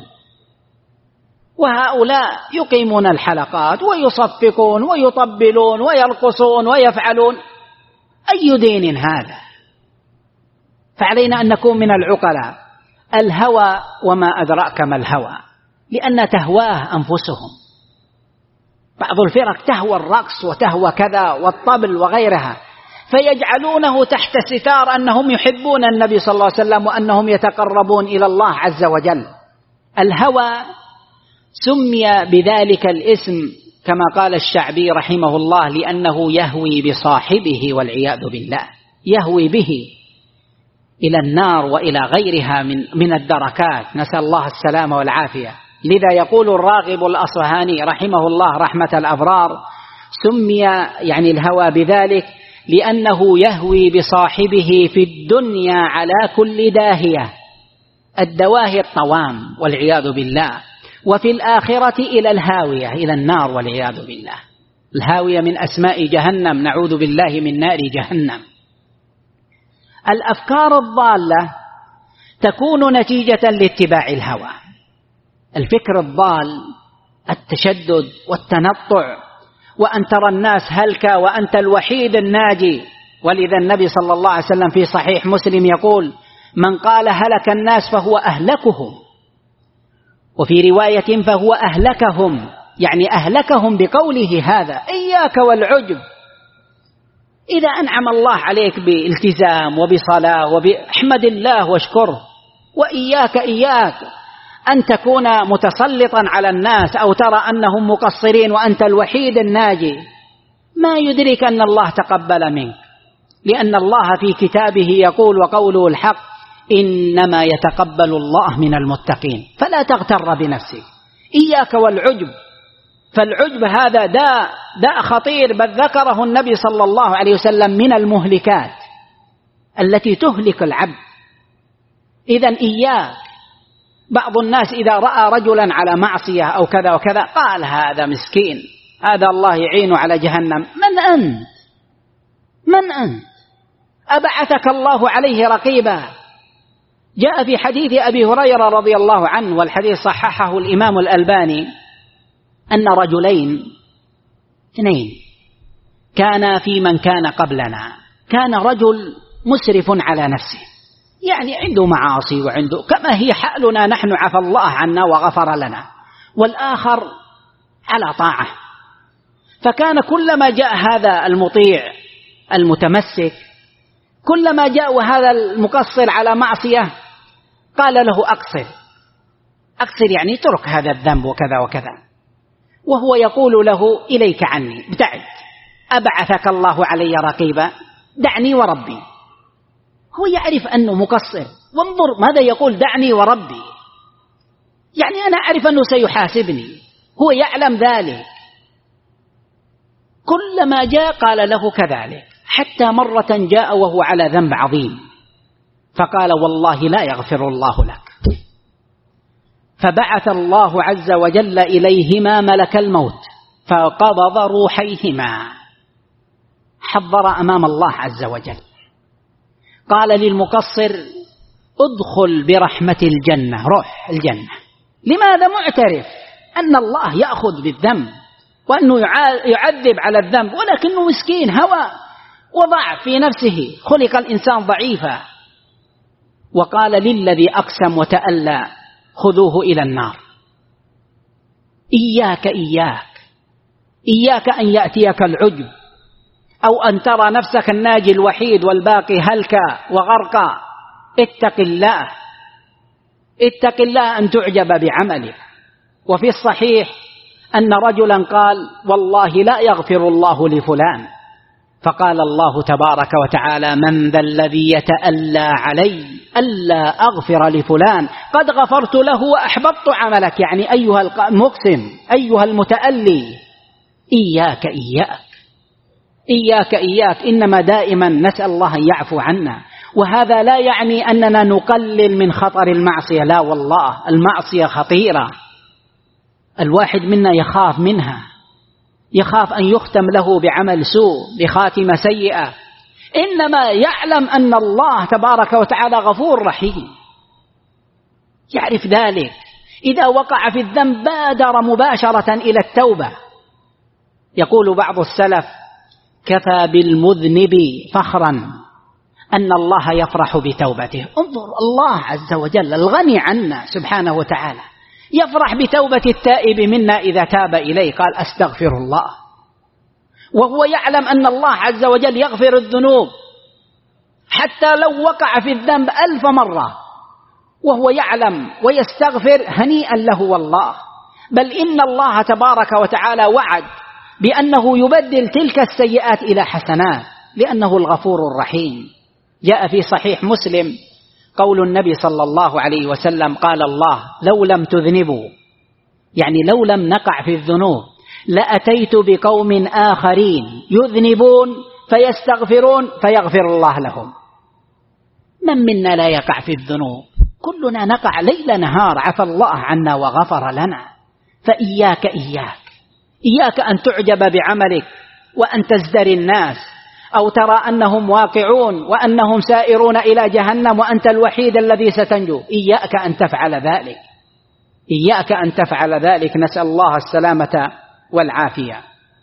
وهؤلاء يقيمون الحلقات ويصفقون ويطبلون ويرقصون ويفعلون. أي دين هذا؟ فعلينا أن نكون من العقلاء. الهوى وما أدراك ما الهوى، لأن تهواه أنفسهم. بعض الفرق تهوى الرقص وتهوى كذا والطبل وغيرها، فيجعلونه تحت ستار أنهم يحبون النبي صلى الله عليه وسلم وأنهم يتقربون إلى الله عز وجل. الهوى سمي بذلك الاسم كما قال الشعبي رحمه الله لأنه يهوي بصاحبه والعياذ بالله، يهوي به إلى النار وإلى غيرها من الدركات، نسأل الله السلامة والعافية. لذا يقول الراغب الأصفهاني رحمه الله رحمة الأبرار: سمي يعني الهوى بذلك لأنه يهوي بصاحبه في الدنيا على كل داهية، الدواهي الطوام والعياذ بالله، وفي الآخرة إلى الهاوية، إلى النار والعياذ بالله. الهاوية من أسماء جهنم، نعوذ بالله من نار جهنم. الأفكار الضالة تكون نتيجة لاتباع الهوى. الفكر الضال، التشدد والتنطع، وأن ترى الناس هلكا وأنت الوحيد الناجي. ولذا النبي صلى الله عليه وسلم في صحيح مسلم يقول: من قال هلك الناس فهو أهلكهم، وفي رواية فهو أهلكهم، يعني أهلكهم بقوله هذا. إياك والعجب. إذا أنعم الله عليك بالتزام وبصلاة احمد الله واشكره، وإياك أن تكون متسلطا على الناس أو ترى أنهم مقصرين وأنت الوحيد الناجي. ما يدرك أن الله تقبل منك، لأن الله في كتابه يقول وقوله الحق إنما يتقبل الله من المتقين. فلا تغتر بنفسك، إياك والعجب، فالعجب هذا داء خطير، بل ذكره النبي صلى الله عليه وسلم من المهلكات التي تهلك العبد. إذن إياك. بعض الناس إذا رأى رجلا على معصية أو كذا وكذا قال هذا مسكين، هذا الله يعينه على جهنم. من أنت؟ من أنت؟ أبعثك الله عليه رقيبا؟ جاء في حديث أبي هريرة رضي الله عنه، والحديث صححه الإمام الألباني، أن رجلين اثنين كان في من كان قبلنا. كان رجل مسرف على نفسه، يعني عنده معاصي وعنده كما هي حالنا نحن، عفى الله عنا وغفر لنا، والآخر على طاعة. فكان كلما جاء هذا المطيع المتمسك، كلما جاء هذا المقصر على معصية قال له أقصر يعني ترك هذا الذنب وكذا وكذا، وهو يقول له إليك عني، ابتعد، أبعثك الله علي رقيبا، دعني وربي. هو يعرف أنه مقصر، وانظر ماذا يقول، دعني وربي، يعني أنا أعرف أنه سيحاسبني، هو يعلم ذلك. كلما جاء قال له كذلك، حتى مرة جاء وهو على ذنب عظيم فقال والله لا يغفر الله لك. فبعث الله عز وجل إليهما ملك الموت فقبض روحيهما، حضر أمام الله عز وجل. قال للمقصر ادخل برحمة الجنة، روح الجنة. لماذا؟ معترف أن الله يأخذ بالذنب وأنه يعذب على الذنب، ولكنه مسكين، هوى وضعف في نفسه، خلق الإنسان ضعيفا. وقال للذي أقسم وتألى خذوه إلى النار. إياك أن يأتيك العجب، أو أن ترى نفسك الناجي الوحيد والباقي هلكا وغرقا. اتق الله أن تعجب بعملك. وفي الصحيح أن رجلا قال والله لا يغفر الله لفلان، فقال الله تبارك وتعالى من ذا الذي يتألى علي ألا أغفر لفلان قد غفرت له وأحبطت عملك. يعني أيها المقسم، أيها المتألي، إياك، إنما دائما نسأل الله أن يعفو عنا. وهذا لا يعني أننا نقلل من خطر المعصية، لا والله، المعصية خطيرة، الواحد منا يخاف منها، يخاف أن يختم له بعمل سوء، بخاتمة سيئة. إنما يعلم أن الله تبارك وتعالى غفور رحيم، يعرف ذلك. إذا وقع في الذنب بادر مباشرة إلى التوبة. يقول بعض السلف كفى بالمذنب فخرا أن الله يفرح بتوبته. انظر، الله عز وجل الغني عنا سبحانه وتعالى يفرح بتوبة التائب منا إذا تاب إليه، قال أستغفر الله، وهو يعلم أن الله عز وجل يغفر الذنوب حتى لو وقع في الذنب 1000 مرة وهو يعلم ويستغفر، هنيئا له والله. بل إن الله تبارك وتعالى وعد بأنه يبدل تلك السيئات إلى حسنات، لأنه الغفور الرحيم. جاء في صحيح مسلم قول النبي صلى الله عليه وسلم قال الله لو لم تذنبوا، يعني لو لم نقع في الذنوب، لأتيت بقوم آخرين يذنبون فيستغفرون فيغفر الله لهم. من منا لا يقع في الذنوب؟ كلنا نقع ليل نهار، عفى الله عنا وغفر لنا. فإياك أن تعجب بعملك وأن تزدري الناس، أو ترى أنهم واقعون وأنهم سائرون إلى جهنم وأنت الوحيد الذي ستنجو. إياك أن تفعل ذلك، نسأل الله السلامة والعافية.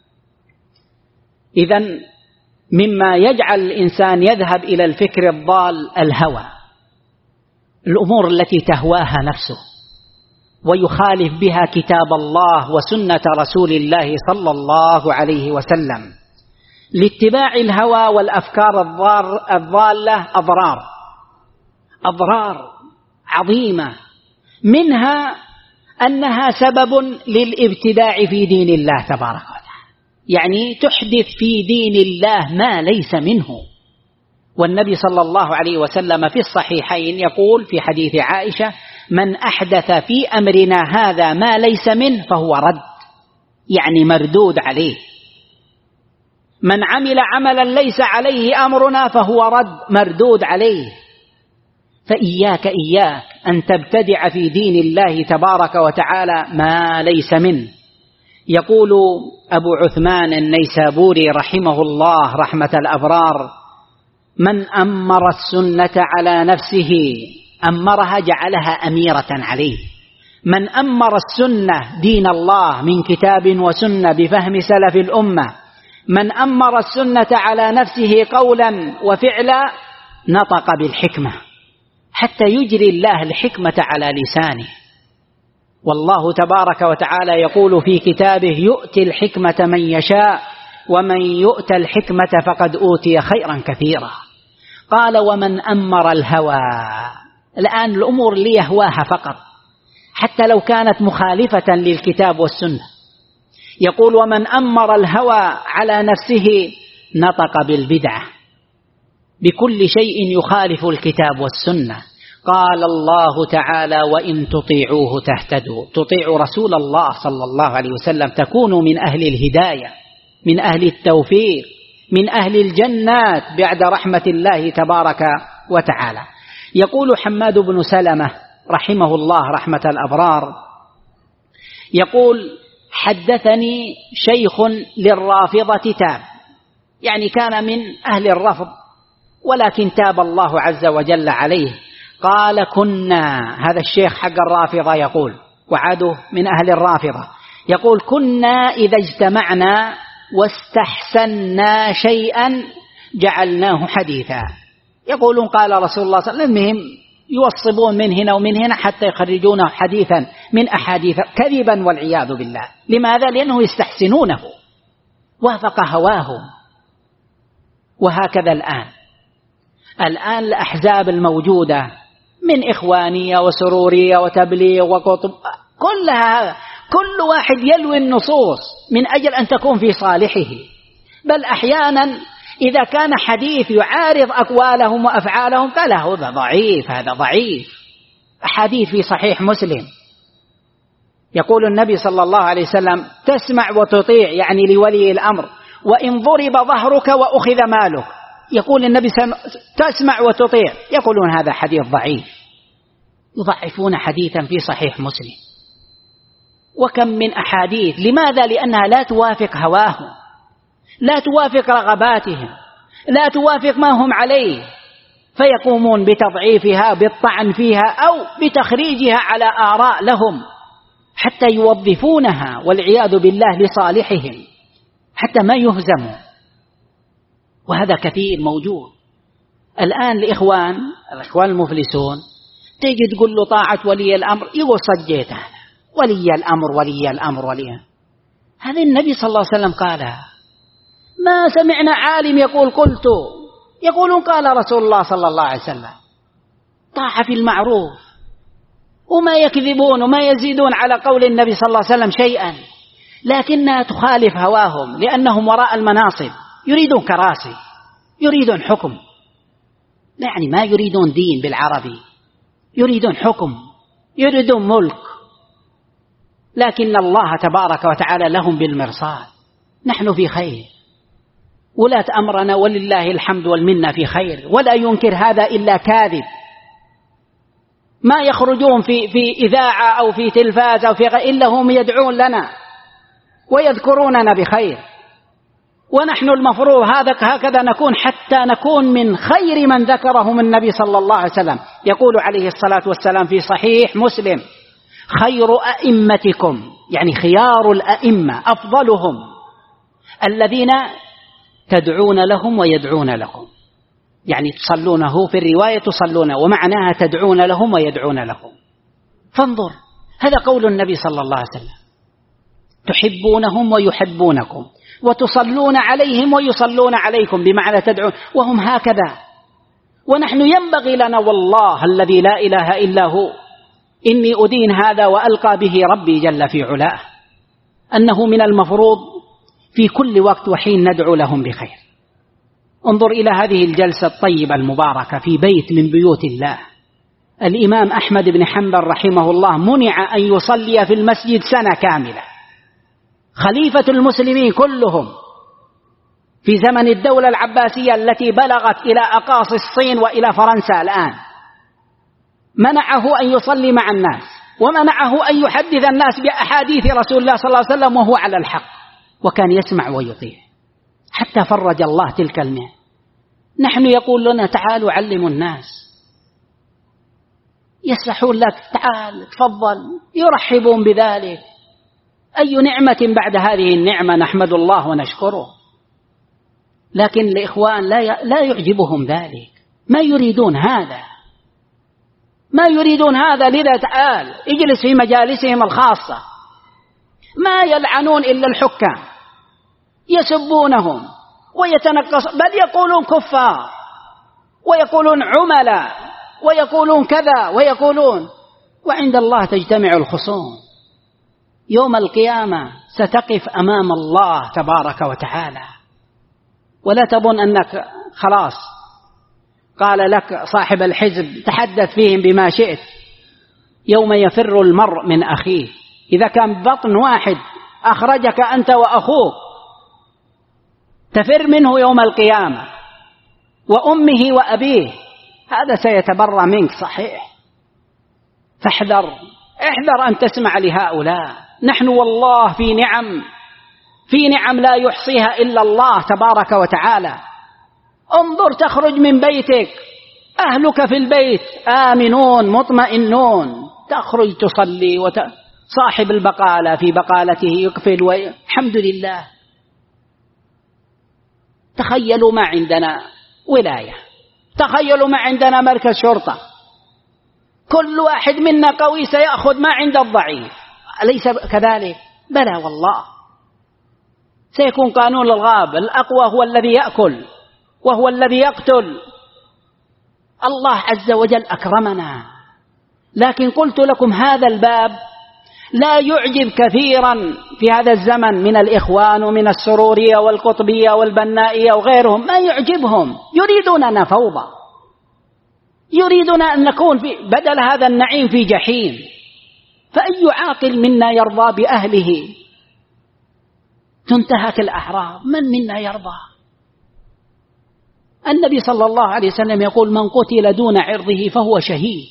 إذن مما يجعل الإنسان يذهب إلى الفكر الضال الهوى، الأمور التي تهواها نفسه ويخالف بها كتاب الله وسنة رسول الله صلى الله عليه وسلم. لاتباع الهوى والأفكار الضالة أضرار عظيمة، منها أنها سبب للابتداع في دين الله تبارك وتعالى. يعني تحدث في دين الله ما ليس منه. والنبي صلى الله عليه وسلم في الصحيحين يقول في حديث عائشة: من أحدث في أمرنا هذا ما ليس منه فهو رد، يعني مردود عليه. من عمل عملا ليس عليه أمرنا فهو رد، مردود عليه. فإياك أن تبتدع في دين الله تبارك وتعالى ما ليس منه. يقول أبو عثمان النيسابوري رحمه الله رحمة الأبرار: من أمر السنة على نفسه أمرها جعلها أميرة عليه. من أمر السنة دين الله من كتاب وسنة بفهم سلف الأمة، من أمر السنة على نفسه قولا وفعلا نطق بالحكمة حتى يجري الله الحكمة على لسانه. والله تبارك وتعالى يقول في كتابه: يؤتي الحكمة من يشاء ومن يؤت الحكمة فقد أوتي خيرا كثيرا. قال: ومن أمر الهوى. الآن الأمور اللي يهواها فقط حتى لو كانت مخالفة للكتاب والسنة. يقول: ومن أمر الهوى على نفسه نطق بالبدعة، بكل شيء يخالف الكتاب والسنة. قال الله تعالى: وإن تطيعوه تهتدوا. تطيعوا رسول الله صلى الله عليه وسلم تكونوا من أهل الهداية، من أهل التوفيق، من أهل الجنات بعد رحمة الله تبارك وتعالى. يقول حماد بن سلمة رحمه الله رحمة الأبرار، يقول: حدثني شيخ للرافضة تاب، يعني كان من أهل الرفض ولكن تاب الله عز وجل عليه. قال: كنا، هذا الشيخ حق الرافضة يقول، وعاده من أهل الرافضة، يقول: كنا إذا اجتمعنا واستحسنا شيئا جعلناه حديثا. يقولون قال رسول الله صلى الله عليه وسلم، المهم يوصبون من هنا ومن هنا حتى يخرجونه حديثا من أحاديث كذبا والعياذ بالله. لماذا؟ لأنه يستحسنونه، وافق هواهم. وهكذا الآن الأحزاب الموجودة من إخوانية وسرورية وتبليغ وقطب، كلها كل واحد يلوي النصوص من أجل أن تكون في صالحه. بل أحيانا إذا كان حديث يعارض أقوالهم وأفعالهم قال: هذا ضعيف، هذا ضعيف. أحاديث في صحيح مسلم يقول النبي صلى الله عليه وسلم: تسمع وتطيع، يعني لولي الأمر، وإن ضرب ظهرك وأخذ مالك. يقول النبي تسمع وتطيع، يقولون هذا حديث ضعيف، يضعفون حديثا في صحيح مسلم. وكم من أحاديث، لماذا؟ لأنها لا توافق هواهم، لا توافق رغباتهم، لا توافق ما هم عليه، فيقومون بتضعيفها، بالطعن فيها، أو بتخريجها على آراء لهم حتى يوظفونها والعياذ بالله لصالحهم حتى ما يهزموا. وهذا كثير موجود الآن. الإخوان المفلسون تيجي تقول له طاعة ولي الأمر، يقول صجيت هذا ولي الأمر ولي الأمر ولي. هذا النبي صلى الله عليه وسلم قالها، ما سمعنا عالم يقول قلت. يقولون قال رسول الله صلى الله عليه وسلم. طاعة في المعروف، وما يكذبون وما يزيدون على قول النبي صلى الله عليه وسلم شيئا، لكنها تخالف هواهم لأنهم وراء المناصب، يريدون كراسي، يريدون حكم، يعني ما يريدون دين بالعربي، يريدون حكم، يريدون ملك. لكن الله تبارك وتعالى لهم بالمرصاد. نحن في خير، ولاة أمرنا ولله الحمد والمنة في خير، ولا ينكر هذا إلا كاذب. ما يخرجون في إذاعة أو في تلفاز أو في غير، إلا هم يدعون لنا ويذكروننا بخير. ونحن المفروض هكذا نكون، حتى نكون من خير من ذكرهم النبي صلى الله عليه وسلم. يقول عليه الصلاة والسلام في صحيح مسلم: خير أئمتكم، يعني خيار الأئمة أفضلهم الذين تدعون لهم ويدعون لكم، يعني تصلونه، في الرواية تصلون ومعناها تدعون لهم ويدعون لكم. فانظر، هذا قول النبي صلى الله عليه وسلم: تحبونهم ويحبونكم، وتصلون عليهم ويصلون عليكم، بمعنى تدعون، وهم هكذا. ونحن ينبغي لنا والله الذي لا إله إلا هو إني أدين هذا وألقى به ربي جل في علاه، أنه من المفروض في كل وقت وحين ندعو لهم بخير. انظر إلى هذه الجلسة الطيبة المباركة في بيت من بيوت الله. الإمام أحمد بن حنبل رحمه الله منع أن يصلي في المسجد سنة كاملة، خليفة المسلمين كلهم في زمن الدولة العباسية التي بلغت إلى أقاصي الصين وإلى فرنسا الآن، منعه أن يصلي مع الناس، ومنعه أن يحدث الناس بأحاديث رسول الله صلى الله عليه وسلم وهو على الحق، وكان يسمع ويطيع حتى فرج الله تلك المئة. نحن يقول لنا تعالوا علموا الناس، يسمحون لك تعال تفضل، يرحبون بذلك. أي نعمة بعد هذه النعمة نحمد الله ونشكره. لكن الإخوان لا يعجبهم ذلك، ما يريدون هذا، ما يريدون هذا. لذا تعال اجلس في مجالسهم الخاصة، ما يلعنون إلا الحكام، يسبونهم ويتنقص، بل يقولون كفار ويقولون عملاء ويقولون كذا ويقولون، وعند الله تجتمع الخصوم. يوم القيامة ستقف أمام الله تبارك وتعالى، ولا تظن أنك خلاص قال لك صاحب الحزب تحدث فيهم بما شئت. يوم يفر المرء من أخيه، إذا كان بطن واحد أخرجك أنت وأخوك تفر منه يوم القيامة، وأمه وأبيه، هذا سيتبرى منك صحيح. فاحذر أن تسمع لهؤلاء. نحن والله في نعم لا يحصيها إلا الله تبارك وتعالى. انظر تخرج من بيتك أهلك في البيت آمنون مطمئنون، تخرج تصلي صاحب البقالة في بقالته يقفل والحمد لله. تخيلوا ما عندنا ولاية، تخيلوا ما عندنا مركز شرطة، كل واحد منا قوي سيأخذ ما عند الضعيف، أليس كذلك؟ بلى والله. سيكون قانون الغاب، الأقوى هو الذي يأكل وهو الذي يقتل. الله عز وجل أكرمنا، لكن قلت لكم هذا الباب لا يعجب كثيرا في هذا الزمن من الإخوان ومن السرورية والقطبية والبنائية وغيرهم، ما يعجبهم، يريدوننا فوضى، يريدون أن نكون بدل هذا النعيم في جحيم. فأي عاقل منا يرضى بأهله تنتهك الأحرار؟ من منا يرضى؟ النبي صلى الله عليه وسلم يقول من قتل دون عرضه فهو شهيد.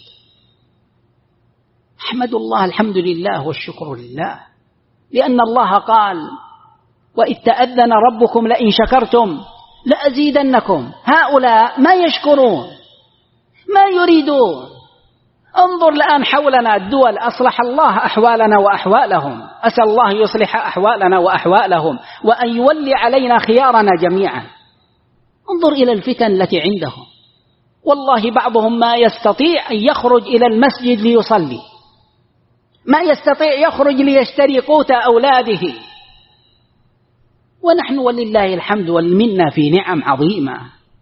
أحمد الله، الحمد لله والشكر لله، لأن الله قال وإذ تأذن ربكم لئن شكرتم لأزيدنكم. هؤلاء ما يشكرون، ما يريدون. انظر الآن حولنا الدول، أصلح الله أحوالنا وأحوالهم، أسأل الله يصلح أحوالنا وأحوالهم وأن يولي علينا خيارنا جميعا. انظر إلى الفتن التي عندهم، والله بعضهم ما يستطيع أن يخرج إلى المسجد ليصلي، ما يستطيع يخرج ليشتري قوت أولاده، ونحن ولله الحمد والمنة في نعم عظيمة.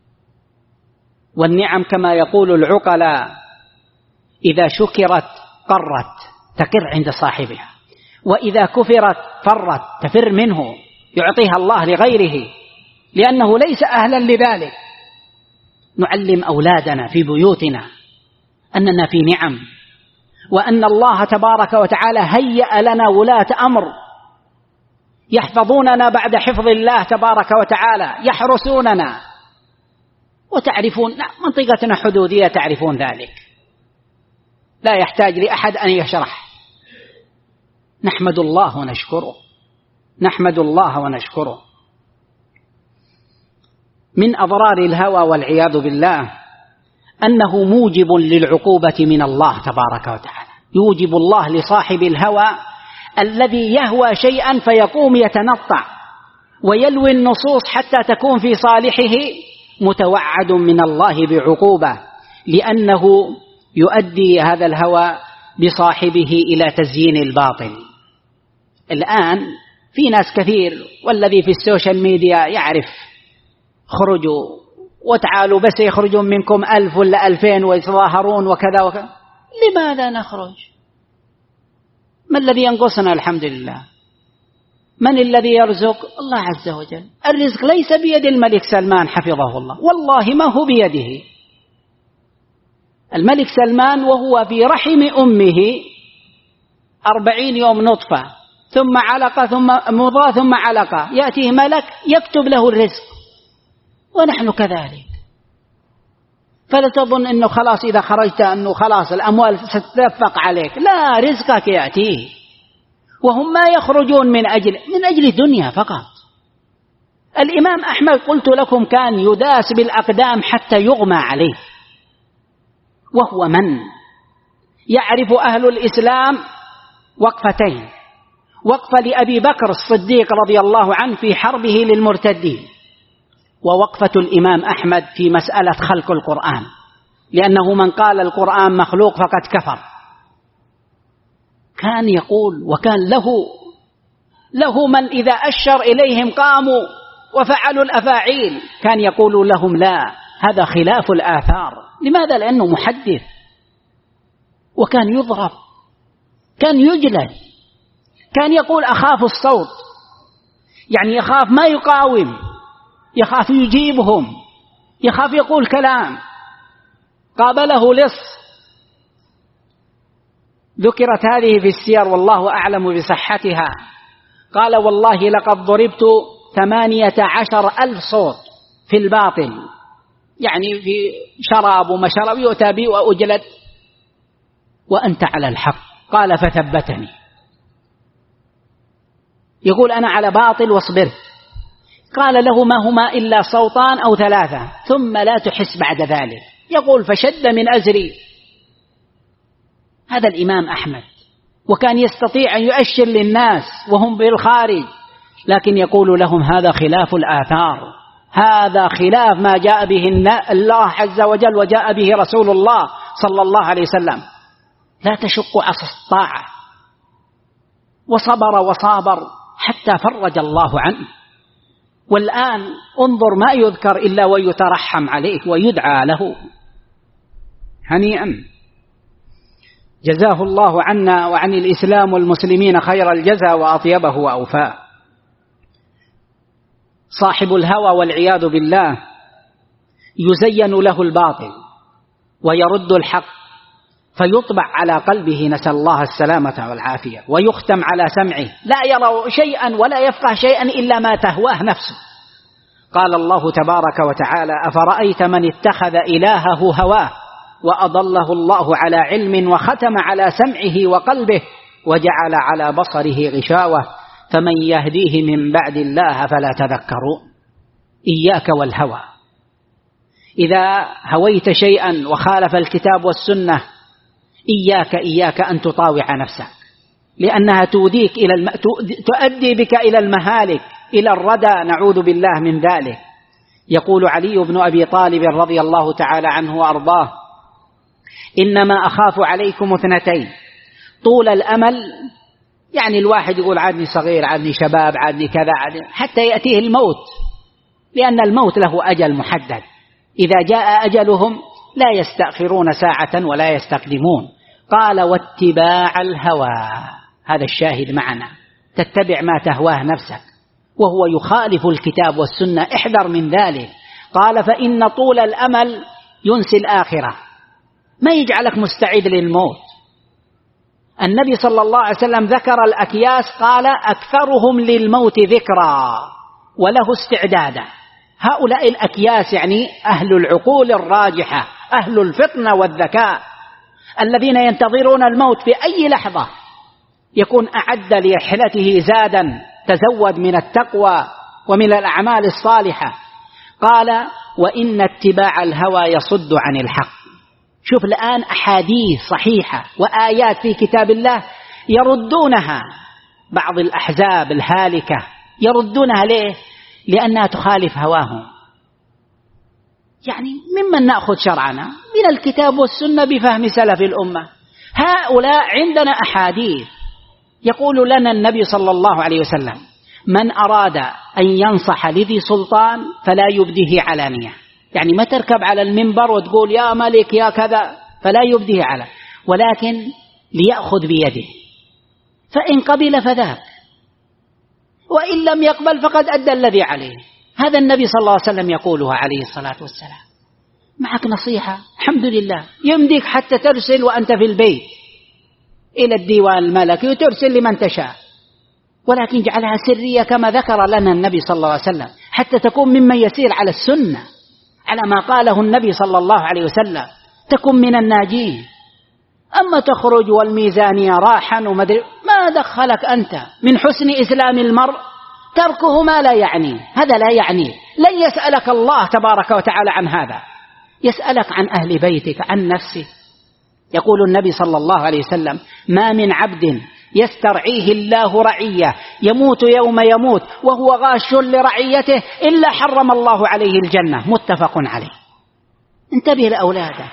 والنعم كما يقول العقلاء إذا شكرت قرت تقر عند صاحبها، وإذا كفرت فرت تفر منه، يعطيها الله لغيره لأنه ليس أهلا لذلك. نعلم أولادنا في بيوتنا أننا في نعم، وأن الله تبارك وتعالى هيأ لنا ولاة أمر يحفظوننا بعد حفظ الله تبارك وتعالى، يحرسوننا. وتعرفون منطقتنا حدودية، تعرفون ذلك، لا يحتاج لأحد أن يشرح. نحمد الله ونشكره، نحمد الله ونشكره. من أضرار الهوى والعياذ بالله أنه موجب للعقوبة من الله تبارك وتعالى. يوجب الله لصاحب الهوى الذي يهوى شيئا فيقوم يتنطع ويلوي النصوص حتى تكون في صالحه، متوعد من الله بعقوبة، لأنه يؤدي هذا الهوى بصاحبه إلى تزيين الباطل. الآن في ناس كثير، والذي في السوشيال ميديا يعرف، خرجوا وتعالوا بس يخرجون منكم 1000 ولا 2000 ويتظاهرون وكذا وكذا. لماذا نخرج؟ ما الذي ينقصنا؟ الحمد لله. من الذي يرزق؟ الله عز وجل. الرزق ليس بيد الملك سلمان حفظه الله، والله ما هو بيده. الملك سلمان وهو في رحم أمه 40 يوم نطفة ثم علقة ثم مضغة ثم علقة، يأتيه ملك يكتب له الرزق، ونحن كذلك. فلا تظن أنه خلاص إذا خرجت أنه خلاص الأموال ستتدفق عليك، لا، رزقك يأتيه. وهم ما يخرجون من أجل الدنيا فقط. الإمام أحمد قلت لكم كان يداس بالأقدام حتى يغمى عليه، وهو من يعرف أهل الإسلام وقفتين: وقفة لأبي بكر الصديق رضي الله عنه في حربه للمرتدين، ووقفة الإمام أحمد في مسألة خلق القرآن، لأنه من قال القرآن مخلوق فقد كفر. كان يقول، وكان له من إذا أشر إليهم قاموا وفعلوا الأفاعيل، كان يقول لهم لا، هذا خلاف الآثار. لماذا؟ لأنه محدث، وكان يضرب، كان يجلد، كان يقول أخاف الصوت، يعني يخاف ما يقاوم، يخاف يجيبهم، يخاف يقول كلام. قابله لص، ذكرت هذه في السير والله أعلم بصحتها، قال والله لقد ضربت 18,000 صوت في الباطل، يعني في شراب وما شرب يؤتى بي وأجلد وأنت على الحق. قال فثبتني، يقول أنا على باطل واصبرت. قال له ما هما إلا صوتان أو 3 ثم لا تحس بعد ذلك. يقول فشد من أزري. هذا الإمام أحمد، وكان يستطيع أن يؤشر للناس وهم بالخارج، لكن يقول لهم هذا خلاف الآثار، هذا خلاف ما جاء به الله عز وجل وجاء به رسول الله صلى الله عليه وسلم. لا تشق عصا الطاعة. وصبر وصابر حتى فرج الله عنه. والآن انظر ما يذكر إلا ويترحم عليه ويدعى له. هنيئا، جزاه الله عنا وعن الإسلام والمسلمين خير الجزاء وأطيبه وأوفاه. صاحب الهوى والعياذ بالله يزين له الباطل ويرد الحق فيطبع على قلبه، نسأل الله السلامة والعافية، ويختم على سمعه، لا يرى شيئا ولا يفقه شيئا إلا ما تهواه نفسه. قال الله تبارك وتعالى أفرأيت من اتخذ إلهه هواه وأضله الله على علم وختم على سمعه وقلبه وجعل على بصره غشاوة فمن يهديه من بعد الله فلا تذكرون. إياك والهوى. إذا هويت شيئا وخالف الكتاب والسنة إياك أن تطاوع نفسك، لأنها تؤدي بك إلى المهالك، إلى الردى، نعوذ بالله من ذلك. يقول علي بن أبي طالب رضي الله تعالى عنه وأرضاه إنما أخاف عليكم 2: طول الأمل، يعني الواحد يقول عادني صغير، عادني شباب، عادني كذا، حتى يأتيه الموت، لأن الموت له أجل محدد. إذا جاء أجلهم لا يستأخرون ساعة ولا يستقدمون. قال واتباع الهوى، هذا الشاهد معنا، تتبع ما تهواه نفسك وهو يخالف الكتاب والسنة، احذر من ذلك. قال فإن طول الأمل ينسي الآخرة، ما يجعلك مستعد للموت. النبي صلى الله عليه وسلم ذكر الأكياس، قال أكثرهم للموت ذكرى وله استعدادا. هؤلاء الأكياس يعني أهل العقول الراجحة، أهل الفطنة والذكاء، الذين ينتظرون الموت في أي لحظة، يكون أعد لرحلته زادا، تزود من التقوى ومن الأعمال الصالحة. قال وإن اتباع الهوى يصد عن الحق. شوف الآن أحاديث صحيحة وآيات في كتاب الله يردونها بعض الأحزاب الهالكة، يردونها ليه؟ لأنها تخالف هواهم. يعني ممن نأخذ شرعنا من الكتاب والسنة بفهم سلف الأمة. هؤلاء عندنا أحاديث يقول لنا النبي صلى الله عليه وسلم من أراد أن ينصح لذي سلطان فلا يبديه علانية، يعني ما تركب على المنبر وتقول يا ملك يا كذا، فلا يبديه على، ولكن ليأخذ بيده، فإن قبل فذاك وإن لم يقبل فقد أدى الذي عليه. هذا النبي صلى الله عليه وسلم يقولها عليه الصلاة والسلام. معك نصيحة الحمد لله، يمديك حتى ترسل وأنت في البيت إلى الديوان الملكي وترسل لمن تشاء، ولكن اجعلها سرية كما ذكر لنا النبي صلى الله عليه وسلم، حتى تكون ممن يسير على السنة على ما قاله النبي صلى الله عليه وسلم، تكون من الناجين. أما تخرج والميزانية راحا ومدري ما دخلك أنت. من حسن إسلام المرء تركه ما لا يعنيه، هذا لا يعنيه. لن يسألك الله تبارك وتعالى عن هذا، يسألك عن أهل بيتك، عن نفسك. يقول النبي صلى الله عليه وسلم: ما من عبد يسترعيه الله رعية يموت يوم يموت وهو غاش لرعيته إلا حرم الله عليه الجنة. متفق عليه. انتبه لأولادك،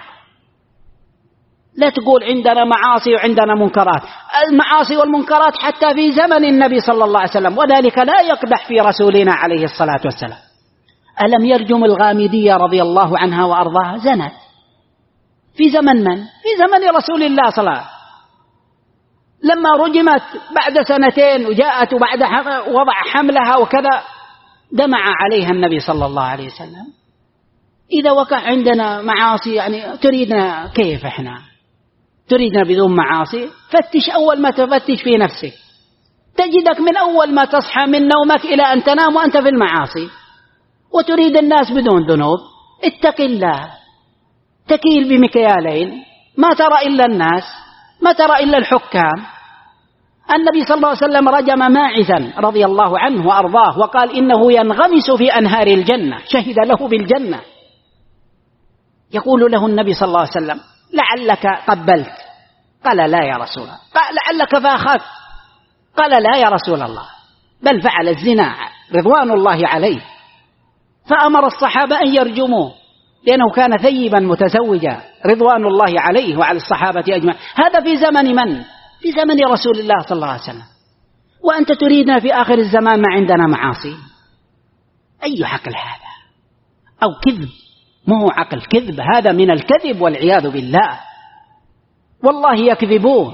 لا تقول عندنا معاصي وعندنا منكرات. المعاصي والمنكرات حتى في زمن النبي صلى الله عليه وسلم، وذلك لا يقدح في رسولنا عليه الصلاة والسلام. ألم يرجم الغامدية رضي الله عنها وأرضاها؟ زنت في زمن من؟ في زمن رسول الله صلى الله عليه وسلم. لما رجمت بعد سنتين وجاءت وبعد وضع حملها وكذا، دمع عليها النبي صلى الله عليه وسلم. إذا وقع عندنا معاصي يعني تريدنا كيف؟ إحنا تريدنا بدون معاصي؟ فتش أول ما تفتش في نفسك، تجدك من أول ما تصحى من نومك إلى أن تنام وأنت في المعاصي، وتريد الناس بدون ذنوب. اتق الله، تكيل بمكيالين، ما ترى إلا الناس، ما ترى إلا الحكام. النبي صلى الله عليه وسلم رجم ماعزا رضي الله عنه وأرضاه وقال إنه ينغمس في أنهار الجنة، شهد له بالجنة. يقول له النبي صلى الله عليه وسلم: لعلك قبلت؟ قال: لا يا رسول الله. قال: لعلك فاخذت؟ قال: لا يا رسول الله، بل فعل الزنا رضوان الله عليه. فأمر الصحابة أن يرجموه لأنه كان ثيبا متزوجا رضوان الله عليه وعلى الصحابة أجمعين. هذا في زمن من؟ في زمن رسول الله صلى الله عليه وسلم. وأنت تريدنا في آخر الزمان ما عندنا معاصي؟ أي عقل هذا؟ أو كذب؟ ما هو عقل، كذب، هذا من الكذب والعياذ بالله. والله يكذبون.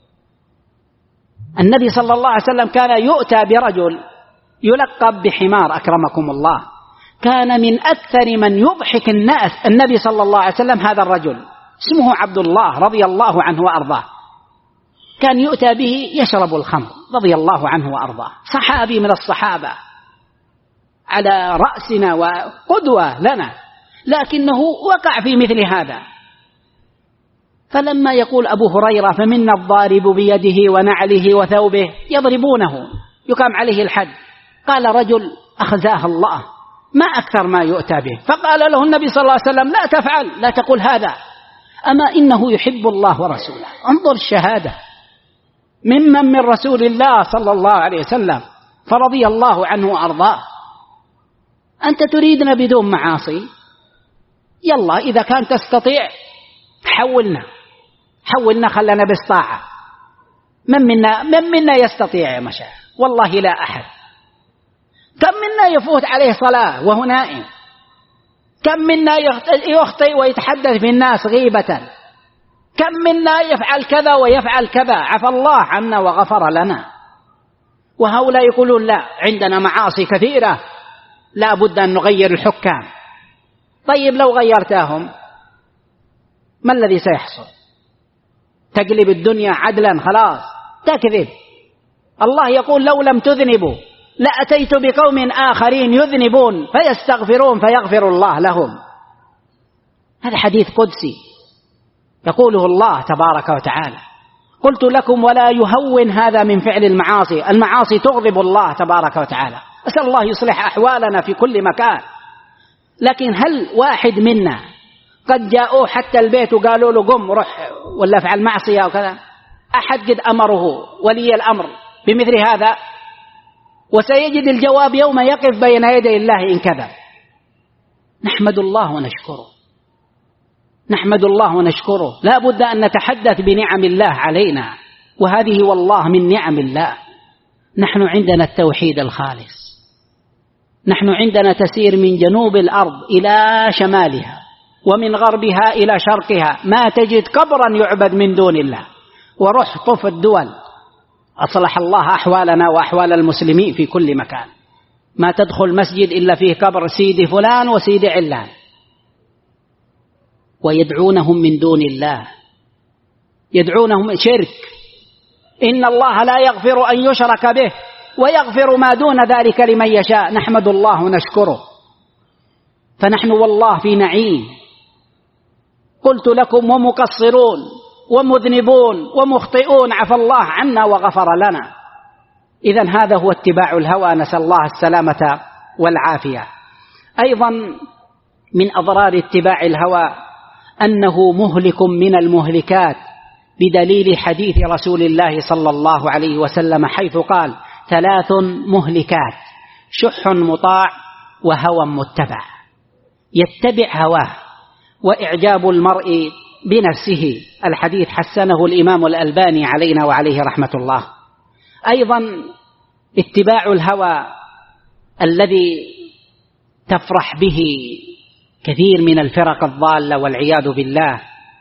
النبي صلى الله عليه وسلم كان يؤتى برجل يلقب بحمار أكرمكم الله، كان من أكثر من يضحك الناس النبي صلى الله عليه وسلم هذا الرجل، اسمه عبد الله رضي الله عنه وأرضاه. كان يؤتى به يشرب الخمر رضي الله عنه وأرضاه، صحابي من الصحابة على رأسنا وقدوة لنا، لكنه وقع في مثل هذا. فلما يقول أبو هريرة: فمنا الضارب بيده ونعله وثوبه، يضربونه يقام عليه الحد. قال رجل: أخزاه الله، ما أكثر ما يؤتى به. فقال له النبي صلى الله عليه وسلم: لا تفعل، لا تقول هذا، أما إنه يحب الله ورسوله. انظر الشهادة ممن من رسول الله صلى الله عليه وسلم، فرضي الله عنه وأرضاه. أنت تريدنا بدون معاصي؟ يلا إذا كان تستطيع حولنا خلنا بالطاعة. من منا يستطيع يا مشايخ؟ والله لا أحد. كم منا يفوت عليه صلاة وهو نائم؟ كم منا يخطئ ويتحدث في الناس غيبة؟ كم منا يفعل كذا ويفعل كذا؟ عفى الله عنا وغفر لنا. وهؤلاء يقولون: لا، عندنا معاصي كثيرة، لا بد أن نغير الحكام. طيب لو غيرتهم ما الذي سيحصل؟ تقلب الدنيا عدلا، خلاص تكذب. الله يقول: لو لم تذنبوا لأتيت بقوم آخرين يذنبون فيستغفرون فيغفر الله لهم. هذا حديث قدسي يقوله الله تبارك وتعالى. قلت لكم ولا يهون هذا من فعل المعاصي. المعاصي تغضب الله تبارك وتعالى. أسأل الله يصلح أحوالنا في كل مكان. لكن هل واحد منا قد جاءوه حتى البيت وقالوا له: قم روح ولا فعل معصية وكذا؟ أحد قد أمره ولي الأمر بمثل هذا؟ وسيجد الجواب يوم يقف بين يدي الله إن كذب. نحمد الله ونشكره، نحمد الله ونشكره. لا بد أن نتحدث بنعم الله علينا، وهذه والله من نعم الله. نحن عندنا التوحيد الخالص، نحن عندنا تسير من جنوب الأرض إلى شمالها ومن غربها إلى شرقها، ما تجد قبرا يعبد من دون الله. وروح طف الدول أصلح الله أحوالنا وأحوال المسلمين في كل مكان. ما تدخل مسجد إلا فيه قبر سيدي فلان وسيدي علان، ويدعونهم من دون الله، يدعونهم شرك. إن الله لا يغفر أن يشرك به ويغفر ما دون ذلك لمن يشاء. نحمد الله ونشكره، فنحن والله في نعيم. قلت لكم ومقصرون ومذنبون ومخطئون عفى الله عنا وغفر لنا. إذن هذا هو اتباع الهوى، نسأل الله السلامة والعافية. أيضا من أضرار اتباع الهوى أنه مهلك من المهلكات، بدليل حديث رسول الله صلى الله عليه وسلم حيث قال: 3 مهلكات: شح مطاع وهوى متبع. يتبع هواه وإعجاب المرء بنفسه. الحديث حسنه الإمام الألباني علينا وعليه رحمة الله. أيضا اتباع الهوى الذي تفرح به كثير من الفرق الضالة والعياذ بالله،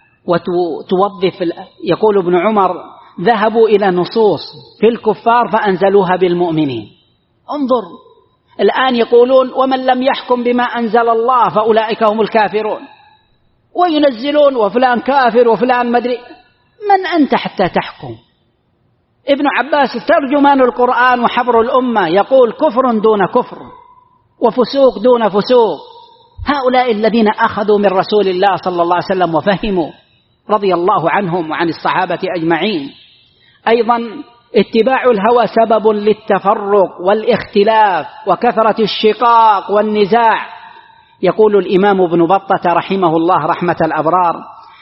وتوظف. يقول ابن عمر: ذهبوا إلى نصوص في الكفار فأنزلوها بالمؤمنين. انظر الآن يقولون: ومن لم يحكم بما أنزل الله فأولئك هم الكافرون، وينزلون وفلان كافر وفلان مدري. من أنت حتى تحكم؟ ابن عباس ترجمان القرآن وحبر الأمة يقول: كفر دون كفر وفسوق دون فسوق. هؤلاء الذين أخذوا من رسول الله صلى الله عليه وسلم وفهموا، رضي الله عنهم وعن الصحابة أجمعين. أيضا اتباع الهوى سبب للتفرق والاختلاف وكثرة الشقاق والنزاع. يقول الإمام ابن بطة رحمه الله رحمة الأبرار: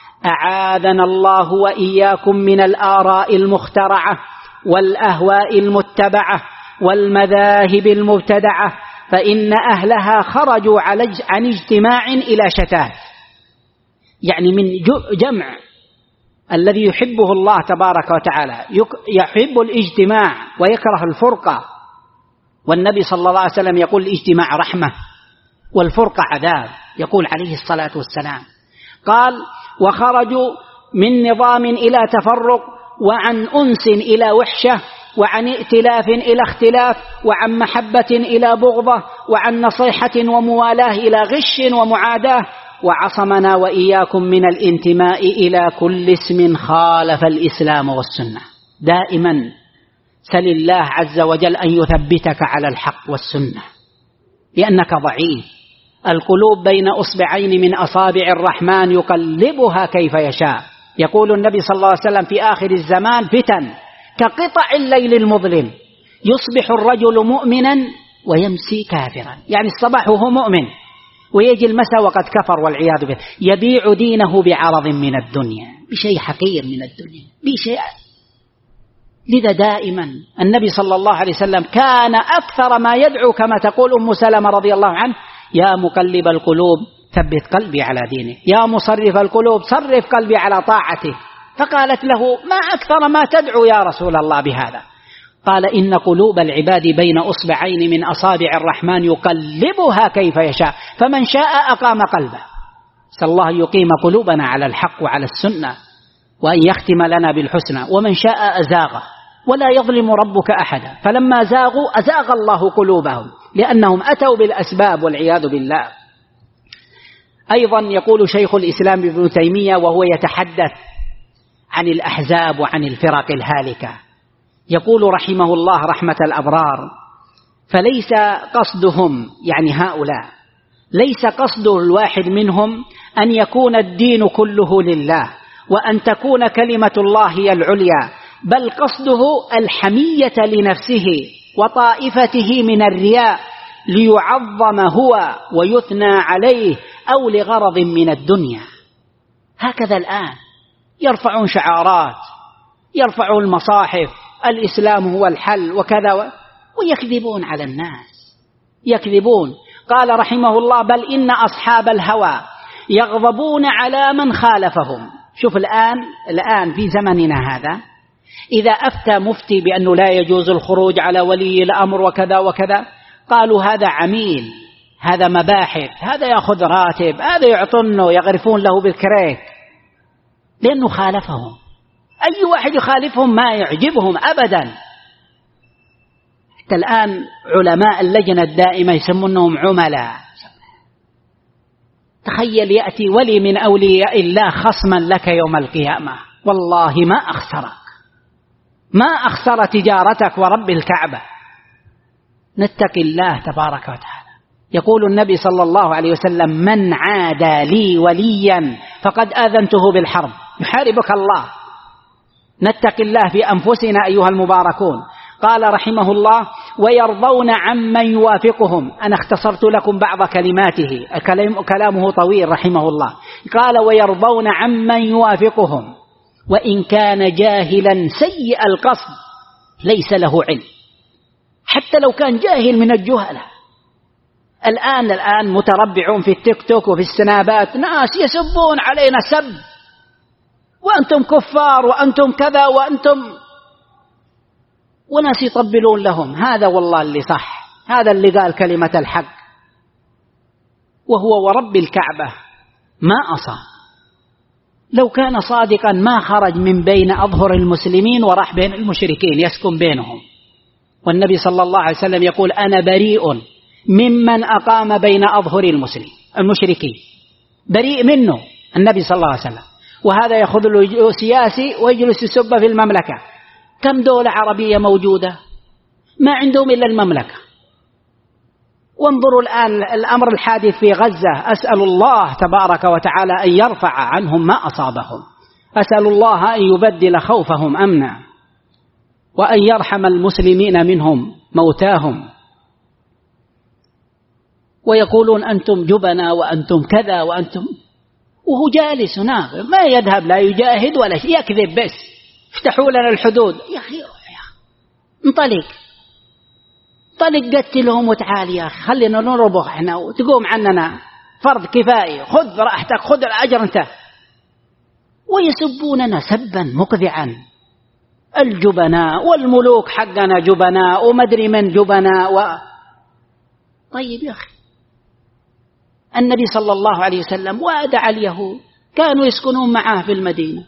أعاذنا الله وإياكم من الآراء المخترعة والأهواء المتبعة والمذاهب المبتدعة، فإن أهلها خرجوا عن اجتماع إلى شتات. يعني من جمع الذي يحبه الله تبارك وتعالى، يحب الاجتماع ويكره الفرقة. والنبي صلى الله عليه وسلم يقول: الاجتماع رحمة والفرقة عذاب. يقول عليه الصلاة والسلام، قال: وخرجوا من نظام إلى تفرق، وعن أنس إلى وحشة، وعن ائتلاف إلى اختلاف، وعن محبة إلى بغضة، وعن نصيحة وموالاة إلى غش ومعاداة، وعصمنا وإياكم من الانتماء إلى كل اسم خالف الإسلام والسنة. دائما سل الله عز وجل أن يثبتك على الحق والسنة، لأنك ضعيف. القلوب بين أصبعين من أصابع الرحمن يقلبها كيف يشاء. يقول النبي صلى الله عليه وسلم: في آخر الزمان فتن كقطع الليل المظلم، يصبح الرجل مؤمنا ويمسي كافرا. يعني الصباح وهو مؤمن، ويجي المساء وقد كفر والعياذ بالله. يبيع دينه بعرض من الدنيا، بشيء حقير من الدنيا، بشيء. لذا دائما النبي صلى الله عليه وسلم كان أكثر ما يدعو كما تقول أم سلمة رضي الله عنه: يا مقلب القلوب ثبت قلبي على دينك، يا مصرف القلوب صرف قلبي على طاعته. فقالت له: ما أكثر ما تدعو يا رسول الله بهذا؟ قال: إن قلوب العباد بين أصبعين من أصابع الرحمن يقلبها كيف يشاء، فمن شاء أقام قلبه. نسأل الله أن يقيم قلوبنا على الحق وعلى السنة، وأن يختم لنا بالحسنى. ومن شاء أزاغه، ولا يظلم ربك أحدا. فلما زاغوا أزاغ الله قلوبهم، لأنهم أتوا بالأسباب والعياذ بالله. أيضا يقول شيخ الإسلام ابن تيمية وهو يتحدث عن الأحزاب وعن الفرق الهالكة، يقول رحمه الله رحمة الأبرار: فليس قصدهم، يعني هؤلاء، ليس قصد الواحد منهم أن يكون الدين كله لله وأن تكون كلمة الله هي العليا، بل قصده الحمية لنفسه وطائفته من الرياء، ليعظم هو ويثنى عليه، أو لغرض من الدنيا. هكذا الآن يرفعون شعارات، يرفعون المصاحف: الإسلام هو الحل وكذا، ويكذبون على الناس، يكذبون. قال رحمه الله: بل إن أصحاب الهوى يغضبون على من خالفهم. شوف الآن في زمننا هذا، إذا أفتى مفتي بأنه لا يجوز الخروج على ولي الأمر وكذا وكذا، قالوا هذا عميل، هذا مباحث، هذا يأخذ راتب، هذا يعطونه، يغرفون له بالكريك، لأنه خالفهم. أي واحد يخالفهم ما يعجبهم أبدا. حتى الآن علماء اللجنة الدائمة يسمونهم عملاء. تخيل يأتي ولي من أولياء الله خصما لك يوم القيامة، والله ما أخسرك، ما أخسر تجارتك ورب الكعبة. نتقي الله تبارك وتعالى. يقول النبي صلى الله عليه وسلم: من عادى لي وليا فقد آذنته بالحرب. يحاربك الله. نتقي الله في أنفسنا أيها المباركون. قال رحمه الله: ويرضون عمن يوافقهم. أنا اختصرت لكم بعض كلماته، كلامه طويل رحمه الله. قال: ويرضون عمن يوافقهم وإن كان جاهلا سيء القصد ليس له علم. حتى لو كان جاهل من الجهلة. الآن متربعون في التيك توك وفي السنابات ناس يسبون علينا سب، وأنتم كفار وأنتم كذا وأنتم، وناس يطبلون لهم. هذا والله اللي صح، هذا اللي قال كلمة الحق، وهو ورب الكعبة ما أصاب. لو كان صادقا ما خرج من بين أظهر المسلمين وراح بين المشركين يسكن بينهم. والنبي صلى الله عليه وسلم يقول: أنا بريء ممن أقام بين أظهر المشركين. بريء منه النبي صلى الله عليه وسلم. وهذا يأخذ له سياسي ويجلس يسب في المملكة. كم دولة عربية موجودة ما عندهم إلا المملكة. وانظروا الآن الأمر الحادث في غزة. أسأل الله تبارك وتعالى أن يرفع عنهم ما أصابهم. أسأل الله أن يبدل خوفهم أمنا، وأن يرحم المسلمين منهم موتاهم. ويقولون أنتم جبنا وأنتم كذا وأنتم، وهو جالس هناك ما يذهب لا يجاهد ولا شيء، يكذب بس. افتحوا لنا الحدود يا أخي، انطلق قتلهم وتعال يا أخي، خلينا نربح احنا وتقوم عننا فرض كفائي، خذ راحتك، خذ الأجر انت. ويسبوننا سبا مقذعا. الجبناء والملوك حقنا جبناء ومدري من جبناء طيب يا أخي، النبي صلى الله عليه وسلم وادع اليهود، كانوا يسكنون معه في المدينة.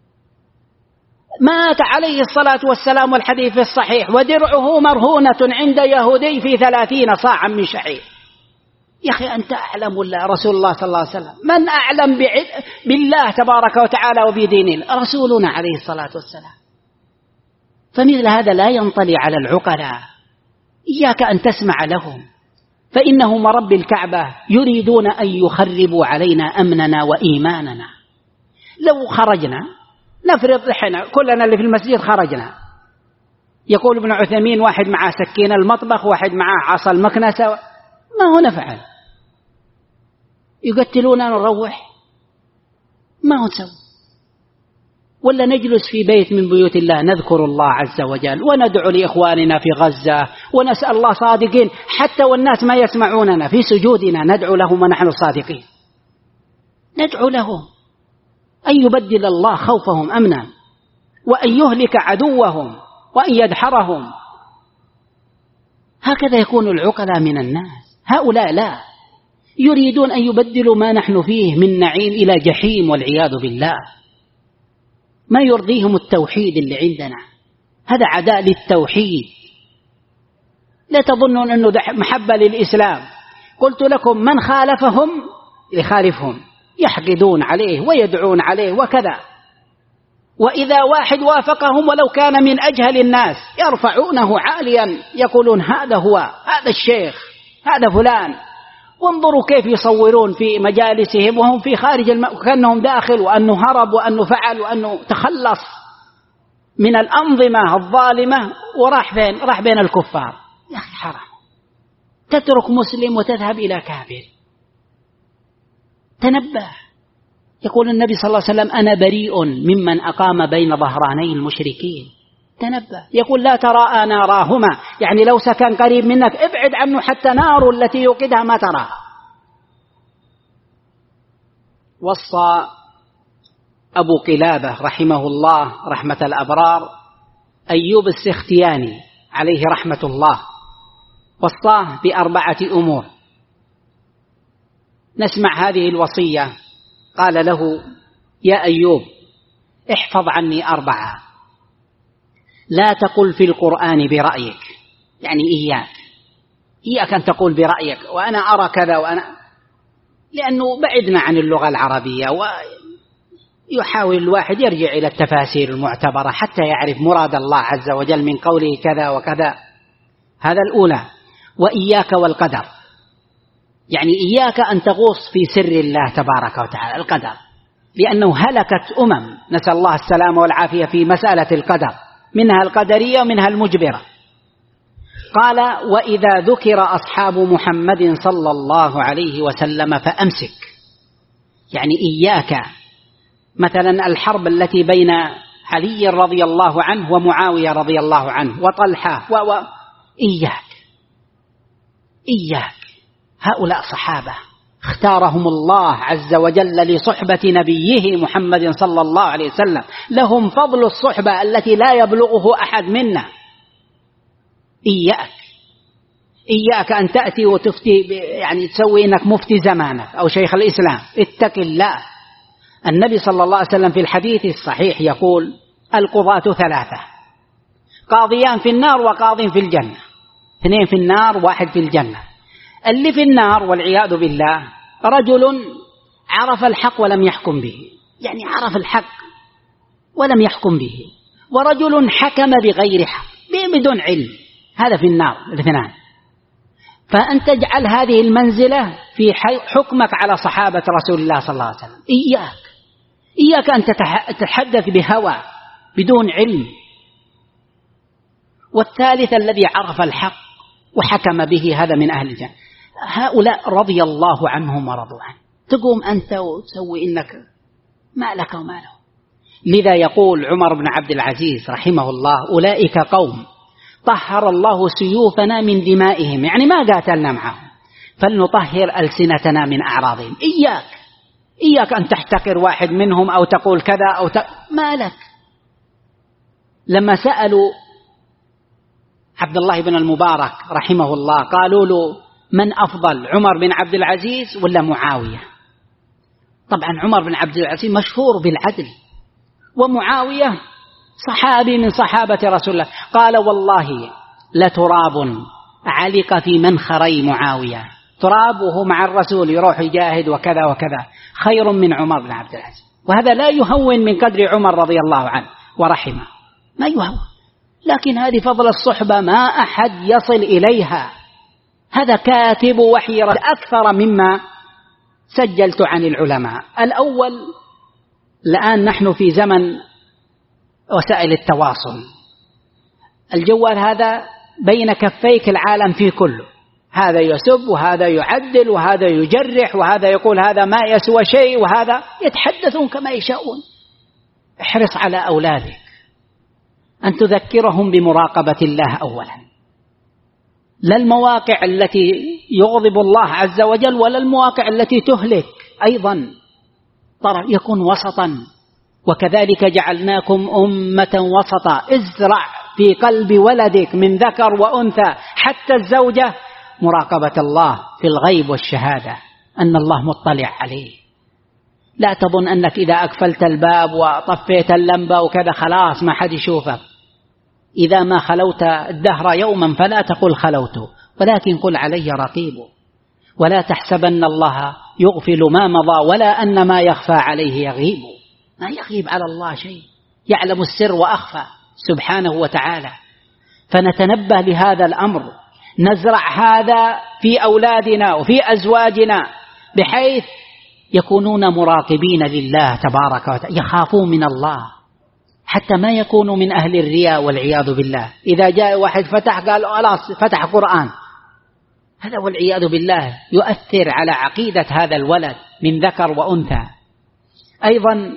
مات عليه الصلاة والسلام والحديث في الصحيح ودرعه مرهونة عند يهودي في 30 صاعا من شعير. يا أخي أنت أعلم ولا رسول الله صلى الله عليه وسلم؟ من أعلم بالله تبارك وتعالى وبدينه؟ رسولنا عليه الصلاة والسلام. فمثل هذا لا ينطلي على العقلاء. إياك أن تسمع لهم، فإنهم رب الكعبة يريدون أن يخربوا علينا أمننا وإيماننا. لو خرجنا نفرض إحنا كلنا اللي في المسجد خرجنا، يقول ابن عثيمين واحد معه سكين المطبخ واحد معه عصا المكنسة، ما هو نفعل، يقتلوننا نروح، ما هو سوى. ولا نجلس في بيت من بيوت الله نذكر الله عز وجل وندعو لإخواننا في غزة ونسأل الله صادقين، حتى والناس ما يسمعوننا في سجودنا ندعو لهم ونحن صادقين. ندعو لهم أن يبدل الله خوفهم أمنا، وأن يهلك عدوهم وأن يدحرهم. هكذا يكون العقلاء من الناس. هؤلاء لا، يريدون أن يبدلوا ما نحن فيه من نعيم إلى جحيم والعياذ بالله. ما يرضيهم التوحيد اللي عندنا، هذا عداء للتوحيد. لا تظنون أنه محبة للإسلام. قلت لكم من خالفهم يخالفهم، يحقدون عليه ويدعون عليه وكذا. وإذا واحد وافقهم ولو كان من أجهل الناس يرفعونه عاليا، يقولون هذا هو، هذا الشيخ، هذا فلان. وانظروا كيف يصورون في مجالسهم وهم في خارج كأنهم داخل، وأنه هرب وأنه فعل وأنه تخلص من الأنظمة الظالمة وراح فين؟ راح بين الكفار. يا أخي حرام، تترك مسلم وتذهب إلى كافر. تنبه. يقول النبي صلى الله عليه وسلم أنا بريء ممن أقام بين ظهراني المشركين. تنبه. يقول لا تراءى ناراهما، يعني لو سكن قريب منك ابعد عنه حتى نار التي يوقدها ما تراها. وصى أبو قلابة رحمه الله رحمة الأبرار أيوب السختياني عليه رحمة الله، وصاه ب4 أمور. نسمع هذه الوصية. قال له يا أيوب احفظ عني 4: لا تقل في القرآن برأيك، يعني إياك أن تقول برأيك وأنا أرى كذا لأنه بعدنا عن اللغة العربية، ويحاول الواحد يرجع إلى التفاسير المعتبرة حتى يعرف مراد الله عز وجل من قوله كذا وكذا. هذا الأولى. وإياك والقدر، يعني إياك أن تغوص في سر الله تبارك وتعالى القدر، لأنه هلكت نسأل الله السلامة والعافية في مسألة القدر، منها القدرية ومنها المجبرة. قال: وإذا ذكر أصحاب محمد صلى الله عليه وسلم فأمسك، يعني إياك. مثلا الحرب التي بين علي رضي الله عنه ومعاوية رضي الله عنه وطلحة إياك. هؤلاء صحابة اختارهم الله عز وجل لصحبة نبيه محمد صلى الله عليه وسلم، لهم فضل الصحبة التي لا يبلغه أحد منا. إياك أن تأتي وتفتي، يعني تسوي إنك مفتي زمانك أو شيخ الإسلام. اتق الله. النبي صلى الله عليه وسلم في الحديث الصحيح يقول: القضاة 3: قاضيان في النار وقاض في الجنة. 2 في النار 1 في الجنة. اللي في النار والعياذ بالله رجل عرف الحق ولم يحكم به، يعني عرف الحق ولم يحكم به، ورجل حكم بغير حق بدون علم، هذا في النار الاثنان. فأن تجعل هذه المنزلة في حكمك على صحابة رسول الله صلى الله عليه وسلم. إياك أن تتحدث بهوى بدون علم. والثالث الذي عرف الحق وحكم به، هذا من أهل الجنة. هؤلاء رضي الله عنهم ورضوا عنه. تقوم أنت وتسوي إنك ما لك وما له. لذا يقول عمر بن عبد العزيز رحمه الله: أولئك قوم طهر الله سيوفنا من دمائهم، يعني ما قاتلنا معهم، فلنطهر ألسنتنا من أعراضهم. إياك أن تحتقر واحد منهم أو تقول كذا ما لك. لما سألوا عبد الله بن المبارك رحمه الله قالوا له: من أفضل، عمر بن عبد العزيز ولا معاوية؟ طبعا عمر بن عبد العزيز مشهور بالعدل، ومعاوية صحابي من صحابة رسول الله. قال: والله لتراب علق في منخري معاوية، تراب وهو مع الرسول يروح يجاهد وكذا وكذا، خير من عمر بن عبد العزيز. وهذا لا يهون من قدر عمر رضي الله عنه ورحمه، ما يهون، لكن هذه فضل الصحبة ما أحد يصل إليها. هذا كاتب وحي أكثر مما سجلت عن العلماء. الأول، الآن نحن في زمن وسائل التواصل، الجوال هذا بين كفيك العالم فيه كله، هذا يسب وهذا يعدل وهذا يجرح وهذا يقول هذا ما يسوى شيء وهذا، يتحدثون كما يشاءون. احرص على أولادك أن تذكرهم بمراقبة الله أولا، لا المواقع التي يغضب الله عز وجل ولا المواقع التي تهلك أيضا، يكون وسطا. وكذلك جعلناكم أمة وسطا. ازرع في قلب ولدك من ذكر وأنثى حتى الزوجة مراقبة الله في الغيب والشهادة، أن الله مطلع عليه. لا تظن أنك إذا أقفلت الباب وطفيت اللمبة وكذا خلاص ما حد يشوفك. إذا ما خلوت الدهر يوما فلا تقل خلوت، ولكن قل علي رقيب. ولا تحسبن الله يغفل ما مضى ولا أن ما يخفى عليه يغيب. ما يغيب على الله شيء، يعلم السر وأخفى سبحانه وتعالى. فنتنبه لهذا الأمر، نزرع هذا في أولادنا وفي أزواجنا بحيث يكونون مراقبين لله تبارك وتعالى، يخافون من الله، حتى ما يكونوا من أهل الرياء والعياذ بالله. إذا جاء واحد فتح قال خلاص فتح قرآن، هذا والعياذ بالله يؤثر على عقيدة هذا الولد من ذكر وأنثى. أيضا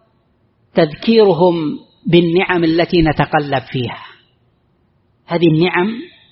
تذكيرهم بالنعم التي نتقلب فيها. هذه النعم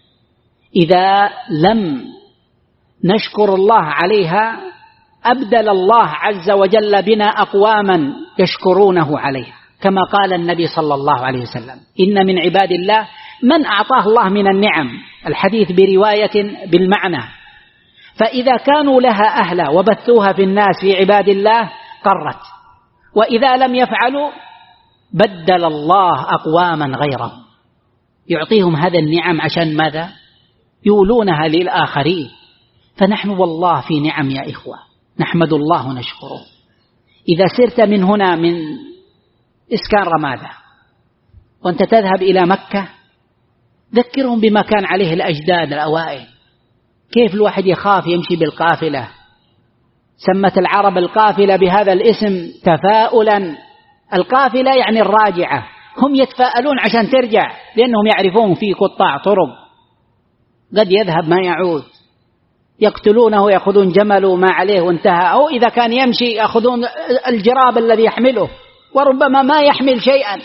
إذا لم نشكر الله عليها أبدل الله عز وجل بنا أقواما يشكرونه عليها، كما قال النبي صلى الله عليه وسلم: إن من عباد الله من أعطاه الله من النعم. الحديث برواية بالمعنى. فإذا كانوا لها أهلا وبثوها في الناس في عباد الله قرت، وإذا لم يفعلوا بدل الله أقواما غيرهم، يعطيهم هذا النعم عشان ماذا؟ يولونها للآخرين. فنحن والله في نعم يا إخوة، نحمد الله ونشكره. إذا سرت من هنا من إسكان رمادة وأنت تذهب إلى مكة، ذكرهم بما كان عليه الأجداد الأوائل، كيف الواحد يخاف يمشي بالقافلة. سمت العرب القافلة بهذا الاسم تفاؤلا، القافلة يعني الراجعة، هم يتفاءلون عشان ترجع، لأنهم يعرفون في قطاع طرق قد يذهب ما يعود، يقتلونه ويأخذون جمله ما عليه وانتهى، أو إذا كان يمشي يأخذون الجراب الذي يحمله وربما ما يحمل شيئا.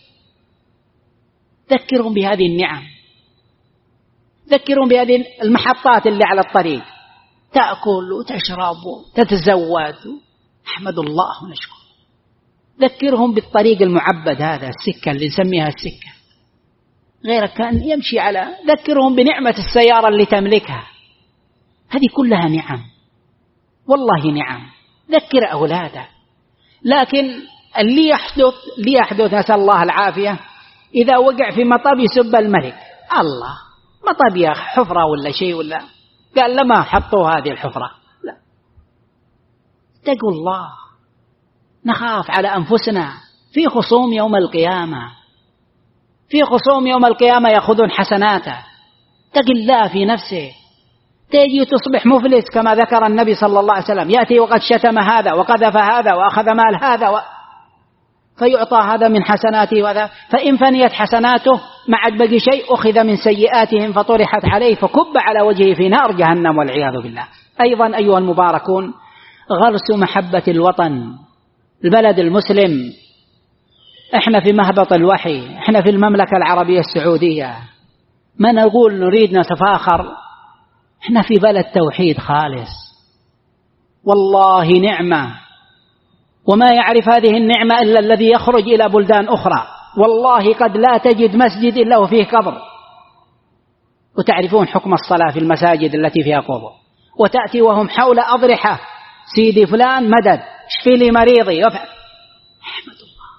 ذكرهم بهذه النعم، ذكرهم بهذه المحطات اللي على الطريق، تأكل وتشرب وتتزود، احمد الله ونشكر. ذكرهم بالطريق المعبد هذا، السكة اللي نسميها السكة، غيرك كان يمشي على، ذكرهم بنعمة السيارة اللي تملكها، هذه كلها نعم والله نعم. ذكر أولادك. لكن اللي يحدث نسأل الله العافية، إذا وقع في مطب يسب الملك، الله مطب يا حفرة ولا شيء، ولا قال لما حطوا هذه الحفرة، لا، اتقوا الله. نخاف على أنفسنا في خصوم يوم القيامة، في خصوم يوم القيامة يأخذون حسناته، اتق الله في نفسه. تجي تصبح مفلس كما ذكر النبي صلى الله عليه وسلم، يأتي وقد شتم هذا وقذف هذا وأخذ مال هذا فيعطى هذا من حسناته وذا، فإن فنيت حسناته ما عاد بقي شيء، أخذ من سيئاتهم فطرحت عليه فكب على وجهه في نار جهنم والعياذ بالله. أيضا أيها المباركون، غرس محبة الوطن، البلد المسلم. احنا في مهبط الوحي، احنا في المملكة العربية السعودية، ما نقول نريد نتفاخر، احنا في بلد توحيد خالص والله نعمة، وما يعرف هذه النعمة إلا الذي يخرج إلى بلدان أخرى. والله قد لا تجد مسجد إلا وفيه قبر، وتعرفون حكم الصلاة في المساجد التي فيها قبور، وتأتي وهم حول أضرحة، سيدي فلان مدد، اشفي لي مريضي، احمد الله.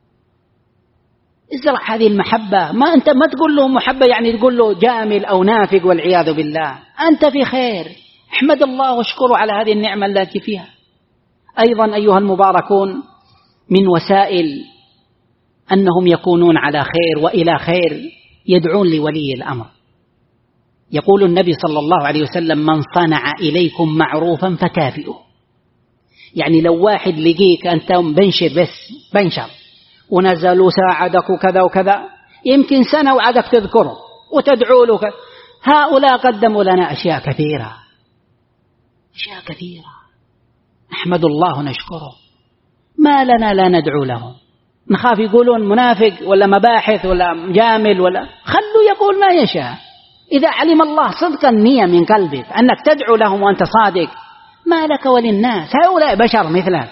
ازرع هذه المحبة. ما أنت ما تقول له محبة يعني تقول له جامل أو نافق والعياذ بالله، أنت في خير، احمد الله واشكره على هذه النعمة التي فيها. أيضا أيها المباركون، من وسائل أنهم يكونون على خير وإلى خير، يدعون لولي الأمر. يقول النبي صلى الله عليه وسلم: من صنع إليكم معروفا فكافئوه. يعني لو واحد لقيك أنت بنشر ونزل وساعدك وكذا وكذا، يمكن سنة وعدك تذكره وتدعو له، هؤلاء قدموا لنا أشياء كثيرة، أشياء كثيرة، نحمد الله ونشكره. ما لنا لا ندعو لهم؟ نخاف يقولون منافق ولا مباحث ولا جامل، ولا خلوا يقول ما يشاء. إذا علم الله صدق النية من قلبك أنك تدعو لهم وأنت صادق، ما لك وللناس، هؤلاء بشر مثلك.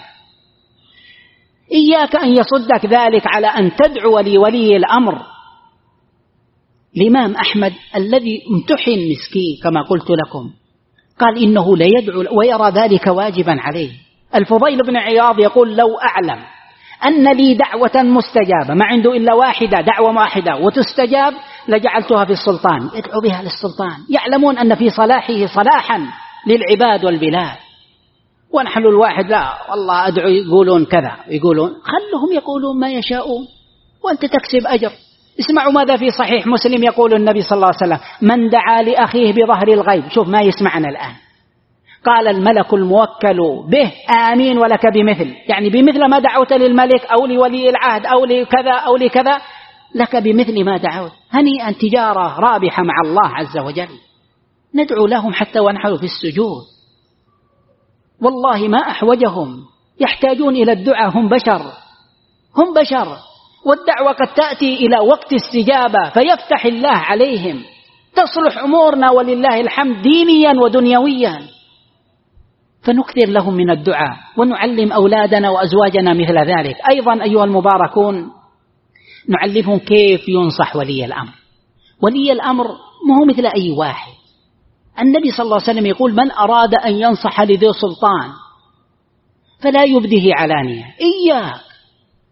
إياك أن يصدك ذلك على أن تدعو لولي الأمر. الإمام أحمد الذي امتحن مسكين كما قلت لكم، قال إنه لا يدعو ويرى ذلك واجبا عليه. الفضيل بن عياض يقول: لو أعلم أن لي دعوة مستجابة، ما عنده إلا واحدة، دعوة واحدة وتستجاب، لجعلتها في السلطان، يدعو بها للسلطان. يعلمون أن في صلاحه صلاحا للعباد والبلاد. ونحن الواحد لا والله أدعو، يقولون كذا يقولون، خلهم يقولون ما يشاءون وأنت تكسب أجر. اسمعوا ماذا في صحيح مسلم يقول النبي صلى الله عليه وسلم: من دعا لأخيه بظهر الغيب، شوف ما يسمعنا الآن، قال الملك الموكل به آمين ولك بمثل، يعني بمثل ما دعوت للملك أو لولي العهد أو لكذا أو لكذا، لك بمثل ما دعوت. هنيئا، تجارة رابحة مع الله عز وجل. ندعو لهم حتى ونحن في السجود، والله ما أحوجهم، يحتاجون إلى الدعاء، هم بشر، هم بشر. والدعوة قد تأتي إلى وقت استجابة فيفتح الله عليهم، تصلح أمورنا ولله الحمد دينيا ودنيويا. فنكثر لهم من الدعاء ونعلم أولادنا وأزواجنا مثل ذلك. أيضا أيها المباركون، نعلمهم كيف ينصح ولي الأمر. ولي الأمر ما هو مثل أي واحد. النبي صلى الله عليه وسلم يقول: من أراد أن ينصح لذي سلطان فلا يبده علانية. إياك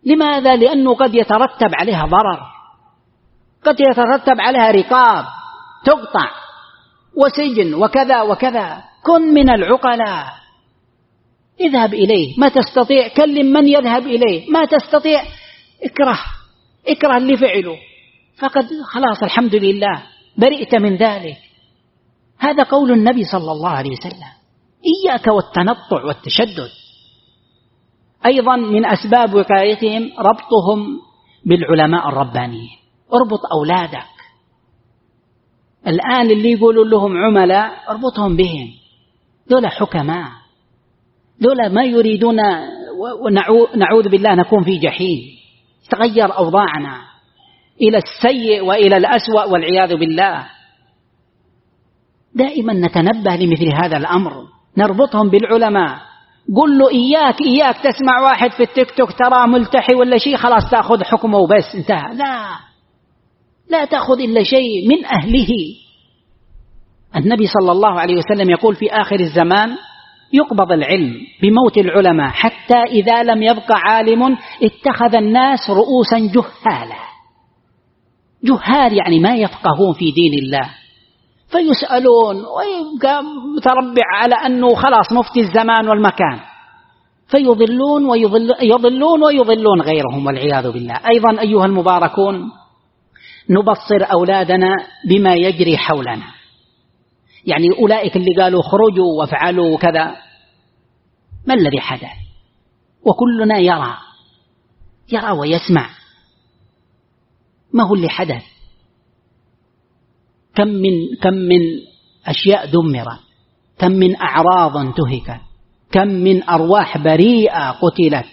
لماذا؟ لأنه قد يترتب عليها ضرر، قد يترتب عليها رقاب تقطع وسجن وكذا وكذا. كن من العقلاء، اذهب إليه، ما تستطيع كلم من يذهب إليه، ما تستطيع اكره اللي فعله، فقد خلاص الحمد لله برئت من ذلك. هذا قول النبي صلى الله عليه وسلم. إياك والتنطع والتشدد. أيضا من أسباب وقايتهم ربطهم بالعلماء الربانيين. اربط أولادك الآن اللي يقولوا لهم عملاء اربطهم بهم، دول حكماء، دول ما يريدون، ونعوذ بالله نكون في جحيم، تغير أوضاعنا إلى السيء وإلى الأسوأ والعياذ بالله. دائما نتنبه لمثل هذا الأمر، نربطهم بالعلماء. قل له إياك تسمع واحد في التيك توك ترى ملتحي ولا شيء خلاص تأخذ حكمه وبس انتهى. لا تأخذ إلا شيء من أهله. النبي صلى الله عليه وسلم يقول في آخر الزمان يقبض العلم بموت العلماء، حتى إذا لم يبق عالم اتخذ الناس رؤوسا جهالا. جهال يعني ما يفقهون في دين الله، فيسألون ويبقى متربع على أنه خلاص مفتي الزمان والمكان، فيضلون ويضلون غيرهم والعياذ بالله. أيضا أيها المباركون نبصر أولادنا بما يجري حولنا. يعني أولئك اللي قالوا خرجوا وافعلوا كذا، ما الذي حدث؟ وكلنا يرى ويسمع. ما هو اللي حدث؟ كم من أشياء دمرت، كم من أعراض انتهكت، كم من أرواح بريئة قتلت.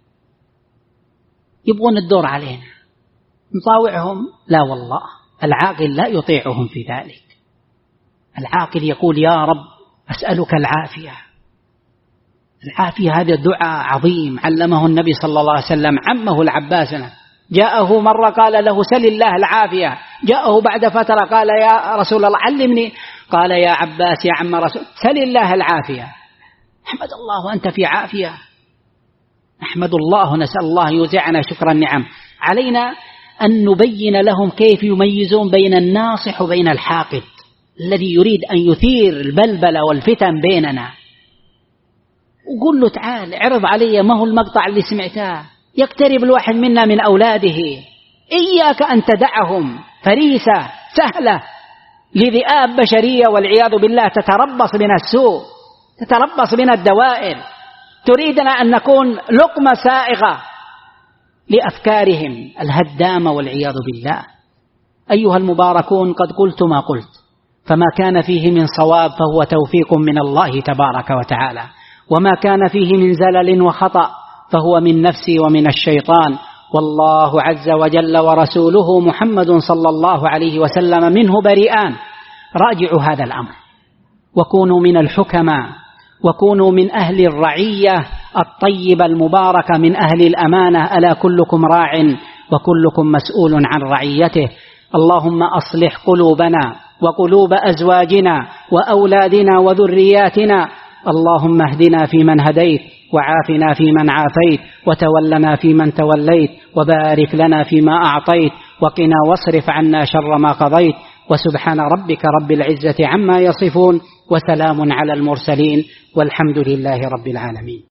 يبغون الدور علينا نطاوعهم؟ لا والله، العاقل لا يطيعهم في ذلك. العاقل يقول يا رب أسألك العافية. العافية هذا دعاء عظيم علمه النبي صلى الله عليه وسلم عمه العباس. جاءه مرة قال له سل الله العافية، جاءه بعد فترة قال يا رسول الله علمني، قال يا عباس يا عم رسول سل الله العافية. احمد الله وأنت في عافية، نحمد الله ونسأل الله يوزعنا شكر النعم. علينا أن نبين لهم كيف يميزون بين الناصح وبين الحاقد الذي يريد أن يثير البلبلة والفتن بيننا. وقل له تعال اعرض علي ما هو المقطع اللي سمعته، يقترب الواحد منا من أولاده. إياك أن تدعهم فريسة سهلة لذئاب بشرية والعياذ بالله تتربص بنا السوء، تتربص بنا الدوائر، تريدنا أن نكون لقمة سائغة لأفكارهم الهدامة والعياذ بالله. أيها المباركون قد قلت ما قلت، فما كان فيه من صواب فهو توفيق من الله تبارك وتعالى، وما كان فيه من زلل وخطأ فهو من نفسي ومن الشيطان، والله عز وجل ورسوله محمد صلى الله عليه وسلم منه بريئان. راجعوا هذا الأمر وكونوا من الحكماء، وكونوا من أهل الرعية الطيبة المباركة، من أهل الأمانة. ألا كلكم راع وكلكم مسؤول عن رعيته. اللهم أصلح قلوبنا وقلوب أزواجنا وأولادنا وذرياتنا. اللهم اهدنا فيمن هديت، وعافنا فيمن عافيت، وتولنا فيمن توليت، وبارك لنا فيما أعطيت، وقنا واصرف عنا شر ما قضيت. وسبحان ربك رب العزة عما يصفون، وسلام على المرسلين، والحمد لله رب العالمين.